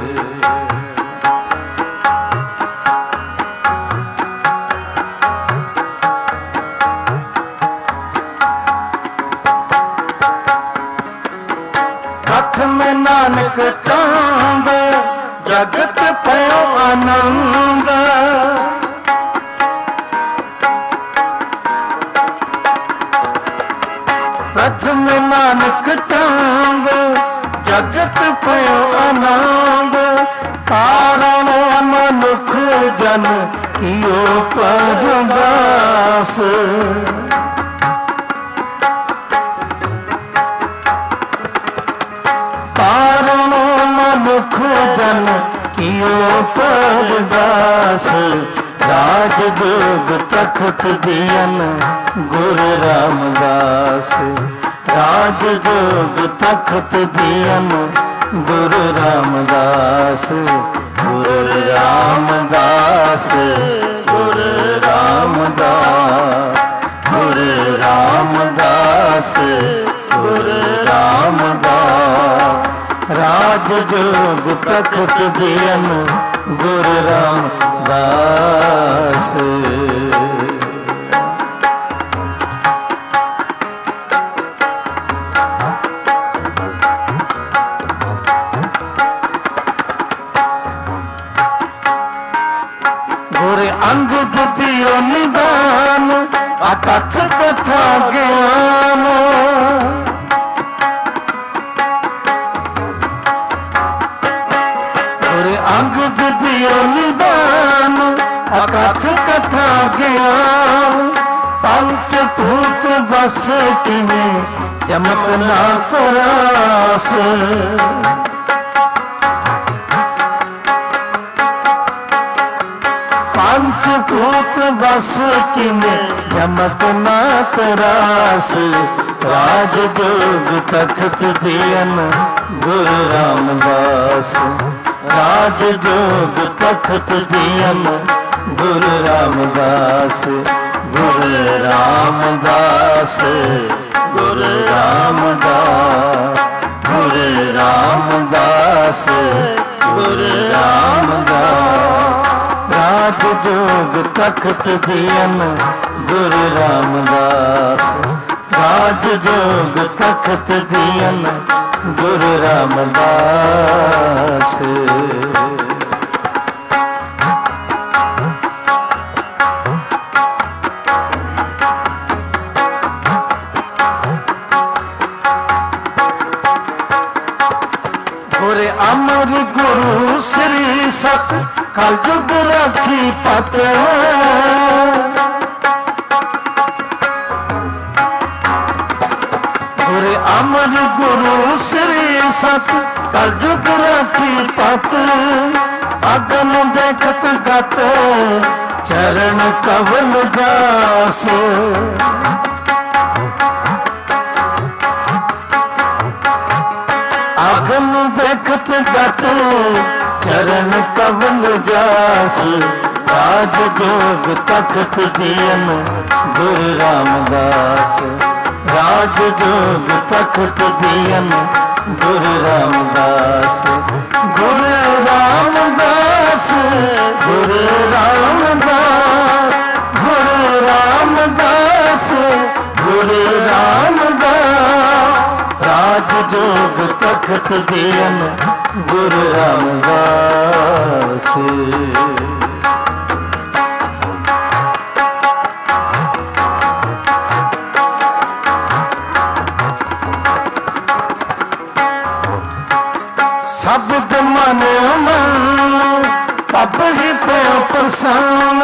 में नानक चांद जगत पयो आनंद। प्रथम नानक चांद जगत पयो आनंद। कारण मनुख जन कियो परदास। मनुख जन कियो परदास। राज जोग तखत दियन गुर रामदास। राज जोग तखत दियन गुर रामदास। गुर रामदास गुर रामदास गुर रामदास गुर रामदास। राज जोग तखत दियन गुर रामदास। गुर अंगद दियो निदान अकथ कथा ज्ञान। अंगद दियो निदान अकथ कथा ज्ञान। पंचभूत बस किने जमत ना तरास। पंचभूत बस किने जमत ना तरास। राज जोग तखत दियन गुर रामदास। राज जोग तखत दियन गुर रामदास। गुर रामदास गुर रामदास गुर रामदास गुर रामदास। राज जोग तखत दियन गुर रामदास। राज जोग तखत दियन गुर रामदास। गुर अमर गुरु श्री सत कलयुग राखी पत। गुर अमर गुरु श्री सत कलयुग राखी पत। अगन देखत गत चरण कवल जास। अगन देखत गत चरण कवल जास। राज जोग तखत दियन गुर रामदास। राज जोग तखत दियन गुर रामदास। गुर रामदास गुर रामदास गुर रामदास गुर रामदास। राज जोग तखत दियन गुर रामदास। ਸ਼ਬਦ ਮਨ ਮਨ ਤਬ ਹੀ ਪਿਓ ਪ੍ਰਸੰਨ।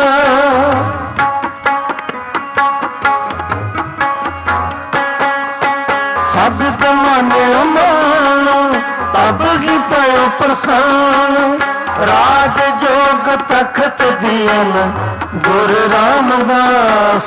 ਸ਼ਬਦ ਮਨ ਮਨ ਤਬ ਹੀ ਪਿਓ ਪ੍ਰਸੰਨ। ਰਾਜ ਜੋਗ ਤਖਤ ਦੀਨ ਗੁਰ ਰਾਮਦਾਸ।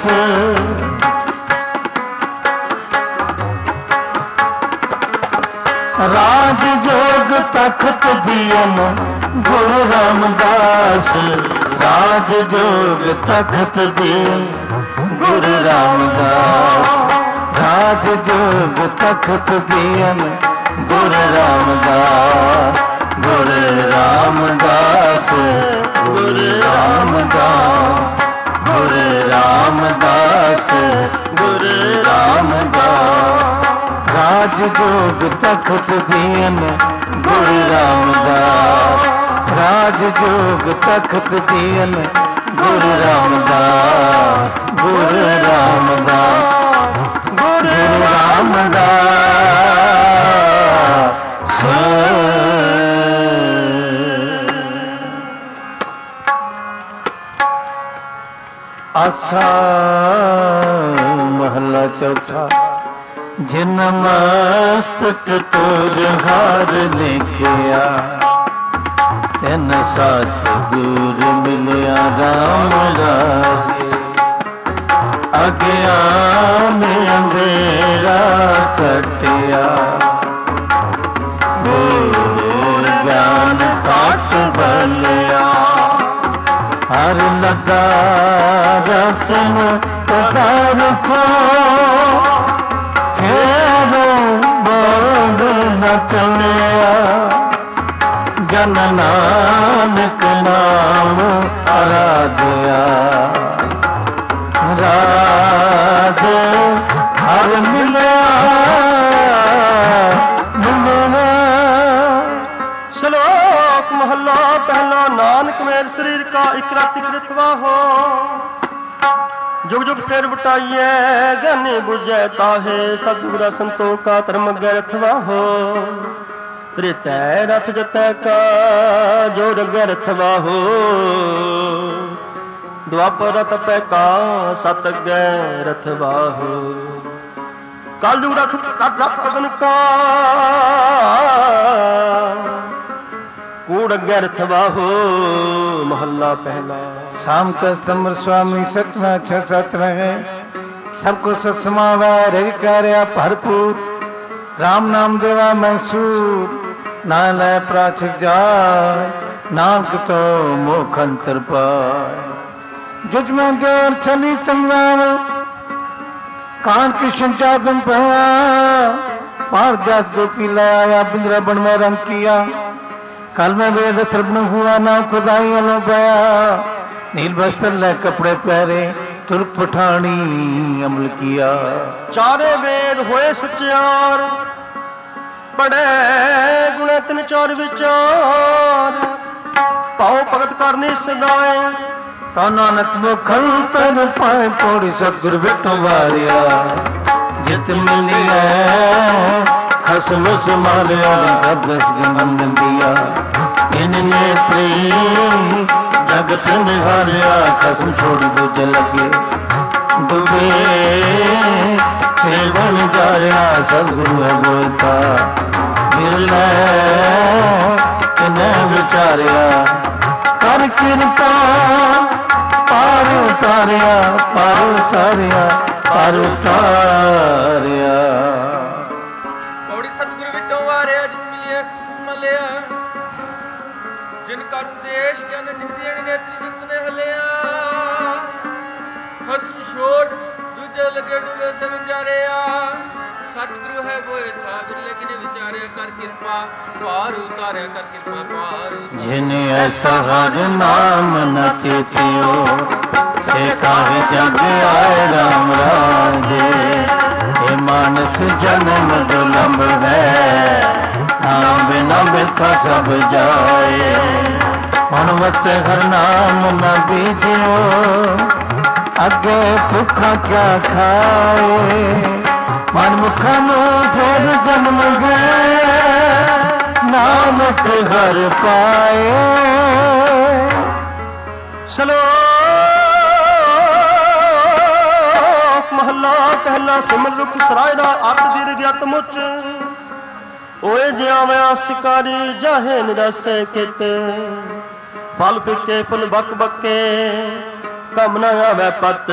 ਰਾਜ ਜੋਗ ਤਖਤ ਦੀਨ ਗੁਰੂ ਰਾਮਦਾਸ। ਰਾਜ ਜੋਗ ਤਖਤ ਦੀਨ ਗੁਰੂ ਰਾਮਦਾਸ। ਰਾਜ ਜੋਗ ਤਖਤ ਦੀਨ ਗੁਰੂ ਰਾਮਦਾਸ। ਗੁਰੂ ਰਾਮਦਾਸ ਗੁਰੂ ਰਾਮਦਾਸ ਗੁਰੂ ਰਾਮਦਾਸ ਗੁਰੂ ਰਾਮਦਾਸ। ਰਾਜ ਜੋਗ ਤਖਤ ਦੀਨ ਗੁਰੂ ਰਾਮਦਾਸ। ਰਾਜ ਜੋਗ ਤਖਤ ਦੀਨ ਗੁਰੂ ਰਾਮਦਾਸ। ਗੁਰੂ ਰਾਮਦਾਸ ਗੁਰੂ ਰਾਮਦਾਸ। ਆਸਾ ਮਹਲਾ ਚੌਥਾ। ਜਿਨ ਮਸਤਕ ਤੁਰ ਹਾਰ ਲਿਖਿਆ ਤਿਨ ਸਾਥ ਗੁਰ ਮਿਲਿਆ ਰਾਮ ਰਾਜੇ। ਅਗਿਆਨ ਅੰਧੇਰਾ ਕਟਿਆ ਗੁਰ ਗਿਆਨ ਕਾਟ ਬਲਿਆ। ਹਰ ਲਗਾ ਰਤਨ ਪਦਾਰਥੋ ਚਲਿਆ। ਜਨ ਨਾਨਕ ਨਾਮ ਅਰਾਧਿਆ। ਰਾਜ ਹਰ ਮਿਲਿਆ ਮਿਲਿਆ। ਸ਼ਲੋਕ ਮਹੱਲਾ ਪਹਿਲਾ। ਨਾਨਕ ਮੇਰ ਸਰੀਰ ਕਾ ਇਕ ਰਾਤਿ ਕ੍ਰਿਤਵਾ ਹੋ। जुग जुग फेर बटाइए ज्ञानी बुझे ताहे। सतगुरा संतो का धर्म गरथवा हो। त्रेतै रथ जतै का जो रथवा हो। द्वापर तपै का सत रथवा हो। कालयुग रख रथ पवन का कूड़ गरथवा हो। महला पहला। शाम का स्तंभ स्वामी सतना छह सत रहे। सबको सत्समावा रवि कार्या भरपूर। राम नाम देवा मैसूर ना लय प्राचित जाय। नानक तो मोख अंतर पाय। जुज में जोर चली तंगराम कान कृष्ण चादम पहया। पार जात गोपी लाया बिंद्रा बन में रंग किया। कल में वेद त्रिभुवन हुआ नाम खुदाई अलो पाया। नील वस्त्र ले कपड़े पहरे तुर्क पठानी अमल किया। चारे वेद होए सचार बड़े गुण तिन चार विचार। पाओ भगत करनी सदाए। तो नानक मुखल तर पाए पौड़ी सतगुरु बिटो वारिया। जित मिलिया खसम संभालिया दस गंगन दिया। इन नेत्री जगत निहारिया। खसम छोड़ दूजे लगे डूबे सेवन जारिया। सतगुरु है बोलता बिरले इन्हें विचारिया। कर कृपा पार उतारिया पार उतारिया पार उतारिया। जिन का उपदेश ज्ञान जिन दी नेत्री जुक्त ने हलिया। खसम छोड़ दूजे लगे डूबे से विचारिया। सतगुरु है बोए था बिरले किने विचारिया। कर कृपा पार उतारिया कर कृपा पार। जिन ऐसा हर नाम न चेतियो से काहे जग आए राम राजे। हे मानस जन्म दुलंब है। नाम बिना बिथा सब जाए। मनवत हर नाम न बीजियो। अगे भुखा क्या खाए। मन मुखा नो फिर जन्म गए। ਨਾਨਕ ਹਰ ਪਾਏ। ਸ਼ਲੋਕ ਮਹਲਾ ਪਹਿਲਾ। ਸਿਮਰ ਰੁਖ ਸਰਾਏ ਦਾ ਅਰਥ ਦੀਰਘ ਅਤ ਮੁੱਚ ਓਏ ਜਿਆਵਿਆ ਸਿਕਾਰੀ ਜਾਹੇ ਨਿਰਾਸੇ ਕਿਤੇ ਫਲ ਫਿੱਕੇ ਫੁੱਲ ਬੱਕ ਬੱਕੇ ਕੰਮ ਨਾ ਆਵੇ ਪਤ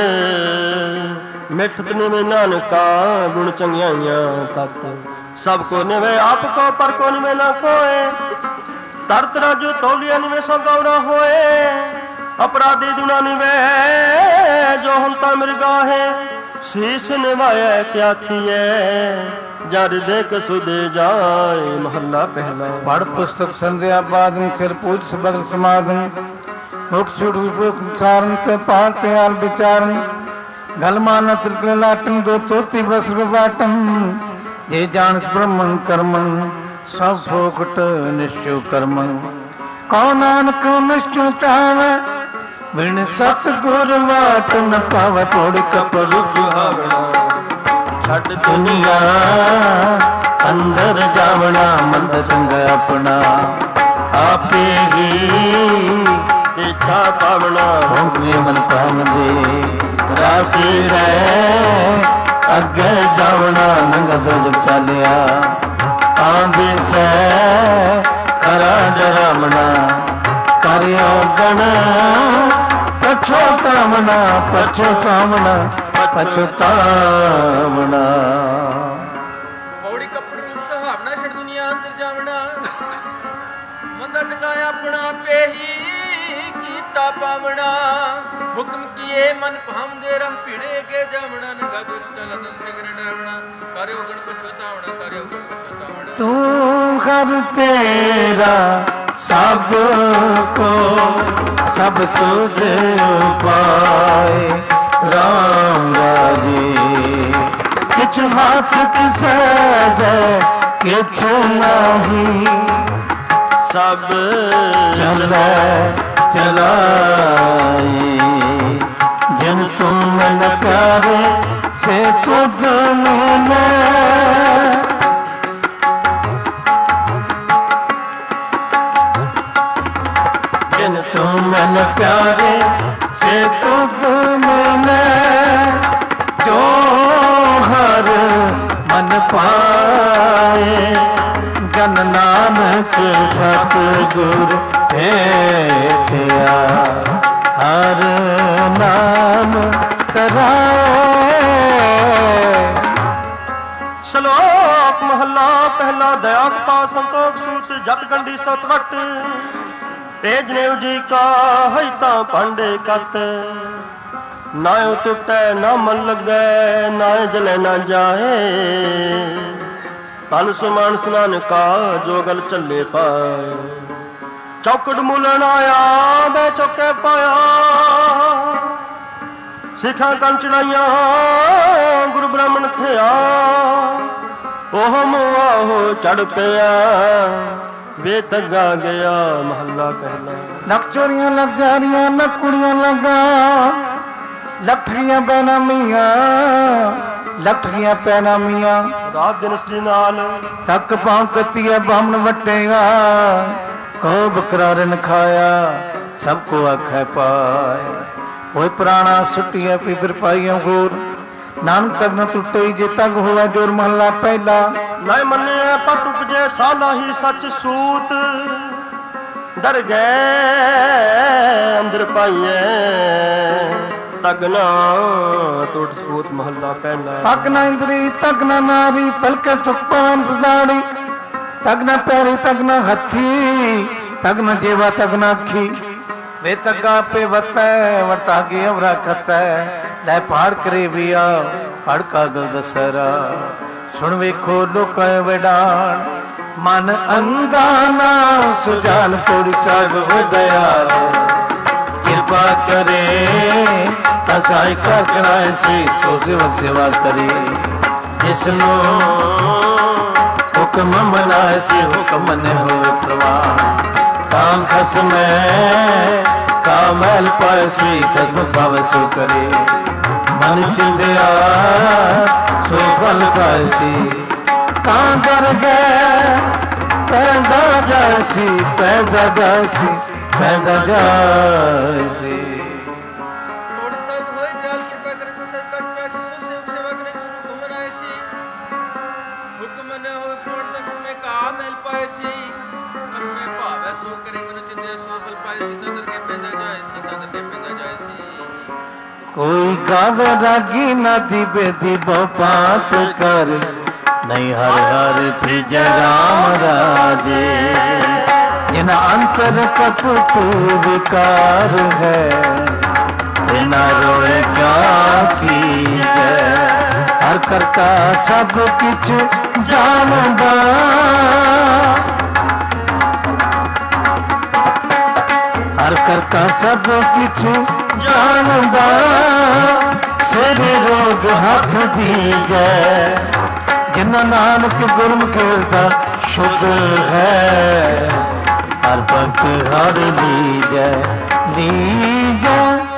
ਮਿੱਠਤ ਨਿਵੇਂ ਨਾਨਕਾ ਗੁਣ ਚੰਗਿਆਈਆਂ ਤਤ ਸਭ ਕੋ ਨਿਵੇਂ ਆਪ ਕੋ ਪਰ ਕੋ ਨਿਵੇਂ ਨਾ ਕੋਏ ਤਰਤ ਰਾਜੂ ਤੌਲੀਆ ਨਿਵੇਂ ਸੋ ਗੌਰਾ ਹੋਏ ਅਪਰਾਧੀ ਦੁਨਾ ਨਿਵੇਂ ਜੋ ਹੰਤਾ ਮਿਰਗਾਹੇ ਸੀਸ ਨਿਵਾਇਆ ਕਿਆ ਆਖੀਏ ਜਰ ਦੇਖ ਸੁਦੇ ਜਾਏ। ਮਹੱਲਾ ਪਹਿਲਾ। ਪੜ ਪੁਸਤਕ ਸੰਧਿਆ ਬਾਦਨ ਸਿਰ ਪੂਜ ਸਬਦ ਸਮਾਦਨ ਮੁਖ ਛੁੜ ਉਚਾਰਨ ਤੇ ਪਾਲ ਤੇ ਆਲ ਵਿਚਾਰਨ ਗਲ ਮਾਨ ਤ੍ਰਿਕਲ ਲਾਟਨ ਦੋ ਤੋਤੀ ਬਸਰ ਬਾਟਨ ਜੇ ਜਾਣਸ ਬ੍ਰਹਮੰ ਕਰਮੰ ਸਭ ਫੋਕਟ ਨਿਸ਼ਚੋ ਕਰਮੰ ਕਉ ਨਾਨਕ ਨਿਸ਼ਚੋ ਤਾਵੈ ਬਿਨ ਸਤ ਗੁਰ ਵਾਟ ਨ ਪਾਵੈ ਥੋੜੀ ਕਪਲ ਸੁਹਾਵਣਾ ਛੱਡ ਦੁਨੀਆ ਅੰਦਰ ਜਾਵਣਾ ਮੰਦ ਚੰਗਾ ਆਪਣਾ ਆਪੇ ਹੀ ਇੱਛਾ ਪਾਵਣਾ ਹੋਂਗੇ ਮਨ ਕਾਮ ਦੇ ਰਾਖੀ ਰਹਿ ਅੱਗੇ ਜਾਵਣਾ ਨੰਗਾ ਦੁਜ ਚਾਲਿਆ ਆਂਦੇ ਸੈ ਕਰਾ ਜਰਾਮਣਾ ਕਰਿਓ ਗਣ ਪਛੋਤਾਵਣਾ ਪਛੋਤਾਵਣਾ ਪਛੋਤਾਵਣਾ। ਪੌੜੀ ਕੱਪੜ ਰੂਪ ਸੁਹਾਵਣਾ ਛੱਡ ਦੁਨੀਆ ਅੰਦਰ ਜਾਵਣਾ ਮੰਦਾ ਟਿਕਾਇਆ ਆਪਣਾ ਪੇਹੀ ਕੀਤਾ ਪਾਵਣਾ ਹੁਕਮ ਕੀਏ ਮਨ ਭਾਮਦੇ ਰਹ ਭਿੜੇ ਕੇ ਜਾਵਣਾ ਨੰਗਾ ਦੁਸ਼ ਚਲਨ ਸਿਗਰ ਡਾਵਣਾ ਕਰਿਓ ਗਣ ਪਛੋਤਾਵਣਾ ਕਰਿਓ ਗਣ ਪਛੋਤਾਵਣਾ। ਤੂੰ ਹਰ ਤੇਰਾ ਸਭ ਕੋ ਸਭ ਤੁਧ ਉਪਾਏ ਰਾਮ ਰਾਜੇ ਕਿਛ ਹੱਥ ਕਿਸੈ ਦੇ ਕਿਛ ਨਾਹੀ ਸਭ ਚਲੈ ਚਲਾਏ ਜਿਨ ਤੁਮ ਮਨ ਪਿਆਰੇ ਸੇ ਤੁਧ ਮਿਲੈ ਜਿਨ ਤੁਮ ਮਨ ਪਿਆਰੇ ਸੇ ਤੁਧ ਮਿਲੈ ਜੋ ਹਰ ਮਨ ਪਾਏ ਜਨ ਨਾਨਕ ਸਤ ਗੁਰ ਭੇਟਿਆ ਹਰ ਨਾਮ ਤਰਾਏ। ਸ਼ਲੋਕ ਮਹੱਲਾ ਪਹਿਲਾ। ਦਇਆ ਕਪਾ ਸੰਤੋਖ ਸੂਤ ਜਤ ਗੰਢੀ ਸਤ ਘਟ ਤੇਜ ਨੇਵ ਜੀ ਕਾ ਹੈ ਤਾਂ ਭਾਂਡੇ ਕਤ ਨਾ ਟੁੱਟੈ ਨਾ ਮਨ ਲੱਗੈ ਨਾ ਜਲੇ ਨਾ ਜਾਏ ਤਨ ਸੁਮਾਨ ਸਨਾਨ ਕਾ ਜੋ ਗਲ ਚੱਲੇ ਪਾਏ ਚੌਕੜ ਮੁਲਣ ਆਇਆ ਬੈ ਚੌਕੇ ਪਾਇਆ ਸਿੱਖਾਂ ਕੰਨ ਚੜਾਈਆਂ ਗੁਰੂ ਬ੍ਰਾਹਮਣ ਥਿਆ ਉਹ ਮੁਆਹੋ ਚੜ ਪਿਆ ਵੇ ਤੱਗਾ ਗਿਆ। ਮਹੱਲਾ ਪਹਿਲਾ। ਲੱਖ ਚੋਰੀਆਂ ਲੱਗ ਜਾਰੀਆਂ ਲੱਖ ਕੁੜੀਆਂ ਲੱਗਾ ਲੱਠੀਆਂ ਬੇਨਾਮੀਆਂ ਲੱਠੀਆਂ ਪੈਨਾਮੀਆਂ ਰਾਤ ਦਿਨ ਸ੍ਰੀ ਨਾਲ ਤੱਕ ਪਾਉ ਕੱਤੀਆ ਬਾਮਣ ਵਟੇਗਾ ਕੋ ਬਕਰਾਰਨ ਖਾਇਆ ਸਭ ਕੋ ਆਖੈ ਪਾਏ ਹੋਏ ਪ੍ਰਾਣਾ ਸੁੱਟੀਆਂ ਪੀਬਰ ਪਾਈਆਂ ਹੋਰ ਨਾਨਕ ਤੱਕ ਨ ਟੁੱਟੇ ਜੇ ਤੱਕ ਹੋਇਆ ਜੋਰ। ਮਹੱਲਾ ਪਹਿਲਾ। ਨਾ ਮੰਨਿਆ ਪਤ ਉਪਜੇ ਸਾਲਾ ਹੀ ਸੱਚ ਸੂਤ ਡਰ ਗਏ ਅੰਦਰ ਪਾਈਏ ਤਗਨਾ ਟੁੱਟ ਸਪੂਤ। ਮਹੱਲਾ ਪਹਿਲਾ। ਤੱਕ ਨਾ ਇੰਦਰੀ ਤੱਕ ਨਾ ਨਾਰੀ ਪਲਕੇ ਤੁਕ ਪਵਨ ਸਦਾੜੀ ਤੱਕ ਨਾ ਪੈਰੀ ਤੱਕ ਨਾ ਹੱਥੀ ਤੱਕ ਨਾ ਜੇਵਾ ਤੱਕ ਨਾ ਅੱਖੀ ਵੇ ਤੱਗਾ ਪੇ ਵਤੈ ਵਰਤਾ ਕੇ ਅਵਰਾ ਖਤੈ ਲੈ ਪਹਾੜ ਕਰੇ ਵੀਆ ਪੜ ਕਾਗਲ ਦਸਰਾ ਸੁਣ ਵੇਖੋ ਲੋਕਾਂ ਵਡਾਣ ਮਨ ਅੰਧਾ ਨਾ ਸੁਜਾਨ ਪੂਰੀ ਸਾਹਿਬ ਹੋ ਦਇਆਲ ਕਿਰਪਾ ਕਰੇ ਤਸਾਈ ਕਰ ਕਰਾਏ ਸੀ ਸੋ ਸੇਵਾ ਸੇਵਾ ਕਰੇ ਜਿਸ ਨੂੰ ਹੁਕਮ ਮਨਾਏ ਸੀ ਹੁਕਮ ਨੇ ਹੋਏ ਪ੍ਰਵਾਨ ਤਾਂ ਖਸਮੈ ਕਾਮਲ ਪਾਏ ਸੀ ਖਸਮ ਪਾਵੇ ਸੋ ਕਰੇ ਮਨ ਚਿੰਦਿਆ ਸੋ ਫਲ ਪਾਏ ਸੀ ਤਾਂ ਦਰ ਗਏ ਪੈਂਦਾ ਜਾਸੀ ਪੈਂਦਾ ਜਾਸੀ ਪੈਂਦਾ ਜਾਸੀ। ਕੋਟ ਸਾਹਿਬ ਹੋਏ ਦਿਆਲ ਕਿਰਪਾ ਕਰੇ ਤੋ ਸੇ ਕੱਟ ਪੈਸੀ ਸੋ ਸੇਵਕ ਸੇਵਾ ਕਰੇ ਜਿਸ ਨੂੰ ਤੁਮ ਬਣਾਏ ਸੀ। ਹੁਕਮ ਨ ਹੋਏ ਫੋੜ ਤੱਕ ਮੈਂ ਕਾ ਮਿਲ ਪਾਏ ਸੀ। ਅਸਮੇ ਭਾਵੈ ਸੋ ਕਰੇ ਮਨ ਚਿੰਦੇ ਸੋ ਫਲ ਪਾਏ ਸੀ। ਤਦਰ ਕੇ ਪੈਂਦਾ ਜਾਏ ਸੀ ਤਦਰ ਕੇ ਪੈਂਦਾ ਜਾਏ ਸੀ। ਕੋਈ ਗਾਵੇ ਰਾਗੀ ਨਾ ਦੀਬੇ ਦੀਬੋ ਪਾਤ ਕਰ ਨਹੀਂ ਹਰ ਹਰ ਭਿਜੈ ਰਾਮ ਰਾਜੇ। ਜਿਨਾ ਅੰਤਰ ਕਪਟ ਵਿਕਾਰ ਹੈ ਤਿਨਾ ਰੋਏ ਕਿਆ ਕੀਜੈ। ਹਰ ਕਰਤਾ ਸਭ ਕਿਛ ਜਾਣਦਾ ਹਰ ਕਰਤਾ ਸਭ ਕਿਛ ਜਾਣਦਾ। ਸਿਰ ਰੋਗ ਹੱਥ ਦੀਜੈ ਜਿਨਾ ਨਾਨਕ ਗੁਰਮੁਖ ਦਾ ਸ਼ੁਧ ਹੈ। ਹਰ ਭਗਤ ਹਰ ਲੀਜੈ ਲੀਜੈ।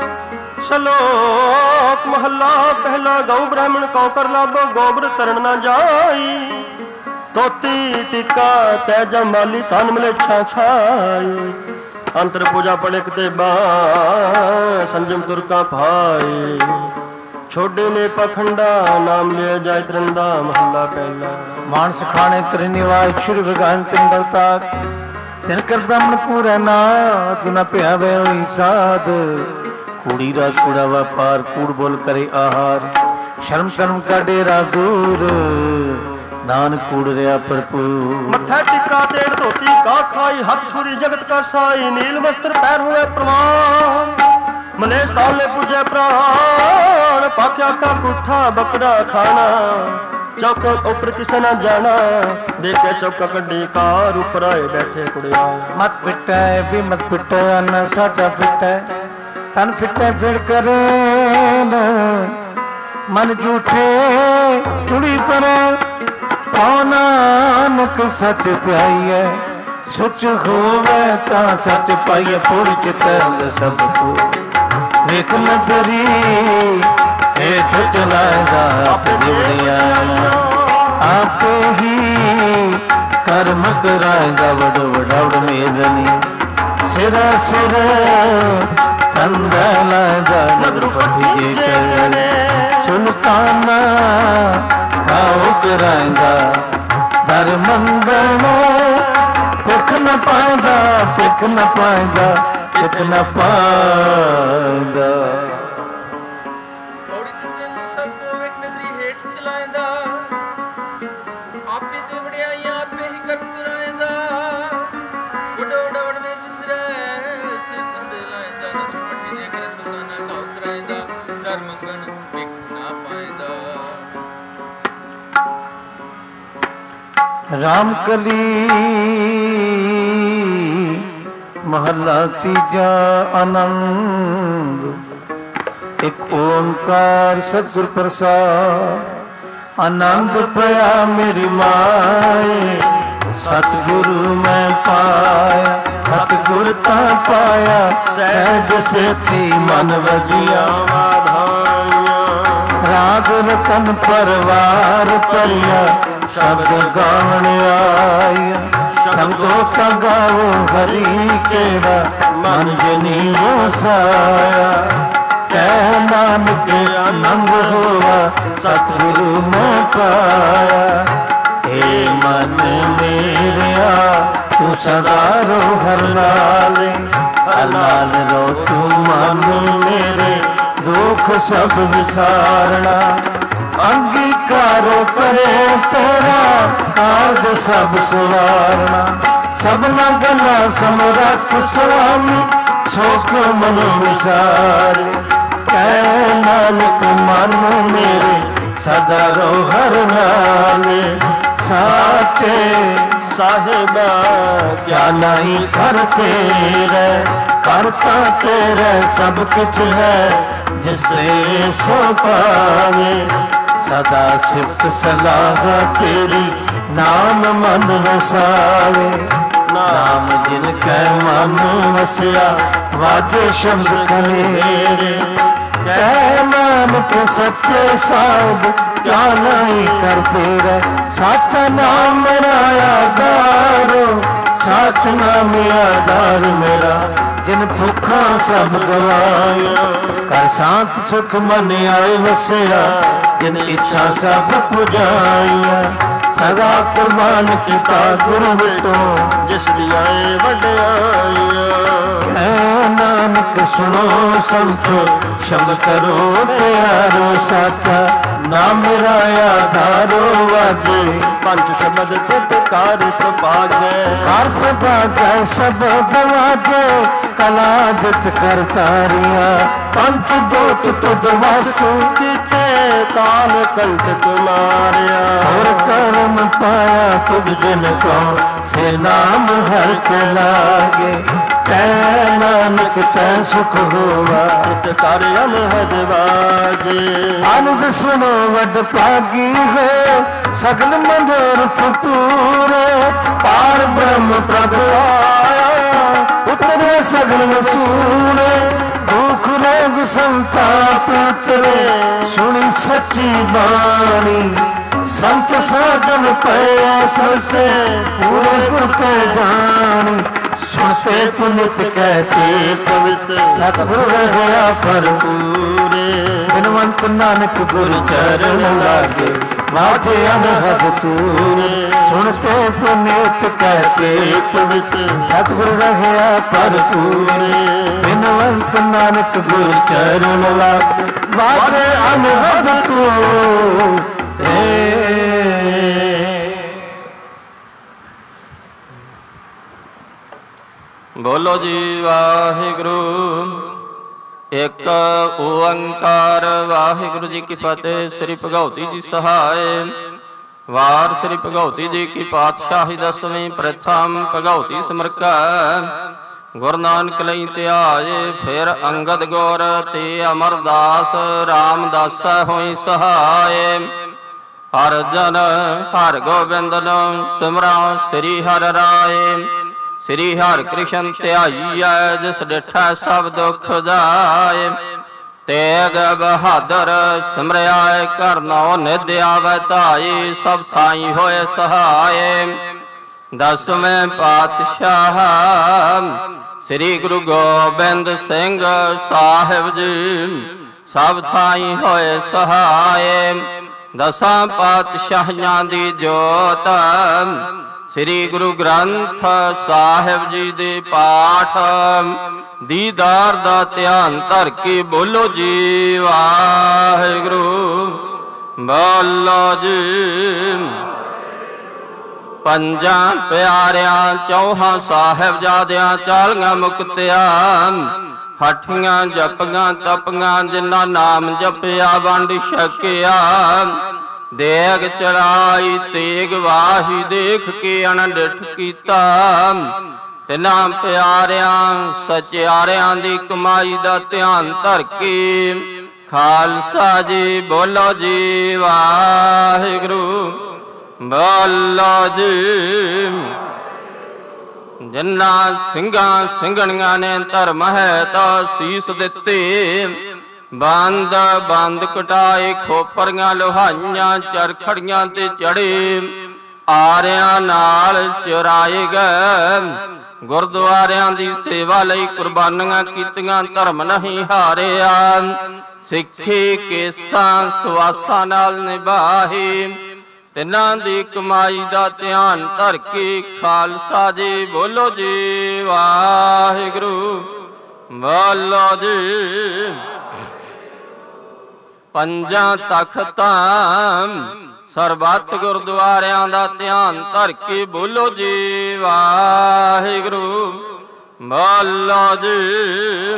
ਸ਼ਲੋਕ ਮਹੱਲਾ ਪਹਿਲਾ। ਗਊ ਬ੍ਰਾਹਮਣ ਕਉ ਕਰ ਲਾਭੋ ਗੋਬਰ ਤਰਨ ਨਾ ਜਾਈ। ਤੋਤੀ ਟਿਕਾ ਤੈ ਜਮਾਲੀ ਤਨ ਮਿਲੇ ਛਾ ਛਾਈ। ਅੰਤਰ ਪੂਜਾ ਪੜਿਕ ਤੇ ਬਾ ਸੰਜਮ ਤੁਰਕਾ ਭਾਈ। ਛੋਡੇ ਨੇ ਪਖੰਡਾ ਨਾਮ ਲਿਆ ਜਾਇ ਤਰੰਦਾ। ਮਹੱਲਾ ਪਹਿਲਾ। ਮਾਨਸ ਖਾਣੇ ਕਰੇ ਨਿਵਾਜ ਸ਼ੁਰ ਵਿਗਾਨ ਤਿਨ ਬਲਤਾਕ ਤਿਨ ਕਰ ਬ੍ਰਾਹਮਣ ਪੂਰਾ ਨਾ ਤੁਨਾ ਪਿਆਵੇ ਹੋਈ ਸਾਧ। ਕੂੜੀ ਰਸ ਕੂੜਾ ਵਪਾਰ ਕੂੜ ਬੋਲ ਕਰੇ ਆਹਾਰ। ਸ਼ਰਮ ਧਰਮ ਕਾ ਡੇਰਾ ਦੂਰ ਨਾਨਕ ਕੂੜ ਰਿਆ ਭਰਪੂਰ। ਮੱਥਾ ਟਿਕਾ ਤੇੜ ਧੋਤੀ ਕਾ ਖਾਈ। ਹੱਥ ਛੁਰੀ ਜਗਤ ਕਾ ਸਾਈ। ਨੀਲ ਵਸਤਰ ਪੈਰ ਹੋਏ ਪ੍ਰਵਾਨ। ਮਲੇਸ਼ ਤਾਲੇ ਪੁਜੇ ਪ੍ਰਾਣ। ਪਾਕਿਆ ਕਾ ਪੁੱਠਾ ਬੱਕਰਾ ਖਾਣਾ। ਚੌਕ ਉੱਪਰ ਕਿਸੇ ਨਾ ਜਾਣਾ। ਦੇਖੇ ਚੌਕਾ ਕੱਢੀ ਕਾਰ ਉੱਪਰ ਆਏ ਬੈਠੇ ਕੁੜਿਆ। ਮਤ ਫਿੱਟੈ ਵੀ ਮਤ ਫਿੱਟੈ ਅੰਨ ਸਾਡਾ ਫਿੱਟੈ ਤਨ ਫਿੱਟੈ ਫਿਰ ਕਰੇ ਮਨ ਝੂਠੇ ਚੁੜੀ ਪਰੇ। ਕਉ ਨਾਨਕ ਸੱਚ ਧਿਆਈਐ ਸੁਚ ਹੋਵੇ ਤਾਂ ਸੱਚ ਪਾਈਐ। ਪੁਰ ਚਿਤੈ ਸਭ ਕੋ ਵੇਖ ਨਦਰੀ ਹੇਠ ਚਲਾਇਦਾ ਆਪੇ ਦਿਵੜਿਆ। ਆਪੇ ਹੀ ਕਰਮ ਕਰਾਇਦਾ ਵਡ ਵਡਾਉੜ ਮੇਦਨੀ। ਸਿਰਾ ਸਿਰ ਤੰਦਾ ਲਾਇਦਾ ਨਦਰ ਪਠੀ ਜੇ ਕਰੇ। ਸੁਲਤਾਨਾ ਖਾਓ ਕਰਾਇਦਾ ਦਰ ਮੰਗਣ। ਭੁੱਖ ਨ ਪਾਇਦਾ ਭੁੱਖ ਨ ਪਾਇਦਾ ਭੁੱਖ ਨ ਪਾਇਦਾ। ਔੜੀ ਚਿੱਤੇ ਅੰਦਰ ਸਭ ਕੋ ਵੇਖ ਨਦਰੀ ਹੇਠ ਚਲਾਇਂਦਾ। ਆਪੇ ਤੇ ਵਡਿਆਈਆਂ ਆਪੇ ਹੀ ਕਰਮ ਕਰਾਇਂਦਾ। ਵੱਡਾ ਵੱਡਾ ਵਡ ਮੇਦ ਵਿਸਰੈ ਸਿਰ ਤੰਦੇ ਲਾਇਂਦਾ। ਨਦਰ ਪੱਠੀ ਦੇ ਕਰ ਸੁਲਤਾਨਾ ਘਾਉ ਕਰਾਇਂਦਾ। ਦਰ ਮੰਗਣ ਭਿਖ ਨਾ ਪਾਇਂਦਾ। ਰਾਮ ਕਲੀ ਮਹੱਲਾ ਤੀਜਾ। ਆਨੰਦ ਇੱਕ ਓੰਕਾਰ ਸਤਿਗੁਰ ਪ੍ਰਸਾਦ। ਆਨੰਦ ਪਿਆ ਮੇਰੀ ਮਾਏ ਸਤਿਗੁਰੂ ਮੈਂ ਪਾਇਆ। ਸਤਿਗੁਰ ਤਾਂ ਪਾਇਆ ਸਹਿਜ ਸੇਤੀ ਮਨ ਵਜਿਆ ਵਾਧਾਈਆਂ। ਰਾਗ ਰਤਨ ਪਰਵਾਰ ਭਰਿਆ ਸ਼ਬਦ ਗਾਵਣ ਆਇਆ। ਸ਼ਬਦੋ ਕਾ ਗਾਵੋ ਹਰੀ ਕੇੜਾ ਮਨ ਜਨੀ ਵਸਾਇਆ। ਕਹਿ ਨਾਨਕ ਆਨੰਦ ਹੋਆ ਸਤਿਗੁਰੂ ਮੈਂ ਪਾਇਆ। ਏ ਮਨ ਮੇਰਿਆ ਤੂੰ ਸਦਾ ਰੋ ਹਰ ਨਾਲੇ। ਹਰ ਨਾਲ ਰੋ ਤੂੰ ਮਨ ਮੇਰੇ ਦੁੱਖ ਸਭ ਵਿਸਾਰਣਾ। ਅੰਗੀਕਾਰੋ ਕਰੇ ਤੇਰਾ ਕਾਰਜ ਸਭ ਸਵਾਰਣਾ। ਸਭਨਾ ਗੱਲਾਂ ਸਮਰੱਥ ਸੁਆਮੀ ਸੋਖ ਮਨ ਵਿਸਾਰੇ। ਕਹਿ ਨਾਨਕ ਮਨ ਮੇਰੇ ਸਦਾ ਰੋ ਹਰ ਨਾਲੇ। ਸਾਚੇ ਸਾਹਿਬਾ ਕਿਆ ਨਹੀਂ ਕਰ ਤੇਰੇ। ਕਰਤਾ ਤੇਰੇ ਸਭ ਕੁਛ ਹੈ ਜਿਸੇ ਸੋ ਪਾਵੇ। ਸਦਾ ਸਿਫਤ ਸਲਾਹ ਤੇਰੀ ਨਾਮ ਮਨ ਵਸਾਵੇ। ਨਾਮ ਜਿਨ ਕੈ ਮਨ ਵਸਿਆ ਵਾਜੇ ਸ਼ਬਦ ਕਲੇਰੇ। ਕਹਿ ਨਾਨਕ ਸੱਚੇ ਸਾਹਿਬ गाना ही करते रहे। साचा नाम मेरा आधारो, साच नाम आधार मेरा, जिन भुखा सब गवाया। कर शांत सुख मन आए वसया, जिन इच्छा सब पुजाया। सदा कुर्बान किता गुरु बेटो, जिस दियाए वड्याइया। नानक सुनो संतो, शब्द करो प्यारो साचा। नाम मेरा आधारो वाजे, पंच शब्द तिटकार सभागे। कार सभागे सब वाजे, कला जित कर तारिया। पंच दोत तुद वस किते, काल कंटक मारिया। और कर्म पाया तुझ जिन को, से नाम हर के लागे। कै नानक तै सुख होवा, इत कर अनहद बाजे। आनंद सुनो वड पागी हो, सगल मनोरथ पूरे। पार ब्रह्म प्रभु आया, उतरे सगल वसूले। दुख रोग संताप उतरे, सुनी सच्ची बाणी। संत साजन पैसल से, पूरे गुरते जानी। सुनते पुनित कहते पवित्र, सतगुरु रहया भरपूरे। बिनवंत नानक गुरु चरण लागे, वाजे अनहद तूरे। सुनते पुनित कहते पवित्र, सतगुरु रहया भरपूरे। बिनवंत नानक गुरु चरण लागे, वाजे अनहद तूरे। बोलो जी वाहिगुरु। एक ओंकार वाहिगुरु जी की फतेह। श्री भगवती जी सहाय। वार श्री भगवती जी की पातशाही दसवीं। प्रथम भगवती समरका, गुरु नानक लई त्याए। फिर अंगद गौर ते अमरदास, रामदास होई सहाय। हर जन हर गोबिंद सिमरा, श्री हर राय। श्री हर कृष्ण ध्याईऐ, जिस डिठा सब दुख जाए। तेग बहादुर सिमरिया, कर नौ निध आवे धाई। सब साई होए सहाय। दसवें पातशाह श्री गुरु गोबिंद सिंह साहिब जी, सब थाई होए सहाय। दसां पातशाहियां दी जोत, श्री गुरु ग्रंथ साहिब जी दे पाठ। दीदार दा ध्यान धर के बोलो जी वाहिगुरु। बोलो जी। पंजा प्यारियां चौहां साहिबजादियां, चालियां मुक्तियां। हठियां जपियां तपियां, जिन्ना नाम जपिया वंड छकिया। देग चढ़ाई तेग वाही, देख के अनडिठ कीता। तिना प्यारियां सचियारियां दी कमाई दा ध्यान धर के। खालसा जी बोलो जी वाहिगुरु। बोलो जी। जिन्ना ਸਿੰਘਾਂ ਸਿੰਘਣੀਆਂ ने धर्म है तो सीस दिते। ਬੰਦ ਬੰਦ ਕਟਾਏ, ਖੋਪਰੀਆਂ ਲੋਹਾਈਆਂ ਚਰਖੜੀਆਂ ਤੇ ਚੜੇ। ਆਰਿਆਂ ਨਾਲ ਚੁਰਾਏ ਗਏ, ਗੁਰਦੁਆਰਿਆਂ ਦੀ ਸੇਵਾ ਲਈ ਕੁਰਬਾਨੀਆਂ ਕੀਤੀਆਂ, ਧਰਮ ਨਹੀਂ ਹਾਰਿਆ। ਸਿੱਖੀ ਕੇਸਾਂ ਸਵਾਸਾਂ ਨਾਲ ਨਿਭਾਹੇ, ਤਿੰਨਾਂ ਦੀ ਕਮਾਈ ਦਾ ਧਿਆਨ ਧਰ ਕੇ। ਖਾਲਸਾ ਜੀ ਬੋਲੋ ਜੀ ਵਾਹਿਗੁਰੂ। ਬੋਲੋ ਜੀ। ਪੰਜਾਂ ਤਖਤਾਂ ਸਰਬੱਤ ਗੁਰਦੁਆਰਿਆਂ ਦਾ ਧਿਆਨ ਧਰ ਕੇ ਬੋਲੋ ਜੀ ਵਾਹਿਗੁਰੂ। ਬੋਲੋ ਜੀ।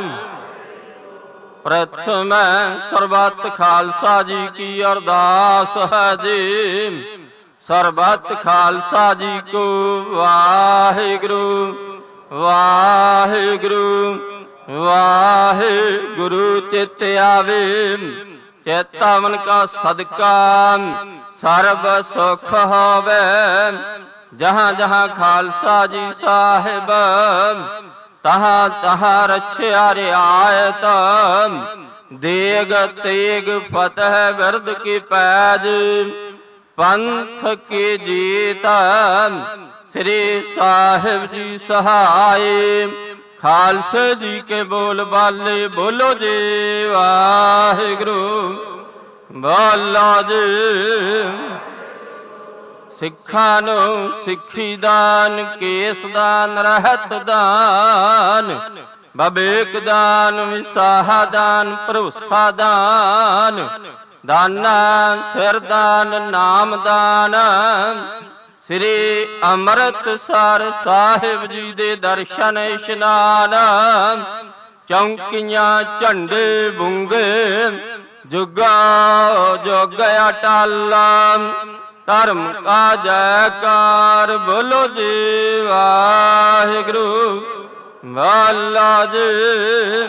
प्रथम सर्बत खालसा जी की अरदास है जी। सर्बत खालसा जी को वाहिगुरु वाहिगुरु वाहिगुरु चित आवे। चेतावन का सदका सर्व सुख होवे। जहाँ जहाँ खालसा जी साहिब तहाँ तहाँ रछिया रियायत। ਦੇਗ ਤੇਗ ਫਤਿਹ ਬਿਰਦ ਕੀ ਪੈਜ ਪੰਥ ਕੀ ਜੀਤ ਸ੍ਰੀ ਸਾਹਿਬ ਜੀ ਸਹਾਏ। ਖਾਲਸੇ ਜੀ ਕੇ ਬੋਲ ਬਾਲੇ ਬੋਲੋ ਜੀ ਵਾਹਿਗੁਰੂ ਬੋਲੋ ਜੀ। ਸਿੱਖਾਂ ਨੂੰ ਸਿੱਖੀ ਦਾਨ, ਕੇਸ ਦਾਨ, ਰਹਿਤ ਦਾਨ, ਬਬੇਕ ਦਾਨ, ਵਿਸਾਹਾ ਦਾਨ, ਭਰੋਸਾ ਦਾਨ, ਦਾਨਾ ਸਿਰ ਦਾਨ, ਨਾਮ ਦਾਨ। ਸ੍ਰੀ ਅੰਮ੍ਰਿਤਸਰ ਸਾਹਿਬ ਜੀ ਦੇ ਦਰਸ਼ਨ ਇਸ਼ਨਾਨ, ਚੌਂਕੀਆਂ ਝੰਡੇ ਬੁੰਗੇ ਜੁਗਾ ਜੁਗ ਅਟਲ। ਧਰਮ ਕਾ ਜੈਕਾਰ ਬੋਲੋ ਜੀ ਵਾਹਿਗੁਰੂ ਬੋਲੋ ਜੀ।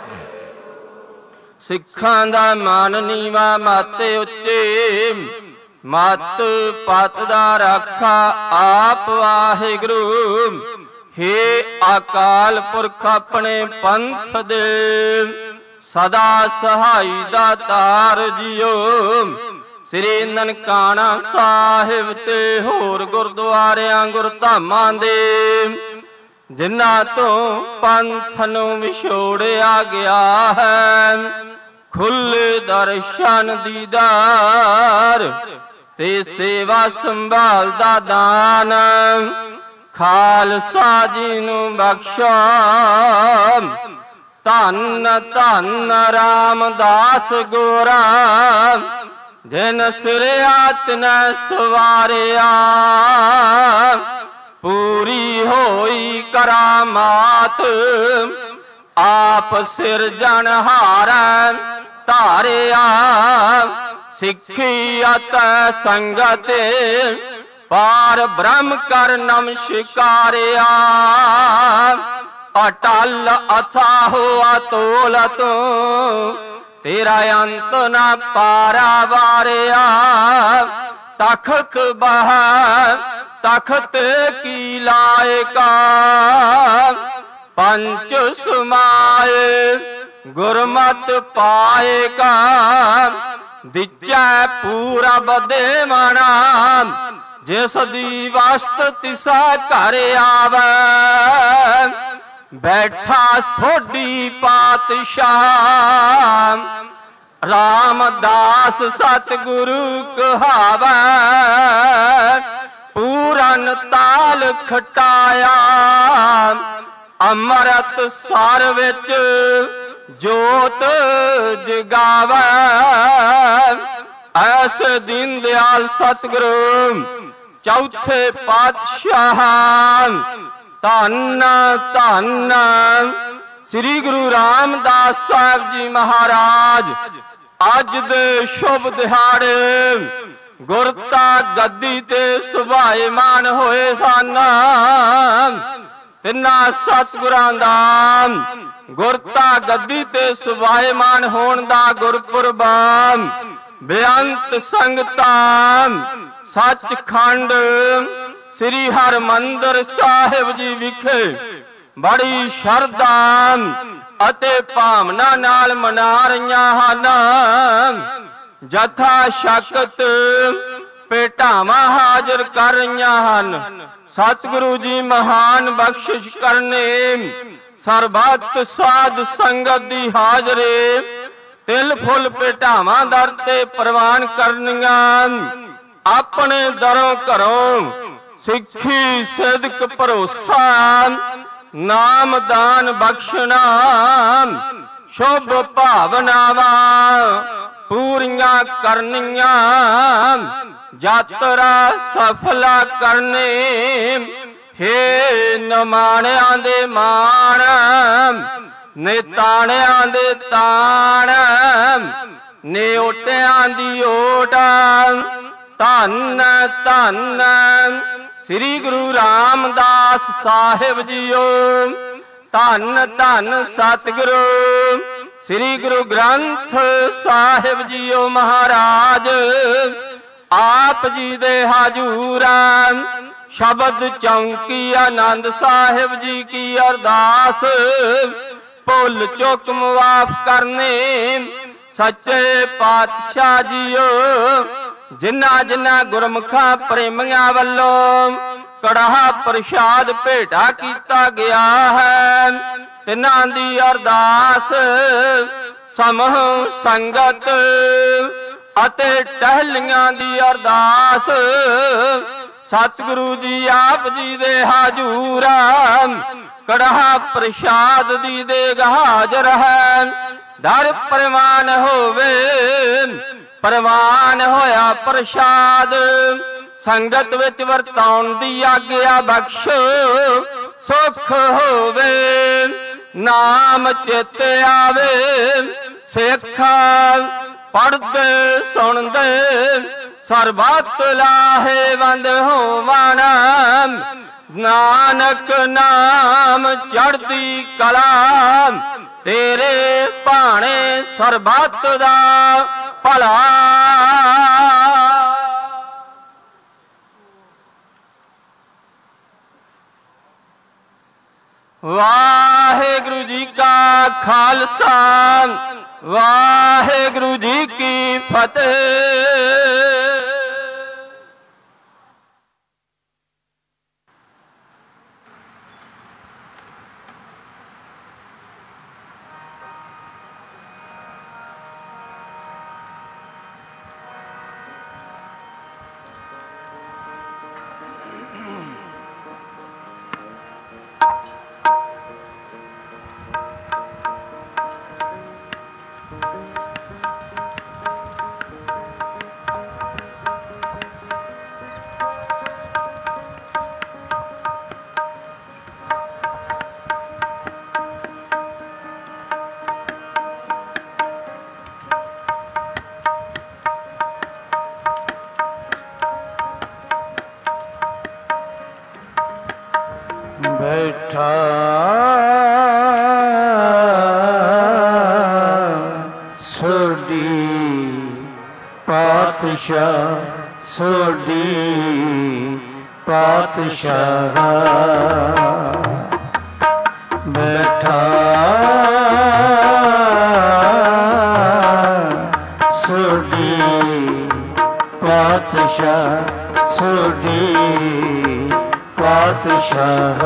ਸਿੱਖਾਂ ਦਾ ਮਨ ਨੀਵਾ ਮਤ ਉੱਚੇ, ਮਤ ਪਤ ਦਾ ਰਾਖਾ ਆਪ ਵਾਹਿਗੁਰੂ। ਹੇ ਅਕਾਲ ਪੁਰਖ ਆਪਣੇ ਪੰਥ ਦੇ ਸਦਾ ਸਹਾਈ ਦਾ ਤਾਰ ਜੀਓ। ਸ੍ਰੀ ਨਨਕਾਣਾ ਸਾਹਿਬ ਤੇ ਹੋਰ ਗੁਰਦੁਆਰਿਆਂ ਗੁਰਧਾਮਾਂ ਦੇ ਜਿਨ੍ਹਾਂ ਤੋਂ ਪੰਥ ਨੂੰ ਵਿਛੋੜਿਆ ਗਿਆ ਹੈ, ਖੁੱਲੇ ਦਰਸ਼ਨ ਦੀਦਾਰ ਤੇ ਸੇਵਾ ਸੰਭਾਲ ਦਾ ਦਾਨ ਖਾਲਸਾ ਜੀ ਨੂੰ ਬਖਸ਼ੋ। ਧੰਨ ਧੰਨ ਰਾਮਦਾਸ ਗੋਰਾ ਜਿਨ ਸਿਰਿਆਤ ਨ ਸਵਾਰਿਆ। ਪੂਰੀ ਹੋਈ ਕਰਾਮਾਤ ਆਪ ਸਿਰਜਣਹਾਰ ਧਾਰਿਆ। ਸਿੱਖੀ ਅਤਿ ਸੰਗਤ ਪਾਰ ਬ੍ਰਹਮ ਕਰ ਨਮਸਕਾਰਿਆ। ਅਟਲ ਅਥਾਹੁ ਅਤੋਲ ਤੂੰ ਤੇਰਾ ਅੰਤ ਨਾ ਪਾਰਾ ਵਾਰਿਆ। ਤਖਤ ਬਹ ਤਖਤ ਕੀ ਲਾਇਕਾ ਪੰਚ ਸਮਾਏ ਗੁਰਮਤਿ ਪਾਏਗਾ। ਦਿਚੈ ਪੂਰਬ ਦੇਵਣਾ ਜਿਸ ਦੀ ਵਸਤ ਤਿਸਾ ਘਰ ਆਵੈ। ਬੈਠਾ ਸੋਢੀ ਪਾਤਸ਼ਾਹ ਰਾਮਦਾਸ ਸਤਿਗੁਰੂ ਕਹਾਵੈ। ਪੂਰਨ ਤਾਲ ਖਟਾਇਆ ਅੰਮ੍ਰਿਤ ਸਰ ਵਿੱਚ ਜੋਤ ਜਗਾਵੈ। ਐਸੇ ਦੀਨ ਦਿਆਲ ਸਤਿਗੁਰੂ ਚੌਥੇ ਪਾਤਸ਼ਾਹ ਧੰਨ ਧੰਨ ਸ੍ਰੀ ਗੁਰੂ ਰਾਮਦਾਸ ਸਾਹਿਬ ਜੀ ਮਹਾਰਾਜ ਅੱਜ ਦੇ ਸ਼ੁਭ ਦਿਹਾੜੇ ਗੁਰਤਾ ਗੱਦੀ ਤੇ ਸੁਭਾਏਮਾਨ ਹੋਏ ਸਨ। ਤਿੰਨਾਂ ਸਤਿਗੁਰਾਂ ਦਾ ਗੁਰਤਾ ਗੱਦੀ ਤੇ ਸੁਭਾਏਮਾਨ ਹੋਣ ਦਾ ਗੁਰਪੁਰਬ ਬੇਅੰਤ ਸੰਗਤਾਂ ਸੱਚਖੰਡ ਸ੍ਰੀ ਹਰਿਮੰਦਰ ਸਾਹਿਬ ਜੀ ਵਿਖੇ ਬੜੀ ਸ਼ਰਧਾ ਅਤੇ ਭਾਵਨਾ ਨਾਲ ਮਨਾ ਰਹੀਆਂ ਹਨ। ਜਥਾ ਸ਼ਕਤ ਭੇਟਾਵਾਂ ਹਾਜ਼ਰ ਕਰ ਰਹੀਆਂ ਹਨ। ਸਤਿਗੁਰੂ ਜੀ ਮਹਾਨ ਬਖਸ਼ਿਸ਼ ਕਰਨੇ ਸਰਬੱਤ ਸਾਧ ਸੰਗਤ ਦੀ ਹਾਜ਼ਰੇ ਤਿਲ ਫੁੱਲ ਭੇਟਾਵਾਂ ਦਰ ਤੇ ਪ੍ਰਵਾਨ ਕਰਨੀਆਂ। ਆਪਣੇ ਦਰੋਂ ਘਰੋਂ ਸਿੱਖੀ ਸਿਦਕ ਭਰੋਸਾ ਨਾਮ ਦਾਨ ਬਖਸ਼ਣਾ ਸ਼ੁਭ ਭਾਵਨਾਵਾਂ ਪੂਰੀਆਂ ਕਰਨੀਆਂ। ਯਾਤਰਾ ਸਫਲਾ ਕਰਨੀ ਹੇ ਨਮਾਣਿਆਂ ਦੇ ਮਾਣ ਨਿਤਾਣਿਆਂ ਦੇ ਤਾਣ ਨਿਓਟਿਆਂ ਦੀ ਓਟ। ਧੰਨ ਧੰਨ ਸ੍ਰੀ ਗੁਰੂ ਰਾਮਦਾਸ ਸਾਹਿਬ ਜੀਓ। ਧੰਨ ਧੰਨ ਸਤਿਗੁਰੂ ਸ੍ਰੀ ਗੁਰੂ ਗ੍ਰੰਥ ਸਾਹਿਬ ਜੀਓ ਮਹਾਰਾਜ। ਆਪ ਜੀ ਦੇ ਹਜੂਰਾਂ ਸ਼ਬਦ ਚੌਂਕੀ ਆਨੰਦ ਸਾਹਿਬ ਜੀ ਕੀ ਅਰਦਾਸ। ਭੁੱਲ ਚੁੱਕ ਮੁਆਫ ਕਰਨੇ ਸੱਚੇ ਪਾਤਸ਼ਾਹ ਜੀਓ। ਜਿਨ੍ਹਾਂ ਜਿਨ੍ਹਾਂ ਗੁਰਮੁਖਾਂ ਪ੍ਰੇਮੀਆਂ ਵੱਲੋਂ ਕੜਾਹ ਪ੍ਰਸ਼ਾਦ ਭੇਟਾ ਕੀਤਾ ਗਿਆ ਹੈ, ਤਿਨਾਂ ਦੀ ਅਰਦਾਸ ਸਮੂਹ ਸੰਗਤ ਅਤੇ ਟਹਿਲੀਆਂ ਦੀ ਅਰਦਾਸ ਸਤਿਗੁਰੂ ਜੀ ਆਪ ਜੀ ਦੇ ਹਾਜ਼ੂਰ ਕੜਾਹ ਪ੍ਰਸ਼ਾਦ ਦੀ ਦੇਗ ਹਾਜ਼ਰ ਹੈ। ਦਰ ਪ੍ਰਵਾਨ ਹੋਵੇ, ਪ੍ਰਵਾਨ ਹੋਇਆ ਪ੍ਰਸ਼ਾਦ ਸੰਗਤ ਵਿੱਚ ਵਰਤਾਉਣ ਦੀ ਆਗਿਆ ਬਖਸ਼ੋ। ਸੁਖ ਹੋਵੇ ਨਾਮ ਚਿਤ ਆਵੇ, ਸਿੱਖਾਂ ਪੜ੍ਹਦੇ ਸੁਣਦੇ ਸਰਬੱਤ ਲਾਹੇਵੰਦ ਹੋਵਣ। ਨਾਨਕ ਨਾਮ ਚੜ੍ਹਦੀ ਕਲਾ, ਤੇਰੇ ਭਾਣੇ ਸਰਬੱਤ ਦਾ ਭਲਾ। ਵਾਹਿਗੁਰੂ ਜੀ ਕਾ ਖਾਲਸਾ, ਵਾਹਿਗੁਰੂ ਜੀ ਕੀ ਫਤਿਹ। ਬੈਠਾ ਸੋਢੀ ਪਾਤਸ਼ਾਹ, ਸੋਢੀ ਪਾਤਸ਼ਾਹ। ਬੈਠਾ ਸੋਢੀ ਪਾਤਸ਼ਾਹ, ਸੋਢੀ ਪਾਤਸ਼ਾਹ।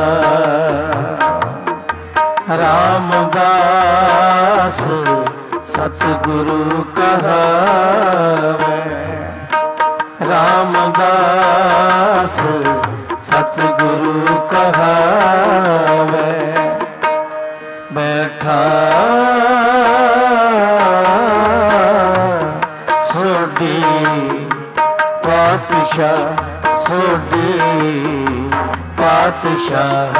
ਰਾਮਦਾਸ ਸਤਿਗੁਰੂ ਕਹਾਵੇ, ਰਾਮਦਾਸ ਸਤਿਗੁਰੂ ਕਹਾਵੇ। ਬੈਠਾ ਸੋਢੀ ਪਾਤਸ਼ਾਹ, ਸੋਢੀ ਪਾਤਸ਼ਾਹ।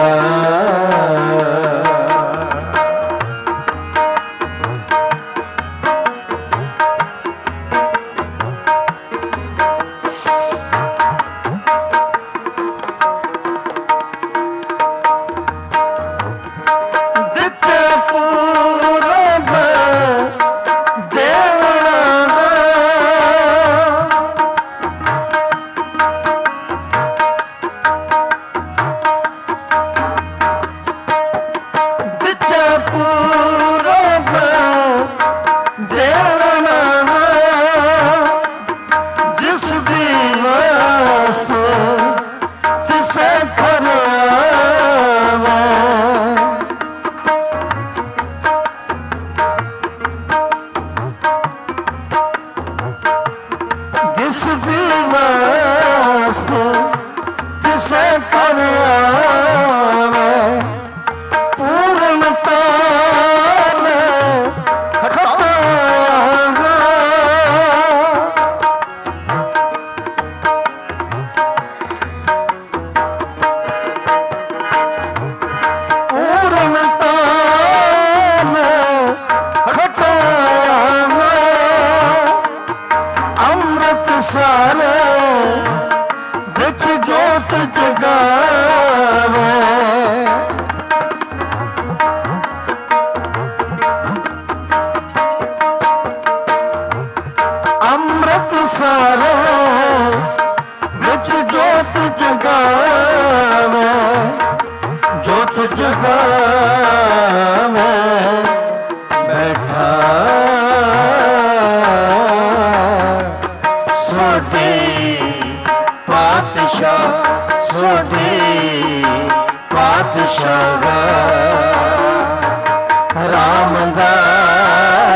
ਜਗਾਵੇ, ਜੋਤ ਜਗਾਵੇ।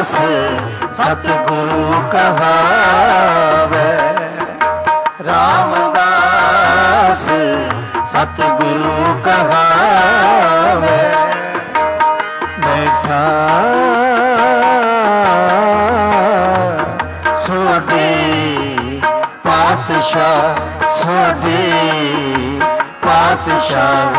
रामदास सतगुरु कहावे, रामदास सतगुरु कहावे। बैठा सोडे पातशाह, सोडे पातशाह।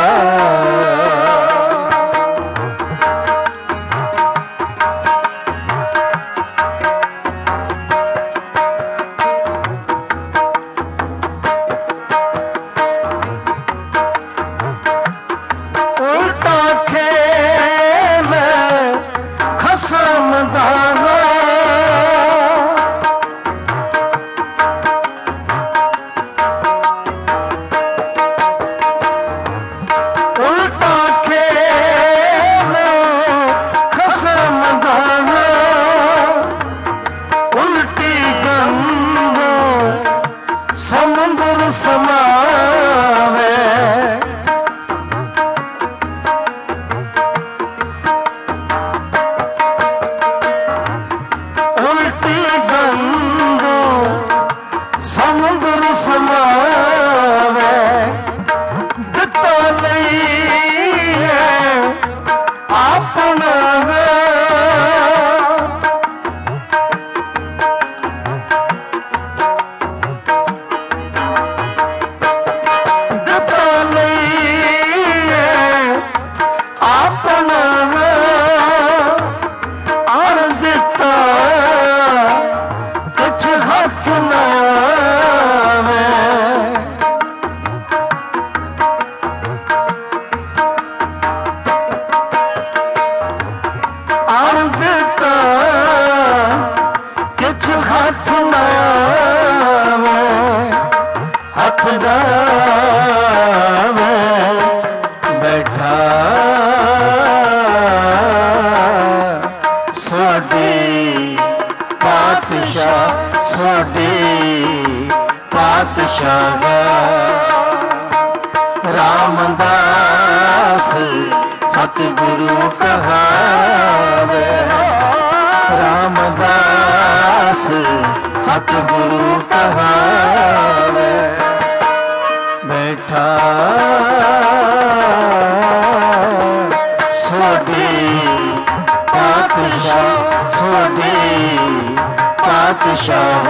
रामदास सतगुरु कहावे, रामदास सतगुरु कहावे। बैठा सोडे पातशाह, सोडे पातशाह।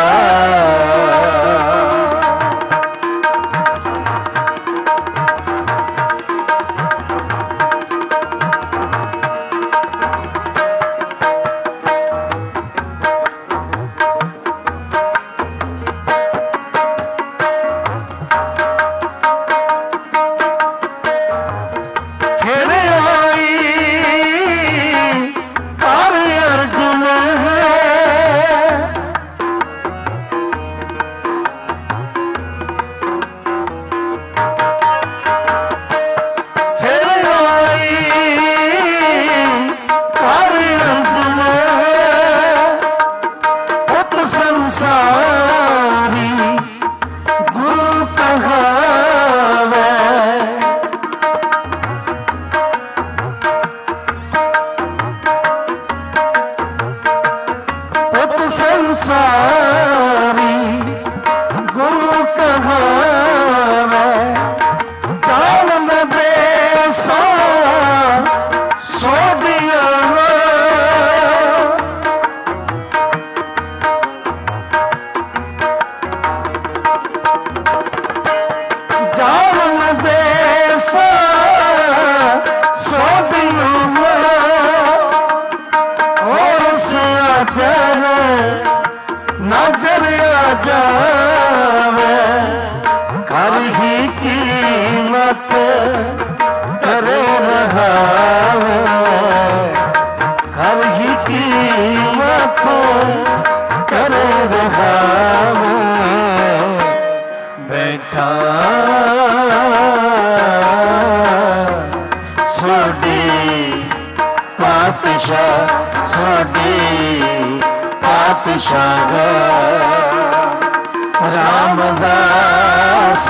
रामदास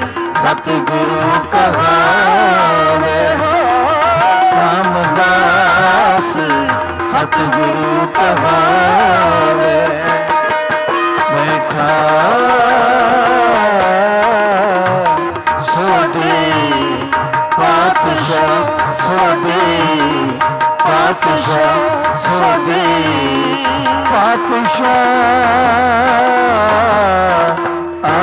सतगुरु कहावे, रामदास सत सतगुरु कहावे बैठा सोदे पातशाह सोदे पातशाह सोदे पातशाह आ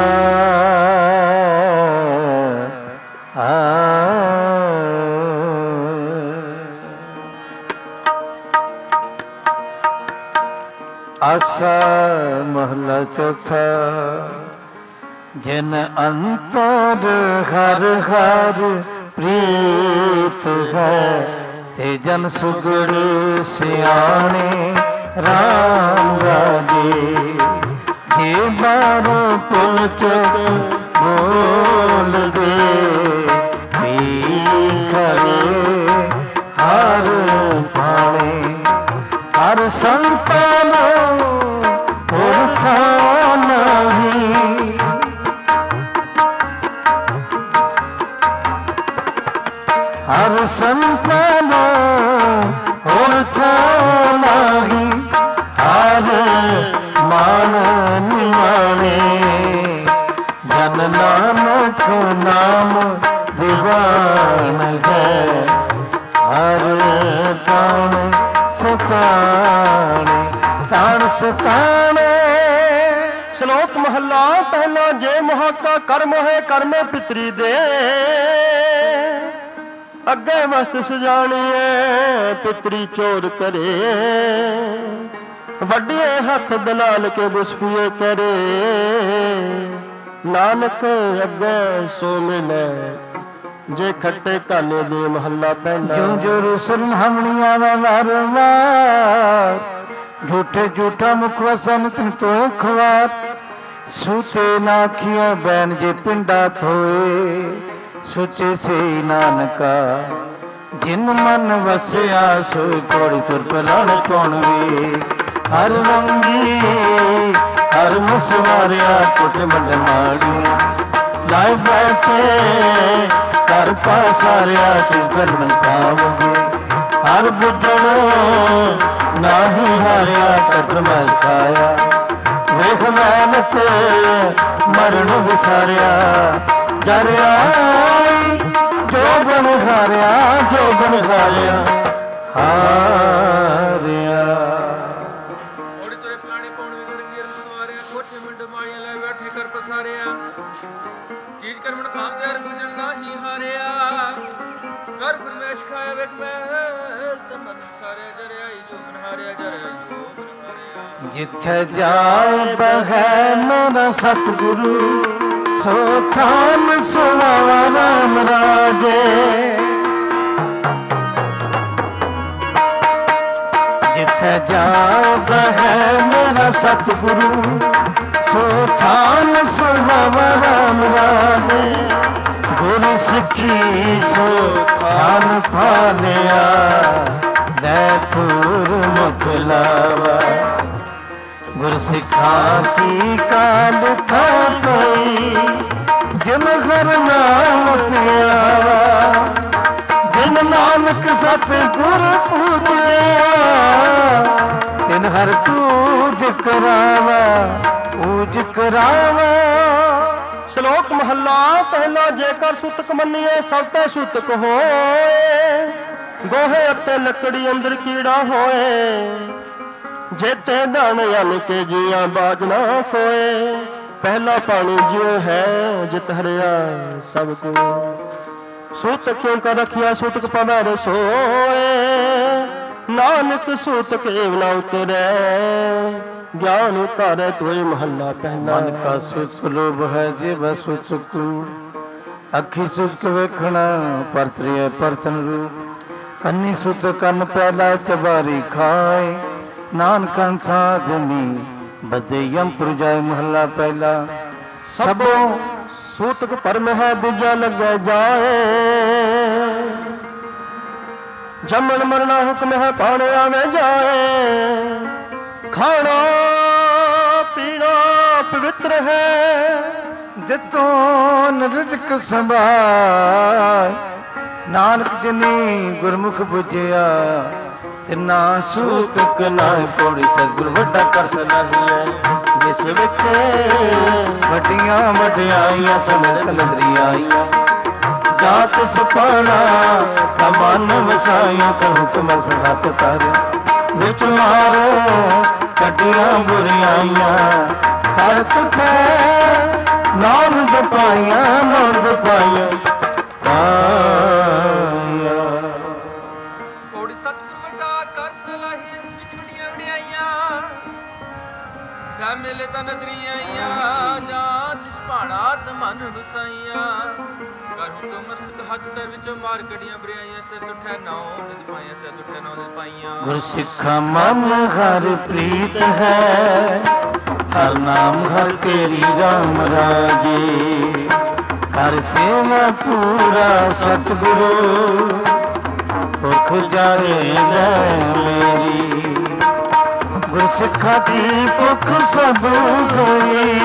आसा महला चौथा जन अंतर हर हर प्रीत है ते जन सुगड़ सियाणे राम राजे जे बारो पुल चुक बोल दे खड़े हर पाने हर संतान उर्था नहीं हर संतान उर्था नहीं हर मान निमाने जन नानक नाम दीवान है हर तान सताने तान सताने। ਸ਼ਲੋਕ ਮਹੱਲਾ ਪਹਿਲਾ। ਜੇ ਮਹਾਕਾ ਕਰਮ ਹੈ ਕਰਮੇ ਪਿਤਰੀ ਦੇ ਅੱਗੇ ਵਸਤ ਸਜਾਣੀਏ ਪਿਤਰੀ ਚੋਰ ਕਰੇ ਵੱਡੇ ਹੱਥ ਦਲਾਲ ਕੇ ਬੁਸਫੀਏ ਕਰੇ ਨਾਨਕ ਅੱਗੇ ਸੋ ਮਿਲੇ ਜੇ ਖੱਟੇ ਕਾਲੇ ਦੇ ਮਹੱਲਾ ਪਹਿਲਾ। ਜੋ ਜੋ ਰੁਸਨ ਹਮਣੀਆਂ ਦਾ ਵਾਰ झूठे झूठा मुख वसन तिन तो खवार सूते नाखिया बैन जे पिंडा थोए सुचे से नानका जिन मन वसया सो पौड़ी तुर पलाण कौन वे हर रंगी हर मुसवारिया कुट मंड माड़ी लाए बैठे कर पासारिया चिस धर्म पावगे हर बुद्धड़ो नाही हारिया कत्र मैं खाया वेख मेहनत मरण विसारिया जरिया जो बन हारिया जो बन हारिया हारिया ओड़ी तुरे पलाने पौण विगड़ गिर सवारिया कोठे मंड माड़िया ले बैठे कर पसारिया चीज कर मन काम दे गुजर नाही हारिया कर फरमेश खाया वेख महल तमन सारे जरिया जो मन हारिया जरिया जो मन हारिया। जिथे जाए बगै मेरा सतगुरु सो थान सुहावा राम राजे जिथे जाए बगै मेरा सतगुरु सो थान सुहावा राम राजे गुरु सिखी सो थान पालिया दैथुर मुख लावा गुर सिखा की काल था पई जिन घर नाम त्यावा जिन नानक सत गुर पूजया तिन हर पूज करावा पूज करावा। ਸ਼ਲੋਕ ਮਹੱਲਾ ਪਹਿਲਾ। ਜੇਕਰ ਸੁਤਕ ਮੰਨੀਏ ਸਭ ਤੇ ਸੁਤਕ ਹੋਏ ਗੋਹੇ ਅਤੇ ਲੱਕੜੀ ਅੰਦਰ ਕੀੜਾ ਹੋਏ ਜੇਤੇ ਦਾਣ ਅਨ ਕੇ ਜੀਆਂ ਬਾਜ ਨਾ ਖੋਏ ਪਹਿਲਾ ਪਾਣੀ ਜਿਉ ਹੈ ਜਿਤ ਹਰਿਆ ਸਭ ਕੋ ਸੁਤਕ ਕਿਉਂ ਕਰ ਰਖਿਆ ਸੁਤਕ ਪਵਾ ਰਸੋਏ ਨਾਨਕ ਸੁਤਕ ਏਵ ਨਾ ਉਤਰੈ ज्ञान उतारे तोय महला पहला। मन का सुख लोभ है जीव सुख कूड़ अखी सुख वेखना परत्रिय परतन रूप कन्नी सुत कन पहला तबारी खाए नानक साधनी बदयम पुरजाए महला पहला। सबो सूतक परम है दूजा लग जाए जमन मरना हुक्म है पाने आवे जाए खाना पीना पवित्र है जितों रिजक संभाय नानक जिनी गुरमुख बुझिया ਤਿਨਾ ਸੂਤਕ ਨਾ ਪੌੜੀ ਸਤਿਗੁਰ ਵੱਡਾ ਕਰ ਸਲਾਹੀਐ ਜਿਸ ਵਿੱਚ ਵੱਡੀਆਂ ਵਡਿਆਈਆਂ ਸਮੇਤ ਨਦਰੀ ਆਈਆਂ ਜਾਤ ਸੁਪਾਣਾ ਤਾ ਮਨ ਵਸਾਈਆਂ ਕਰ ਹੁਕਮ ਸਗਤ ਤਾਰਿਆ ਵਿੱਚ ਮਾਰੋ ਕੱਟੀਆਂ ਬੁਰੀਆਈਆਂ ਸਰ ਤੁਠੇ ਨਾਮ ਦਪਾਈਆਂ ਨਾਮ ਦਪਾਈਆਂ ਕੋੜੀ ਸਤਿਗੁਰ ਵੱਡਾ ਕਰ ਸਲਾਹੀ ਇਸ ਵਿੱਚ ਵੱਡੀਆਂ ਵਡਿਆਈਆਂ ਸਾ ਮਿਲੇ ਤਾਂ ਨਦਰੀ ਆਈਆਂ ਜਾਂ ਤਿਸ ਭਾਣਾ ਤੇ ਮਨ ਵਸਾਈਆਂ ਕਰ ਹੁਕਮ ਮਸਤਕ ਹੱਥ ਕਰ ਵਿੱਚੋਂ ਮਾਰ ਕੜੀਆਂ ਬਰਿਆਈਆਂ ਸੇ ਤੁਠੇ ਨੌ ਨਿਦ ਪਾਈਆਂ ਸੇ ਤੁਠੇ ਨੌ ਨਿਦ ਪਾਈਆਂ ਗੁਰ ਸਿੱਖਾ ਮਨ ਹਰ ਪ੍ਰੀਤ ਹੈ ਹਰ ਨਾਮ ਹਰ ਤੇਰੀ ਰਾਮ ਰਾਜੇ ਕਰ ਸੇਵਾ ਪੂਰਾ ਸਤਿਗੁਰੂ ਭੁਖ ਜਾਏਗਾ ਮੇਰੀ ਗੁਰ ਸਿੱਖਾ ਦੀ ਭੁਖ ਸਭ ਗਈ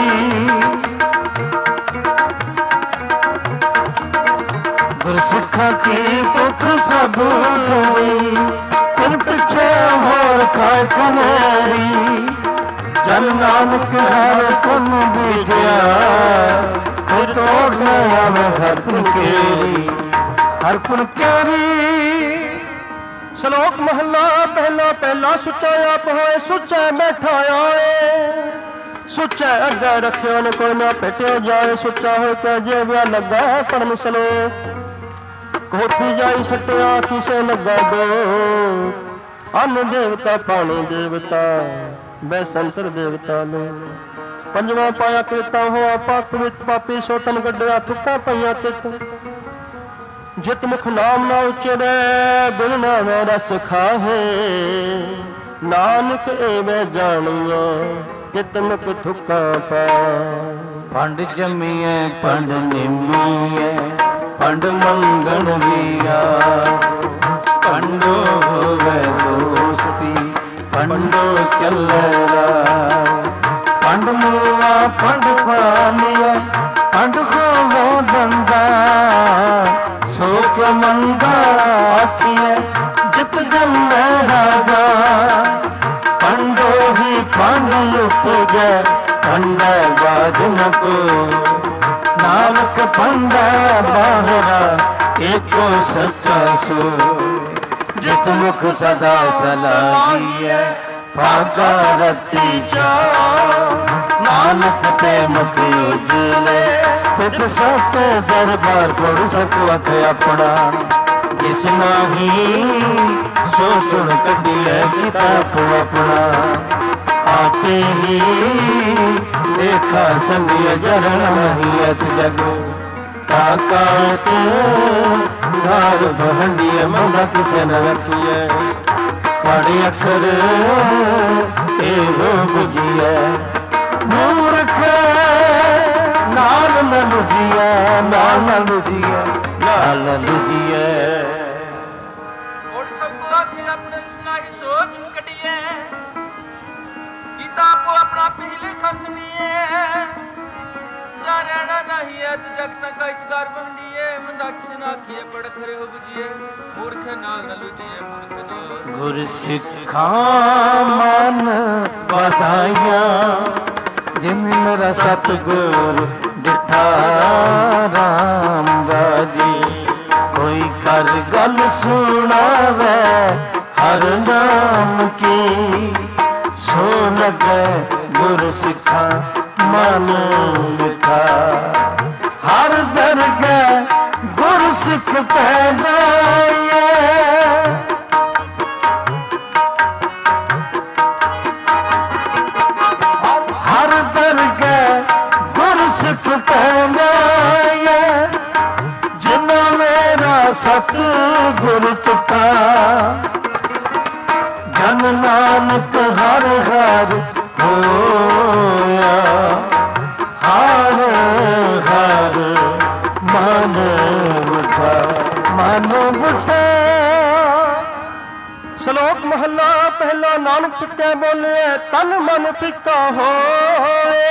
ਗੁਰ ਸਿੱਖਾ ਕੀ ਭੁਖ ਸਭ ਗਈ ਤਿਨ ਪਿੱਛੇ ਹੋਰ ਖਾਏ ਕਨੇਰੀ ਜਨ ਨਾਨਕ ਹਰ ਪੁਨ ਬੀਜਿਆ ਕੋਈ ਤੋੜ ਨਾ ਆਵੇ ਹਰ ਪੁਨ ਕੇਰੀ ਹਰ ਪੁਨ ਕੇਰੀ ਸ਼ਲੋਕ ਮਹੱਲਾ ਪਹਿਲਾ ਪਹਿਲਾ ਸੁੱਚਾ ਆਪ ਹੋਏ ਸੁੱਚਾ ਬੈਠਾ ਆਏ ਸੁੱਚਾ ਅੱਗੇ ਰੱਖਿਓ ਨ ਕੋਈ ਨਾ ਭੇਟਿਓ ਜਾਏ ਸੁੱਚਾ ਹੋਏ ਕਿ ਜੇ ਵਿਆ ਲੱਗਾ ਪੜਨ ਸਲੋਕ ਕੋਠੀ ਜਾਈ ਸਟਿਆ ਕਿਸੇ ਲੱਗਾ ਦੋ ਅੰਨ ਦੇਵਤਾ ਪਾਣੀ ਦੇਵਤਾ ਬੈ ਸੰਤਰ ਦੇਵਤਾ ਨੂੰ ਪੰਜਵਾਂ ਪਾਇਆ ਕੀਤਾ ਹੋਆ ਪਾਪ ਵਿੱਚ ਪਾਪੀ ਸੋਟਨ ਕੱਢਿਆ ਥੁੱਕਾਂ ਪਈਆਂ ਤਿੱਤ ਜਿਤ ਮੁਖ ਨਾਮ ਨਾ ਉਚਰੈ ਬਿਨ ਨਾਮ ਰਸ ਖਾਹੇ ਨਾਨਕ ਏਵੇਂ ਜਾਣੀਐ ਜਿਤ ਮੁਖ ਥੁੱਕਾਂ ਪਾ ਪੰਡ ਜੰਮੀਐ ਪੰਡ ਨਿੰਮੀਐ ਪੰਡ ਮੰਗਣ ਵੀਆ ਪੰਡੋ ਹੋਵੇ ਦੋਸਤੀ ਪੰਡੋ ਚੱਲਰਾ ਪੰਡ ਮੂਆ ਪੰਡ ਪਾਲੀਐ ਪੰਡ ਹੋਵੇ ਬੰਦਾ ਸੋਖ ਮੰਗਾ ਆਖੀਐ ਜਿਤ ਜੰਮੈ ਰਾਜਾ ਪੰਡੋ ਹੀ ਪੰਡ ਲੁਪਜੈ ਪੰਡੈ ਬਾਜ ਨ ਕੋ ਨਾਨਕ ਪੰਡੈ ਬਾਹਰਾ ਏਕੋ ਸੱਚਾ ਸੋ ਜਿਤ ਮੁਖ ਸਦਾ ਸਲਾਹੀਐ ਭਾਗਾ ਰਤੀ ਚਾ ਨਾਨਕ ਤੇ ਮੁਖ ਉਜਲੇ ਤਿਤ ਸੱਚੇ ਦਰਬਾਰ ਕੋੜ ਸਕਵਕ ਆਪਣਾ ਜਿਸ ਨਾਹੀ ਸੋ ਚੁਣ ਕੱਢੀਐ ਕਿਤਾਬ ਆਪਣਾ ਆਪੇ ਹੀ ਦੇਖਾ ਸੰਗਿਆ ਜਰਨ ਮਹੀਅਤ ਜਗ ਤਾਕਾਤ ਧਾਰ ਬਹੰਡੀਐ ਮੰਦਾ ਕਿਸੇ ਨ ਰੱਖੀਐ ਪੜ੍ਹ ਅੱਖਰ ਇਹੋ ਬੁਝੀਐ ਮੂਰਖ ਨਾਲ ਨ ਲੁਝੀਐ ਨਾਲ ਨ ਲੁਝੀਐ ਨਾਲ ਨ ਲੁਝੀਐ ਕੋੜੀ ਸਭ ਕੋ ਆਖੇ ਆਪਣੇ ਰਸਨਾ ਹੀ ਸੋਚ ਨ ਕੱਢੀਐ ਕੀਤਾ ਆਪੋ ਆਪਣਾ ਪਹਿਲੇ ਖਸਨੀਏ ਜਾ ਰਹਿਣਾ ਨਹੀਂ ਅੱਜ ਜਗ ਤੱਕ ਇਤਕਾਰ ਵੰਡੀਏ ਮੰਦਾ ਕਿਸੇ ਨਾ ਆਖੀਏ ਪੜ ਖਰੇ ਹੋ ਬੁਝੀਏ ਮੂਰਖ ਨਾਲ ਨ ਲੁਝੀਏ ਮੂਰਖ ਨਾਲ ਗੁਰ ਸਿੱਖਾਂ ਮਨ ਵਧਾਈਆਂ ਜਿਨ ਮੇਰਾ ਸਤਿਗੁਰ ਡਿਠਾ ਰਾਮ ਰਾਜੀ ਕੋਈ ਕਰ ਗੱਲ ਸੁਣਾਵੇ ਹਰ ਨਾਮ ਕੀ ਸੋ ਲਗੇ ਗੁਰ ਸਿੱਖਾਂ ਮਨ ਮਿਠਾ ਹਰ ਦਰਗਹਿ ਗੁਰ ਸਿੱਖ ਪੈਦਾਈਏ ਹਰ ਦਰਗਹਿ ਗੁਰ ਸਿੱਖ ਪੈਦਾਈਏ ਜਿਨਾ ਮੇਰਾ ਸਤ ਗੁਰ ਟੁੱਟਾ ਜਨ ਨਾਨਕ ਹਰ ਹਰ ਹੋਇਆ ਹਰ ਹਰ ਮਨ ਉਠਾ ਮਨ ਉਠਾ ਸ਼ਲੋਕ ਮਹੱਲਾ ਪਹਿਲਾ ਨਾਨਕ ਫਿੱਕੇ ਬੋਲੇ ਤਨ ਮਨ ਫਿੱਕਾ ਹੋਏ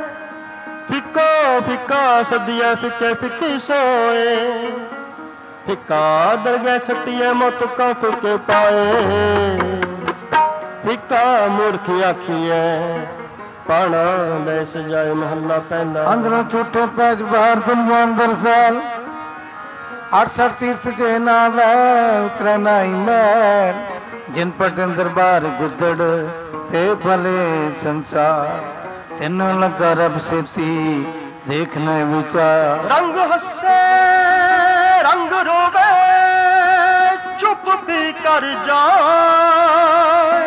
ਫਿੱਕਾ ਫਿੱਕਾ ਸਦੀਆ ਫਿੱਕੇ ਫਿੱਕੀ ਸੋਏ ਫਿੱਕਾ ਦਰਗਹਿ ਸੱਟੀਐ ਮੁੱਤ ਕਾ ਫਿੱਕੇ ਪਾਏ ਫਿੱਕਾ ਮੂਰਖ ਆਖੀਐ ਪਾਣਾ ਲੈ ਸਜਾਏ ਮਹੱਲਾ ਪਹਿਲਾ ਅੰਦਰੋਂ ਝੂਠੇ ਪੈਜ ਬਾਹਰ ਦੁਨੀਆ ਅੰਦਰ ਫੈਲ अड़सठ तीर्थ जे नावे उतरे नाई मैल जिन पटन दरबार गुदड़ ते भले संसार तेन लगा रब सेती देखने विचार रंग हसे रंग रोवे चुप भी कर जाए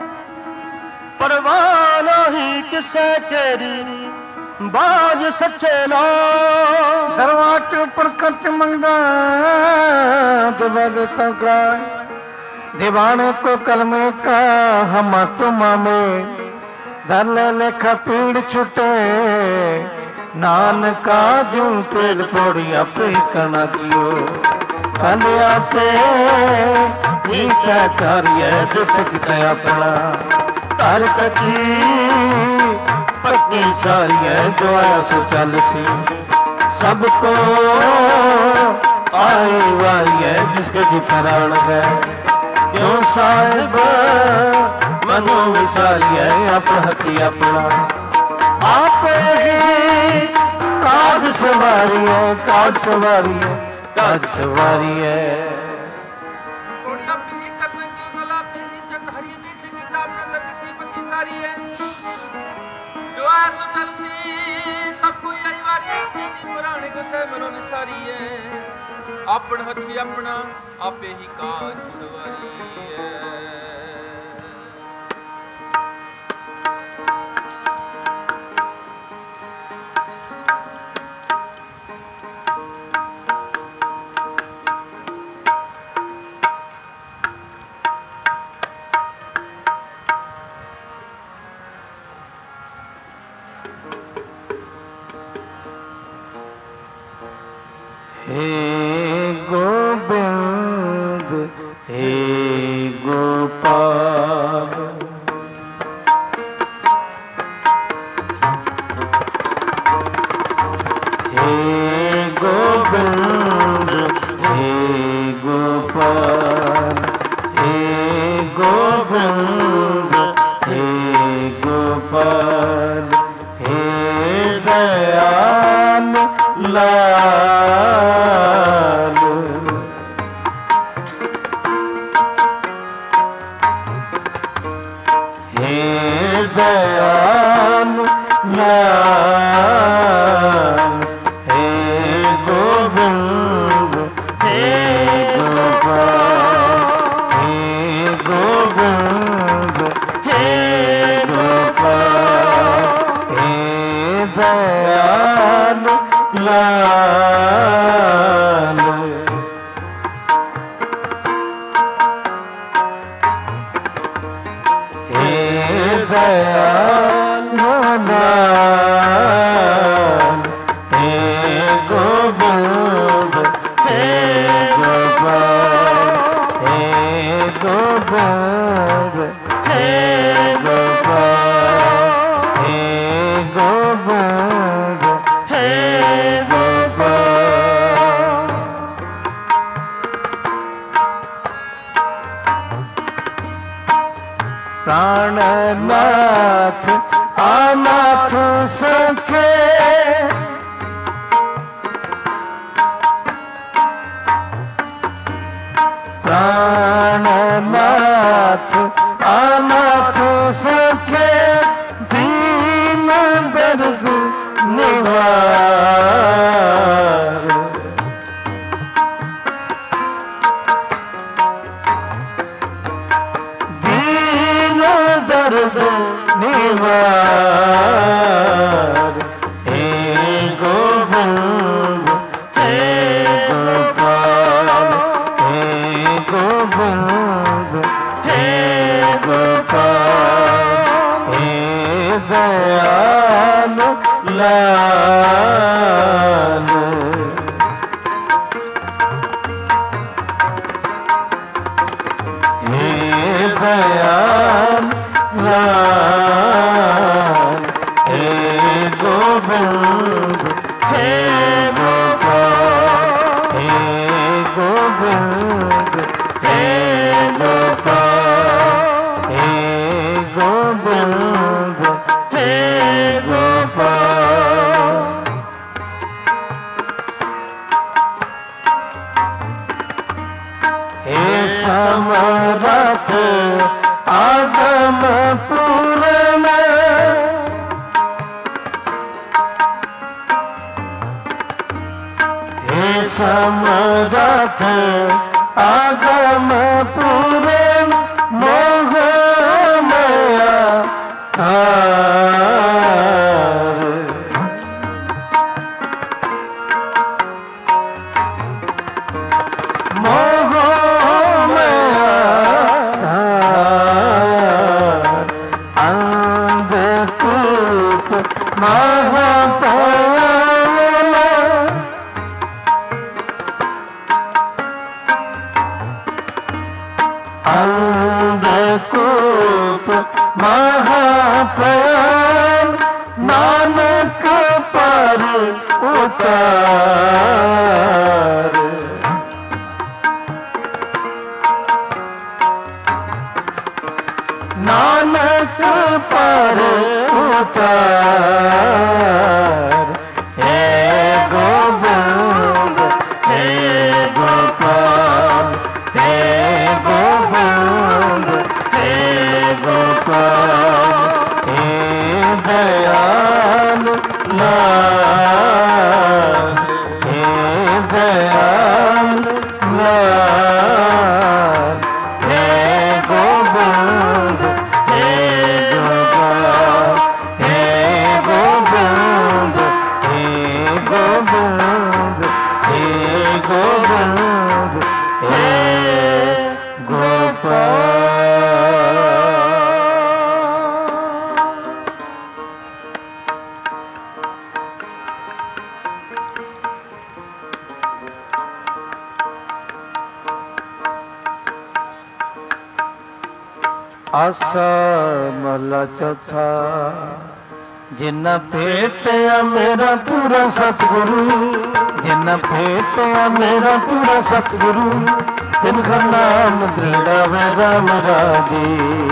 परवाह नहीं किसे तेरी बाज सच्चे ना दरवाट पर खर्च मंगा जब देता कराए दीवाने को कलमे का हम तुम में दल लेखा पीड़ छुटे नानका जू तेल पोड़ी अपे करना दियो कल आपे ही क्या कार्य दुख किता अपना तार कच्ची पक्की सारी है जो आया सो चल सी सबको आए वारी है जिसके जिक्रान है क्यों साहिब मनो विसारी है अपना हथी अपना आप ही काज सवारी है काज सवारी है काज सवारी है अपना हथी अपना आपे ही काज सवारी है हे गोविंद हे गोपाल हे गोविंद हे गोपाल हे गोविंद हे गोपाल हे दयाल लाल हे दयाल लाल हे गोविंद हे गोपाल हे गोविंद हे गोपाल हे दयाल लाल हे दयाल लाल हे गोविंद हे गोपाल हे गोविंद हे गोपाल हे गोविंद हे गोपाल प्राणनाथ अनाथ सखे प्राणनाथ अनाथ सखे दीन दर्द निवार दीन दर्द निवार हे गोविंद हे गोपाल हे गोविंद हे गोपाल हे दयाल लाल हे दयाल लाल हे गोविंद हे गोपाल हे गो गोबिंद हे गोपाल हे गोबिंद हे गोपाल। हे समरथ आगम पूर्ण हे समरथ आगम पूर्ण मोह माया तार। मोह माया तार अंधकूप महापाल। अंधकूप महापाल नानक पर उतार। नानक पर उतार। हे गोविंद हे गोपाल हे गोविंद हे गोपाल। हे दयाल लाल हे दयाल लाल। हे गोविंद हे गोपाल हे गोविंद हे गोविंद हे गोविंद हे गोपाल। आसा महला चौथा। जिन्ना भेटिया मेरा पूरा सतगुरु जिन्ना भेटिया मेरा पूरा सतगुरु तिनका नाम दृढ़ा वे राम राजी।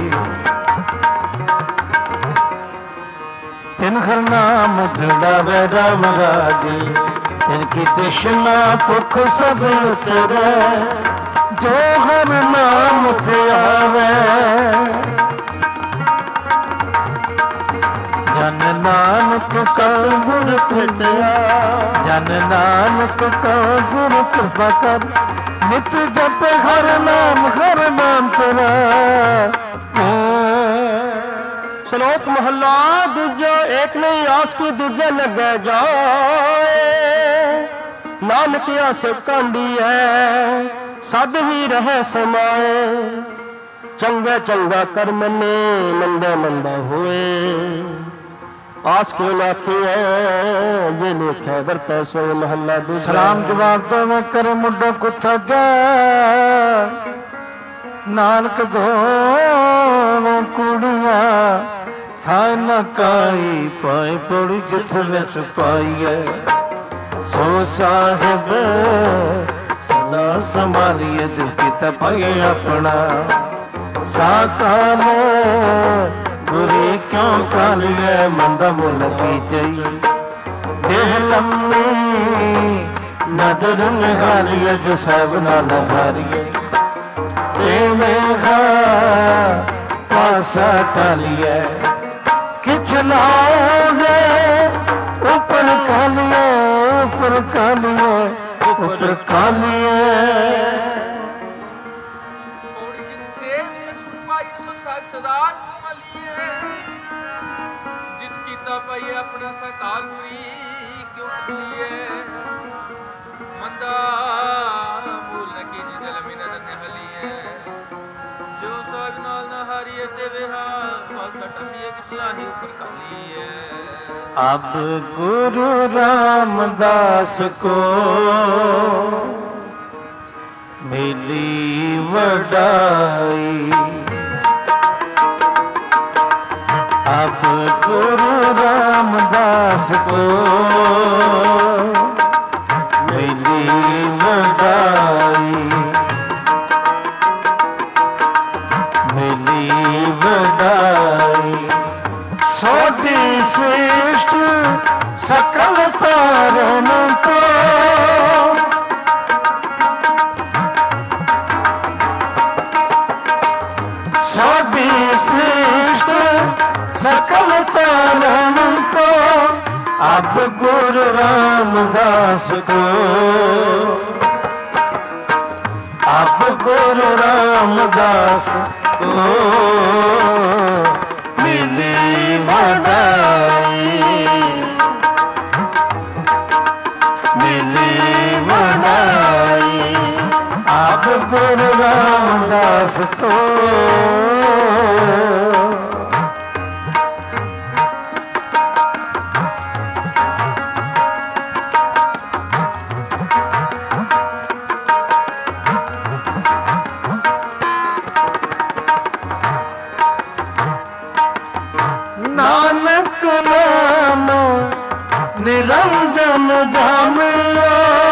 तिनका नाम दृढ़ा वे राम राजी। तिनकी तृष्णा भुख सब उतरे जो हर नाम ते आवे। जन नानक का गुर भेटिया जन नानक का गुर कृपा कर। नित जप हर नाम हर नाम तेरा। श्लोक महला दूजा। एक नहीं आस की दूजे लगे जाए। नानक आसे कांडी है सद ही रहे समाए। चंगा चंगा कर्म ने मंदा मंदा हुए। आस को लाखी है जे लिखे बरता सो महला दूजा। सलाम जवाब तो मैं करे मुड्डो कुत्था जा। नानक दो कुड़िया था न काई पाए पड़ी जिथ में सुपाई है। सो साहिब सदा संभालिए दिल की तपाइए अपना। साकाल बुरी क्यों कालिए मंदा मुल की चाहिए। देह लम्बी नदर निहालिए जो सब ना नहारिए। मेघा पासा टालिए किछ लागे ऊपर कालिए ऊपर कालिए ऊपर कालिए। अपना सकाल बुरी क्यों लिए मंदा मूल की जल में नजर निहलिए। जो साग नाल न हारिए ते वेहा पासा टमिए की सलाही ऊपर कालिए। अब गुरु रामदास को मिली वडाई। अब गुरु रामदास को मिली वडाई। सोडी श्रेष्ठ सकल तारण को अब गुरु रामदास को अब गुरु रामदास को मिली बधाई मिली बधाई अब गुरु रामदास को नानक नाम निरंजन जामियो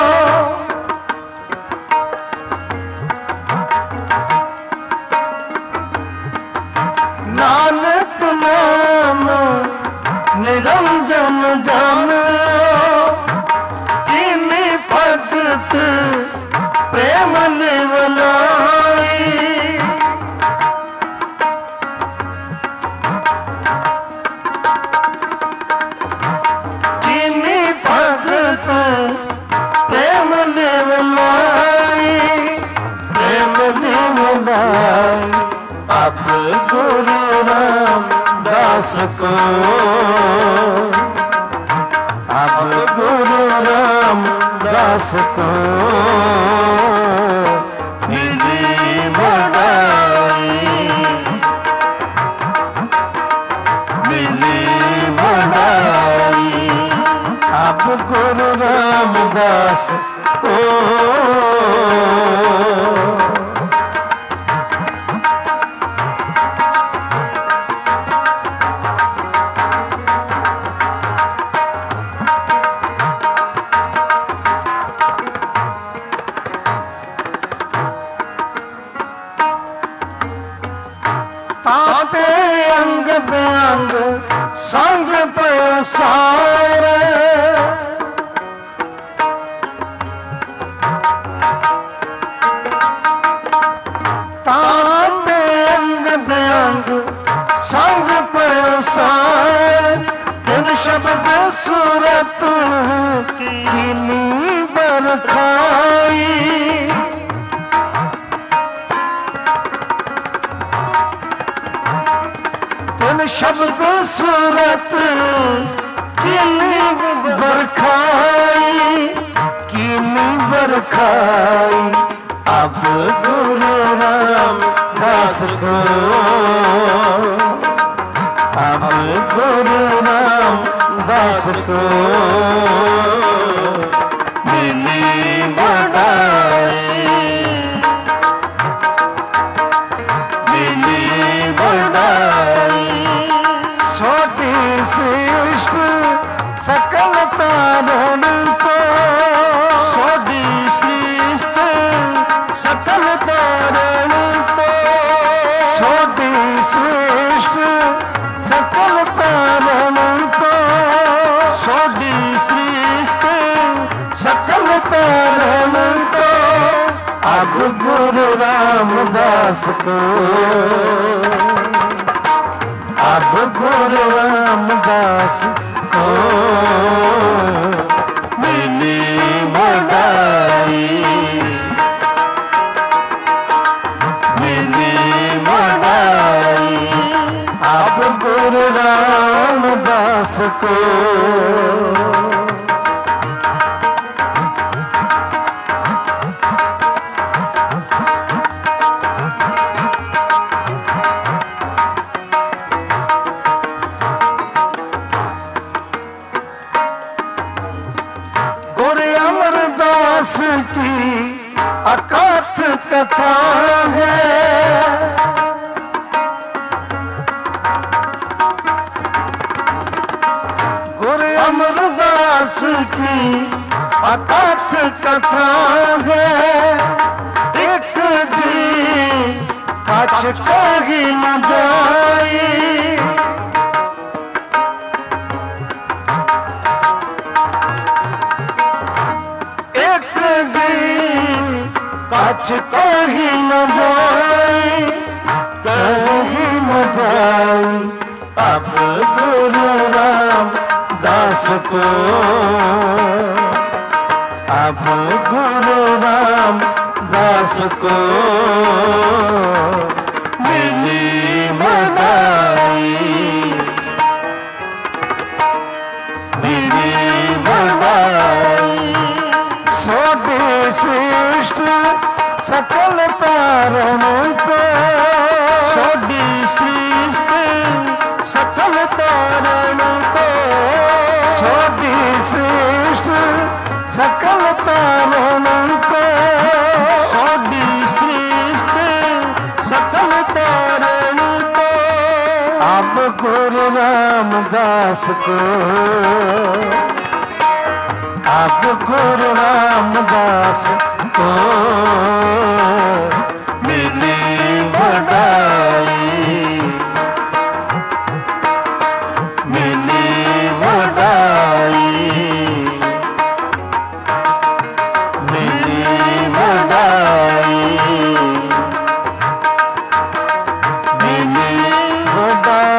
नानक नाम निरंजन जामियो इन्हीं भगत प्रेम निवलाई प्रेम निवलाई प्रेम निवलाई अब गुरु रामदास को अब गुरु रामदास को मिली बधाई मिली बधाई अब गुरु रामदास को ताते अंग अंग संग पसारे ताते अंग अंग संग पसारे दिन शब्द सूरत किनी बरखाई शब्द सूरत किनी बरखाई किनी बरखाई अब गुरु रामदास को अब गुरु रामदास को मिली बधाई मिली बधाई सोडी श्रेष्ठ सकल तारण को सोडी श्रेष्ठ सकल तारण को सोडी श्रेष्ठ सकल तारण को सोडी श्रेष्ठ सकल तारण को अब गुरु रामदास को अब गुरु रामदास को मिली बधाई मिली बधाई अब गुरु रामदास को की अकाथ कथा है गुरु अमरदास की अकाथ कथा है एक जी कछ कही न जाई कछ कही न जाई कह बड़ाई अब गुरु रामदास को, अब गुरु रामदास को मिली बड़ाई, मिली बड़ाई। सोडी श्रेष्ठ सकल तारणों को, सोडी श्रेष्ठ सकल तारणों को, सोडी श्रेष्ठ सकल तारणों को, सोडी श्रेष्ठ सकल तारणों को। अब गुरु रामदास को, अब गुरु रामदास को मिली बड़ाई, मिली बड़ाई, मिली बड़ाई, मिली बड़ाई।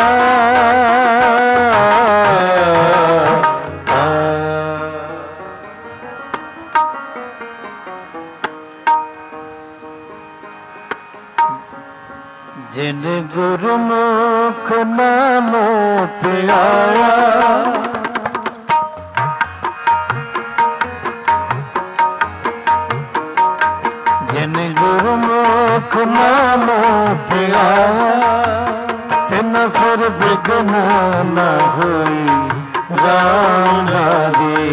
जिन गुरुमुख नाम ते आया, जिन गुरुमुख नाम ते आया, तिन फिर बिघ्न न होई राम राजे।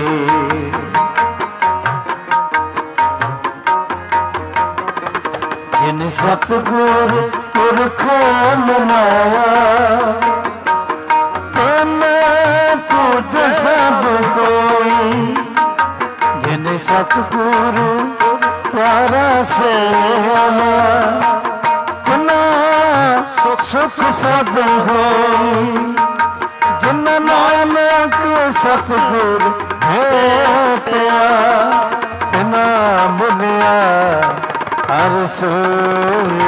जिन सतगुरु पुरखों मनाया, तेने पूज सब कोई। जिन सतगुरु प्यारा से तिना सुख सद होई। जिन नानक सतगुरु भेटिया, तिना मुनिया हर सोई।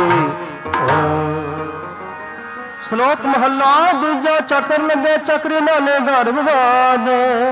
श्लोक महला दूजा। चक्र लगे चक्र नाले घर विवाद,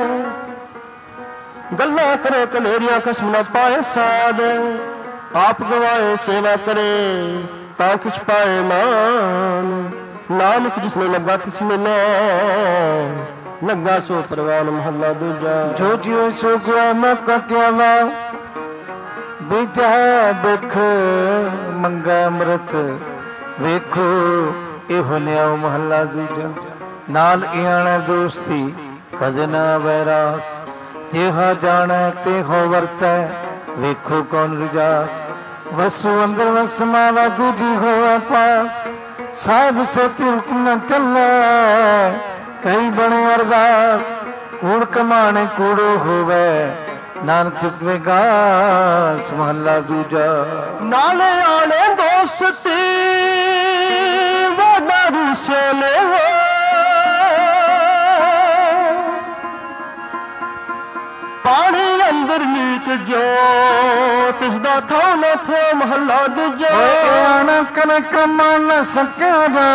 गल्ला करे कलेरिया खसम न पाए साध। आप गवाए सेवा करे ता कुछ पाए मान, नानक जिसने लगा तिस मिले लगा सो परवान। महला दूजा। जो जियो सो गया मौका क्या वा, बीजा बिख मंगा अमृत वेखो ਇਹੋ ਨਿਆਉ ਮਹੱਲਾ ਦੂਜਾ। ਨਾਲ ਇਆਣਾ ਦੋਸਤੀ ਕਦੇ ਨਾ ਵੈਰਾਸ, ਜਿਹਾ ਜਾਣੈ ਤੇਹੋ ਵਰਤੈ ਵੇਖੋ ਕੌਣ ਰਜਾਸ। ਵਸੂ ਅੰਦਰ ਵਸਮਾਵਾ ਦੂਜੀ ਹੋਆ ਪਾਸ, ਸਾਹਿਬ ਸੋਤੀ ਹੁਕਮ ਨਾ ਚੱਲੈ ਕਈ ਬਣੇ ਅਰਦਾਸ। ਕੂੜ ਕਮਾਣੇ ਕੂੜੋ ਹੋਵੇ ਨਾਨਕ ਚੁਕਵੇਗਾ ਮਹੱਲਾ ਦੂਜਾ। ਨਾਲੇ ਆਣੇ ਦੋਸਤੀ सोले हो, पानी अंदर नीत जो तिसदा थो न थो। महला दूजा। आना कनक मन सकेरा,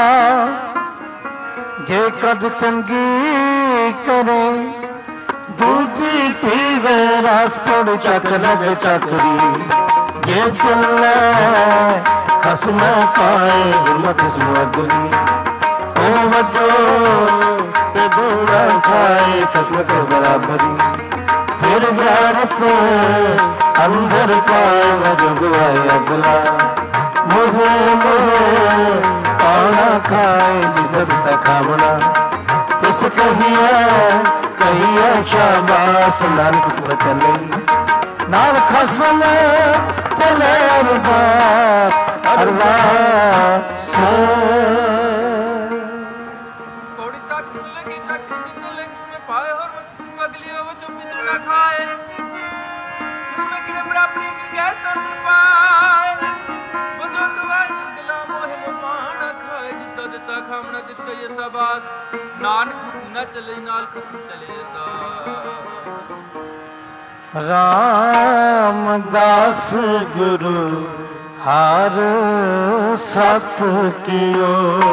जे कद चंगी करे दूजी पीवे रास पड़ चक लग चकरी। जे चले खसम पाए हिम्मत सुअगली, ओ वजो ते बूढ़ा खाए खसम के बराबरी। फिर भारत अंदर पाए वजो गुआए अगला, मुहे मुहे पाना खाए जिस तक खावना। तिस कहिया कहिया शाबाश नानक पर चले, नाल खसम चले अरबाब अरदास। पौड़ी चाक लगी चाक नीचे लगी, इसमें पाए और पगली वो चुप्पी तो ना खाए, इसमें किरे बराबरी फिर गैर तंत्र पाए। वो जो गवाए निकला मोहे वो पाना खाए, जिसका दिता खामना जिसका ये शाबाश। नानक न चले नाल खसम चले दास। रामदास गुरु हर सत कियो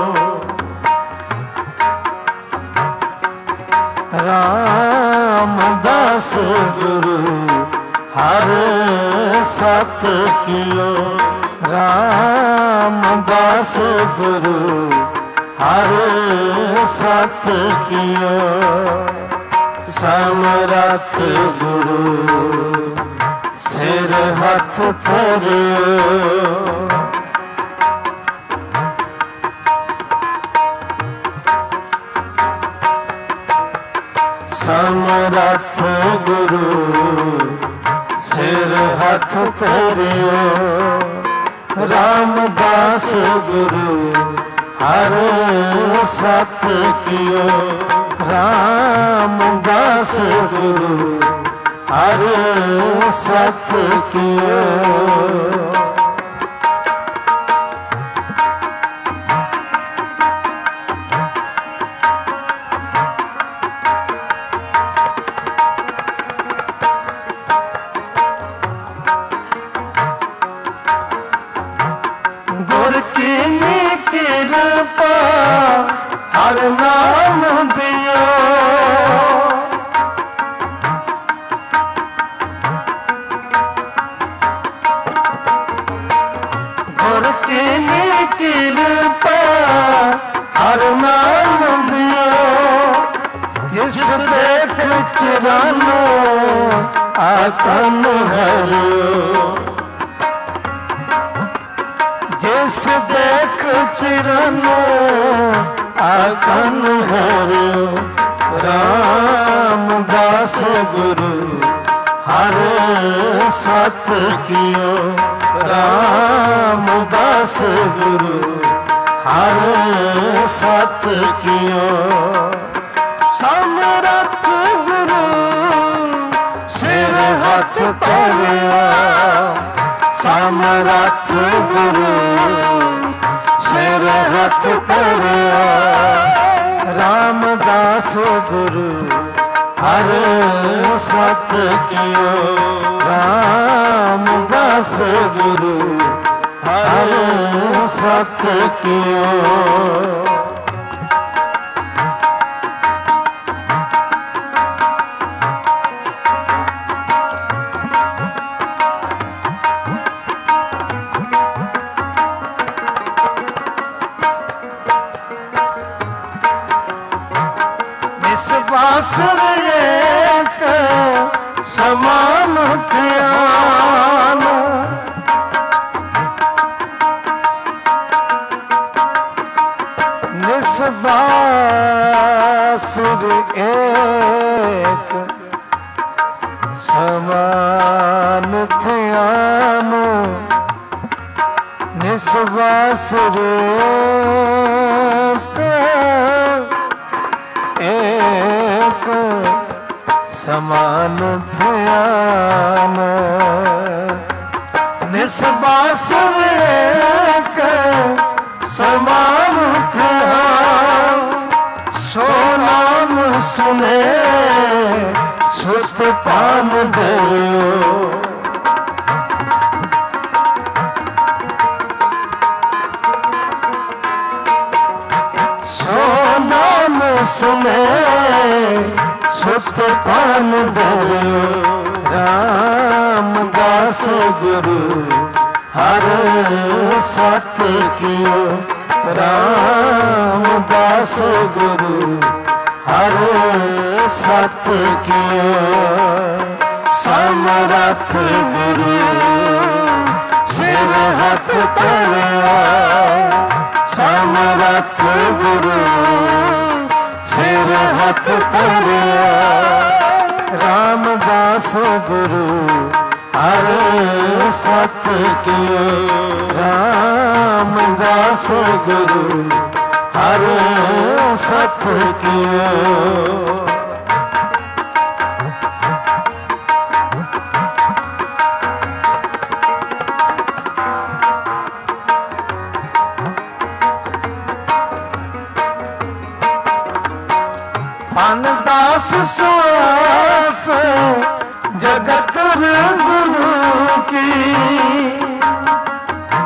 रामदास गुरु हर सत कियो रामदास गुरु हर सत कियो समरथ गुरु सिर हथ धरियो समरथ गुरु सिर हथ धरियो रामदास गुरु हर सत कियो रामदास गुरु हर सत कियो गुर की कृपा हर नाम दियो गुर की कृपा हर नाम दियो जिस देख चिरानो आकन हरियो जिस देख चिरानो आकन हरियो रामदास गुरु हर सत कियो रामदास गुरु हर सत कियो समरथ गुरु सिर हथ धरियो समरथ गुरु सिर हथ धरियो रामदास गुरु हर सत कियो रामदास गुरु हर सत कियो निस्वासर एक समान ध्यान निस्वासर एक समान ध्यान निस्वासर एक समान ध्यान निस्वासर एक समान ध्यान सो नाम सुने सुत पान दरियो सुने सुत पान दरियो रामदास गुरु हर सत कियो रामदास गुरु हर सत कियो समरथ गुरु सिर हथ धरियो समरथ गुरु सिर हथ धरियो रामदास गुरु हर सत कियो रामदास गुरु हर सत कियो पानदास सुआस जगत गुरु की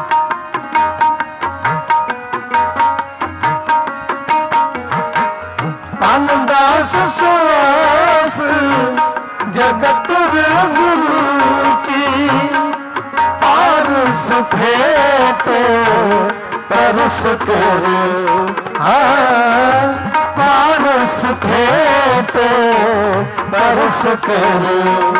जगत गुरु की पारस फेटे परस करे हाँ पारस फेटे परस करे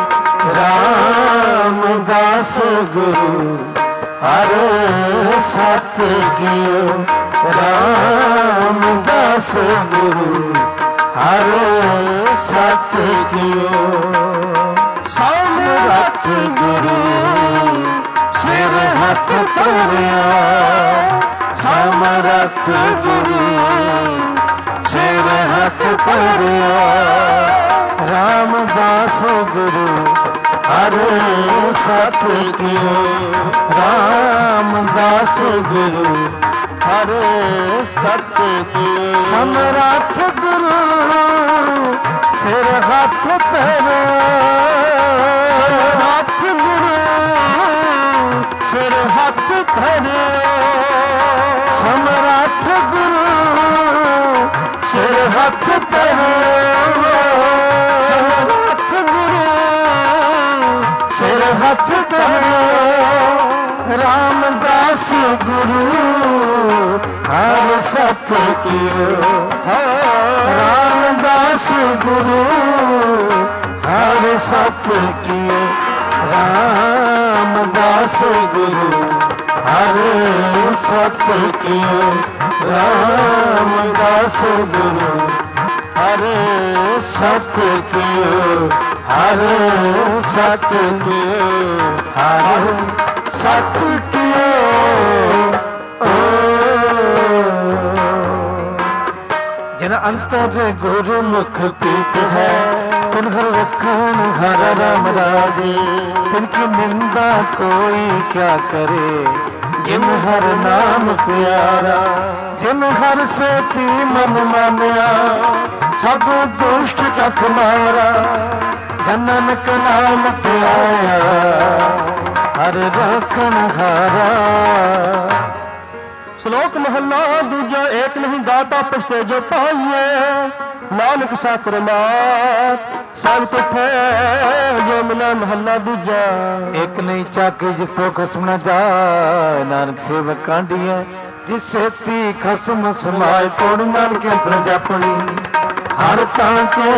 रामदास गुरु हरे सत कियो रामदास गुरु हरे सत कियो समरथ गुरु सिर हाथ तोरिया समरथ गुरु सिर हाथ तोरिया रामदास गुरु हरे सत कियो रामदास गुरु हरे सत कियो समरथ गुरु सिर हाथ तेरे समरथ गुरु सिर हाथ तेरे समरथ गुरु सिर हाथ तेरे समरथ गुरु सिर हाथ तेरे रामदास गुरु हर सत कियो रामदास गुरु हर सत कियो रामदास गुरु हर सत कियो रामदास गुरु हर सत कियो हर सत कियो हर सत कियो जिन अंतर गुरुमुख प्रीत है तुन हर रखन हर राम राजे तिनकी निंदा कोई क्या करे जिन हर नाम प्यारा जिन हर सेती मन मानिया सब दुष्ट तक मारा जनन का नाम ते आया हर रखन हारा श्लोक महला दूजा एक नहीं दाता पछते जो पाइए नानक साकर मात सब तुठे जो मिला महला दूजा एक नहीं चाकरी जिसको खसम न जाए नानक सेवक कांडिया जिससे ती खसम समाए पौड़ी नानक अंतर जापड़ी हर ताके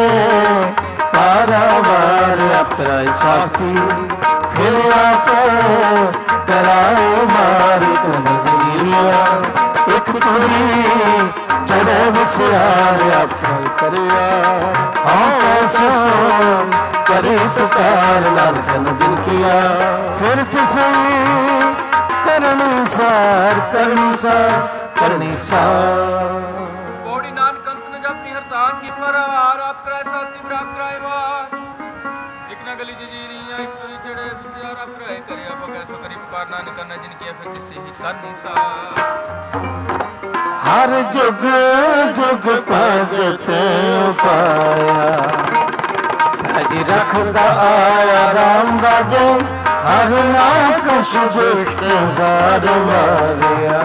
पारावार अपराय शास्त्री फिर आप कराए मारी कन्हैया एक पूरी चढ़े बसियार अपराय करिया हाँ कैसे करे पुकार नानक जिन किया फिर तिसे करनी सार करनी सार करनी सार पौड़ी नानक अंत न जपनी हरतान की परवार आप कराए साथी प्राप्त कराए मार एक न गली जजीरियां एक तुरी चढ़े बिसियार आप कराए करिया बगै सो करी पुकार नानक करना जिनकी फिर तिसे ही करनी सार हर जुग जुग भगत पाया हज रखदा आया राम राजे हर नाकश दुष्ट हार मारिया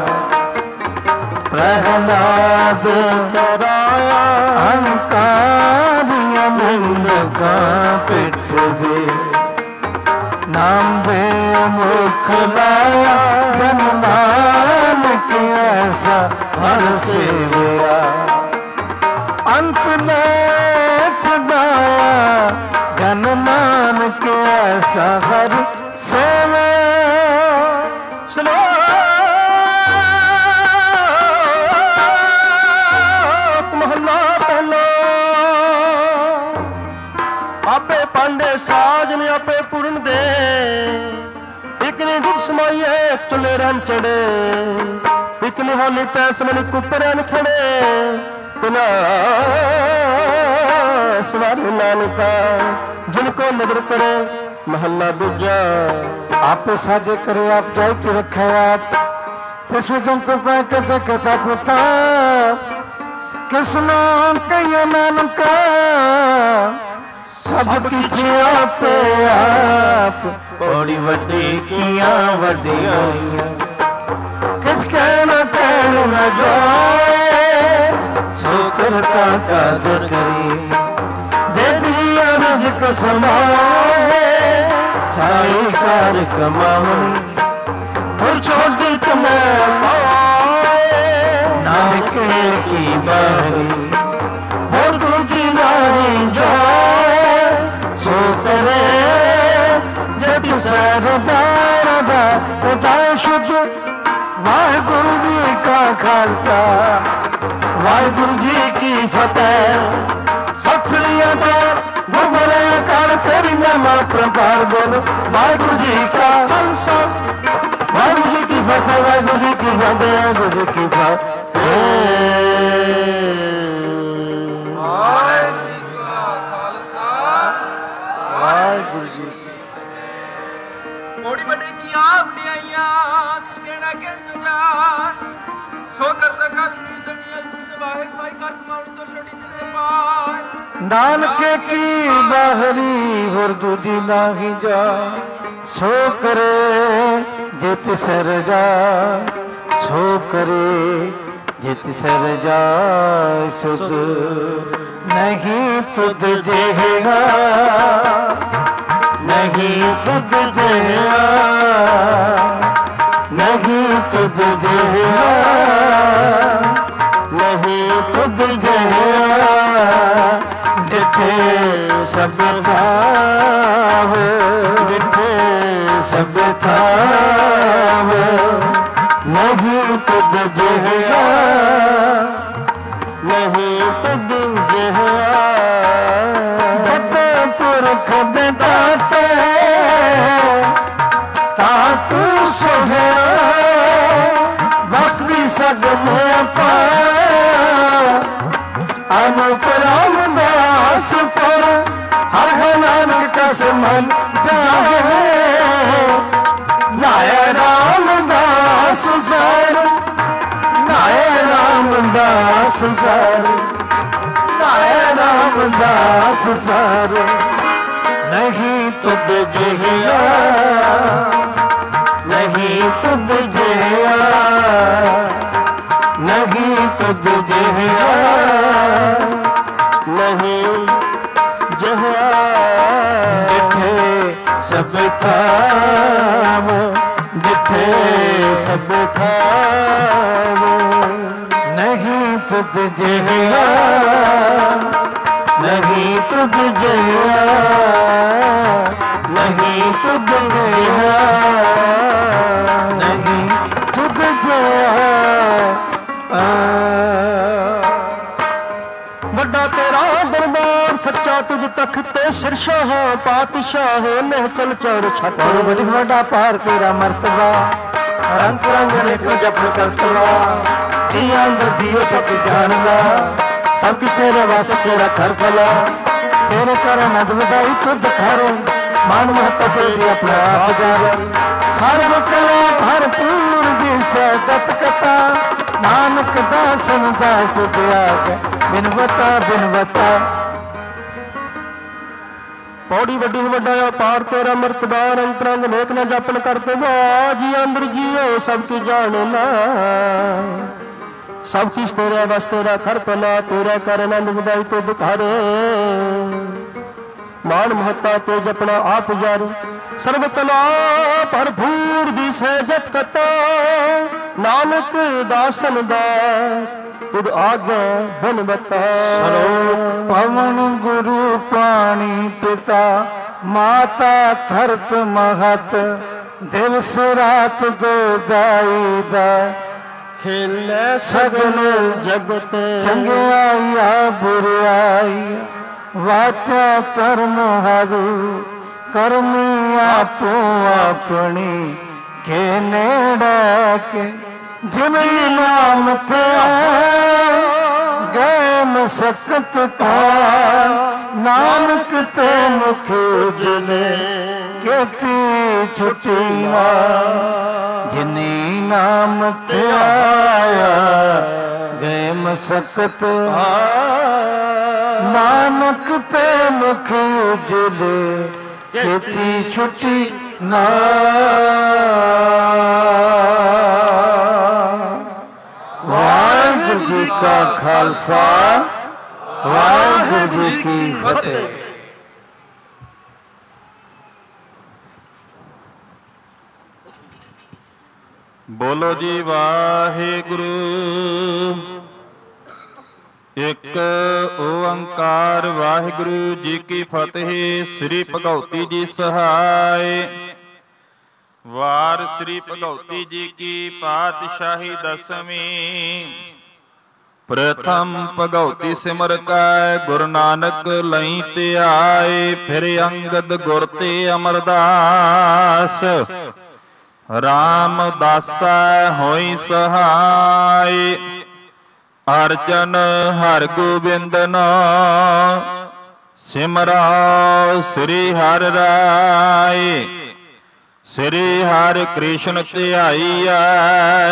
प्रहलाद डराया अहंकारिया निंदका पिठ दे नाम दे मुख लाया जन नानक ऐसा हर सेवया अंत ने छुड़ाया जन नानक ऐसा हर सेवया श्लोक महला पहला आपे पांडे साज ने आपे पूर्ण दे एक ने दुख समाइए चले रन चढ़े एक ने होली पैस मनी कुपरन खड़े तना सवार नानका जिनको नजर करे महला दूजा आप साजे करे आप जाय के रखे आप तिस जंतु पे कथे कथा पुता किसनो कहिया नानका सब किछ आपे आप बड़ी वड्डी किया वड्डियां किस कहना कहना न जाए सो करता कादर करी दे दिया रज़्क़ समाए साई कार कमावनी तुर छोड़ तने नानक की बारी हो दूधी नारी जाए सो करे जब सर जा उठाए शुद्ध वाहिगुरु जी का खालसा वाहिगुरु जी की फतेह। सत श्री अकाल गुरबरे अकाल तेरी महिमा प्रभार बोलो वाहिगुरु जी का खालसा वाहिगुरु जी की फतेह वाहिगुरु जी की फतेह वाहिगुरु जी की फतेह। वाहिगुरु जी की मोड़ी बड़े की आप वडियाइयां कहना कहन जान सो करता कल दुनिया सवाहे साई कर कमाउनी तो छोड़ी दिने पार नानक की बाहरी वरदू दी नाही जा सो करे जित सर जा सो करे जित सर जा सुध नहीं तुद जेगा नहीं तुद जेगा नहीं तुद जेगा नहीं तुद जेगा जिथे सब था वो जिथे सब था वो नहीं तुद जेगा नहीं तुद जेगा बते पुरख बेदाते ता तू सोहे बसती सग में पा अनुप रामदास पर हर नानक कस मन जाए नाय रामदास सर नाय रामदास सर नाय रामदास सर नहीं तुद जिया नहीं तुद जिया नहीं तुद जिया नहीं जहा जिथे सब था जिथे सब था नहीं तुद जिया नहीं तुद जिया नहीं तुद जिया नहीं तुद जिया। ਵੱਡਾ ਤੇਰਾ ਦਰਬਾਰ ਸੱਚਾ ਤੁਝ ਤਖਤੇ ਸਿਰਸ਼ਾਹ ਪਾਤਸ਼ਾਹ ਮਹਿ ਚਲ ਚੜ ਛੱਟ बड़ी बड़ा पार तेरा मर्तबा रंग रंग ने को जपन करतवा जिया अंदर जियो सब जानला सब कुछ तेरे वास तेरा घर भला तेरे कर नद बधाई तुद खारे मान महत्व तेरी अपना आप जावे सर्व कला भरपूर दिस जत कथा नानक दासन दास तुझ आगे बिन बता बिन बता। पौड़ी वड्डी वड्डा पार तेरा मर्तबा रंग रंग नेक न जपन करते जी अंदर जियो सब की जाने ना सब किस तेरा बस तेरा खर पला तेरा कर नंद बधाई तो बुखारे मान महत्ता ते जपना आप जारी सर्व कला भरपूर दी सहजत कथा नानक दासन दास तुद आगे बन बता। पवन गुरु पानी पिता माता थरत महत दिवस रात दो दाई दा खेले सगल जगत चंगियाई बुराई वाचा धर्म हरु करमी आपो अपनी के नेड़ा के जिमें नाम थे गए मसकत का नानक ते मुख उजले केती छुट्टियां जिन्हीं नाम ते आया गए मसकत नानक ते मुख उजले केती छुट्टी ना। वाहिगुरु जी का खालसा वाहिगुरु जी की फतेह। ਬੋਲੋ ਜੀ ਵਾਹਿਗੁਰੂ। ਇੱਕ ਓੰਕਾਰ ਵਾਹਿਗੁਰੂ ਜੀ ਕੀ ਫਤਿਹ। ਸ੍ਰੀ ਭਗਉਤੀ ਜੀ ਸਹਾਇ। ਵਾਰ ਸ੍ਰੀ ਭਗਉਤੀ ਜੀ ਕੀ ਪਾਤਸ਼ਾਹੀ ਦਸਵੀਂ। ਪ੍ਰਥਮ ਭਗਉਤੀ ਸਿਮਰ ਕੈ ਗੁਰੂ ਨਾਨਕ ਲਈ ਤੇ ਆਏ। ਫਿਰ ਅੰਗਦ ਗੁਰ ਤੇ ਅਮਰਦਾਸ ਰਾਮਦਾਸਾ ਹੋਈ ਸਹਾਈ। ਅਰਜਨ ਹਰ ਗੋਬਿੰਦ ਨਾਮ ਸਿਮਰੋ ਸ੍ਰੀ ਹਰਿ ਰਾਏ। ਸ੍ਰੀ ਹਰਿ ਕ੍ਰਿਸ਼ਨ ਧਿਆਈਐ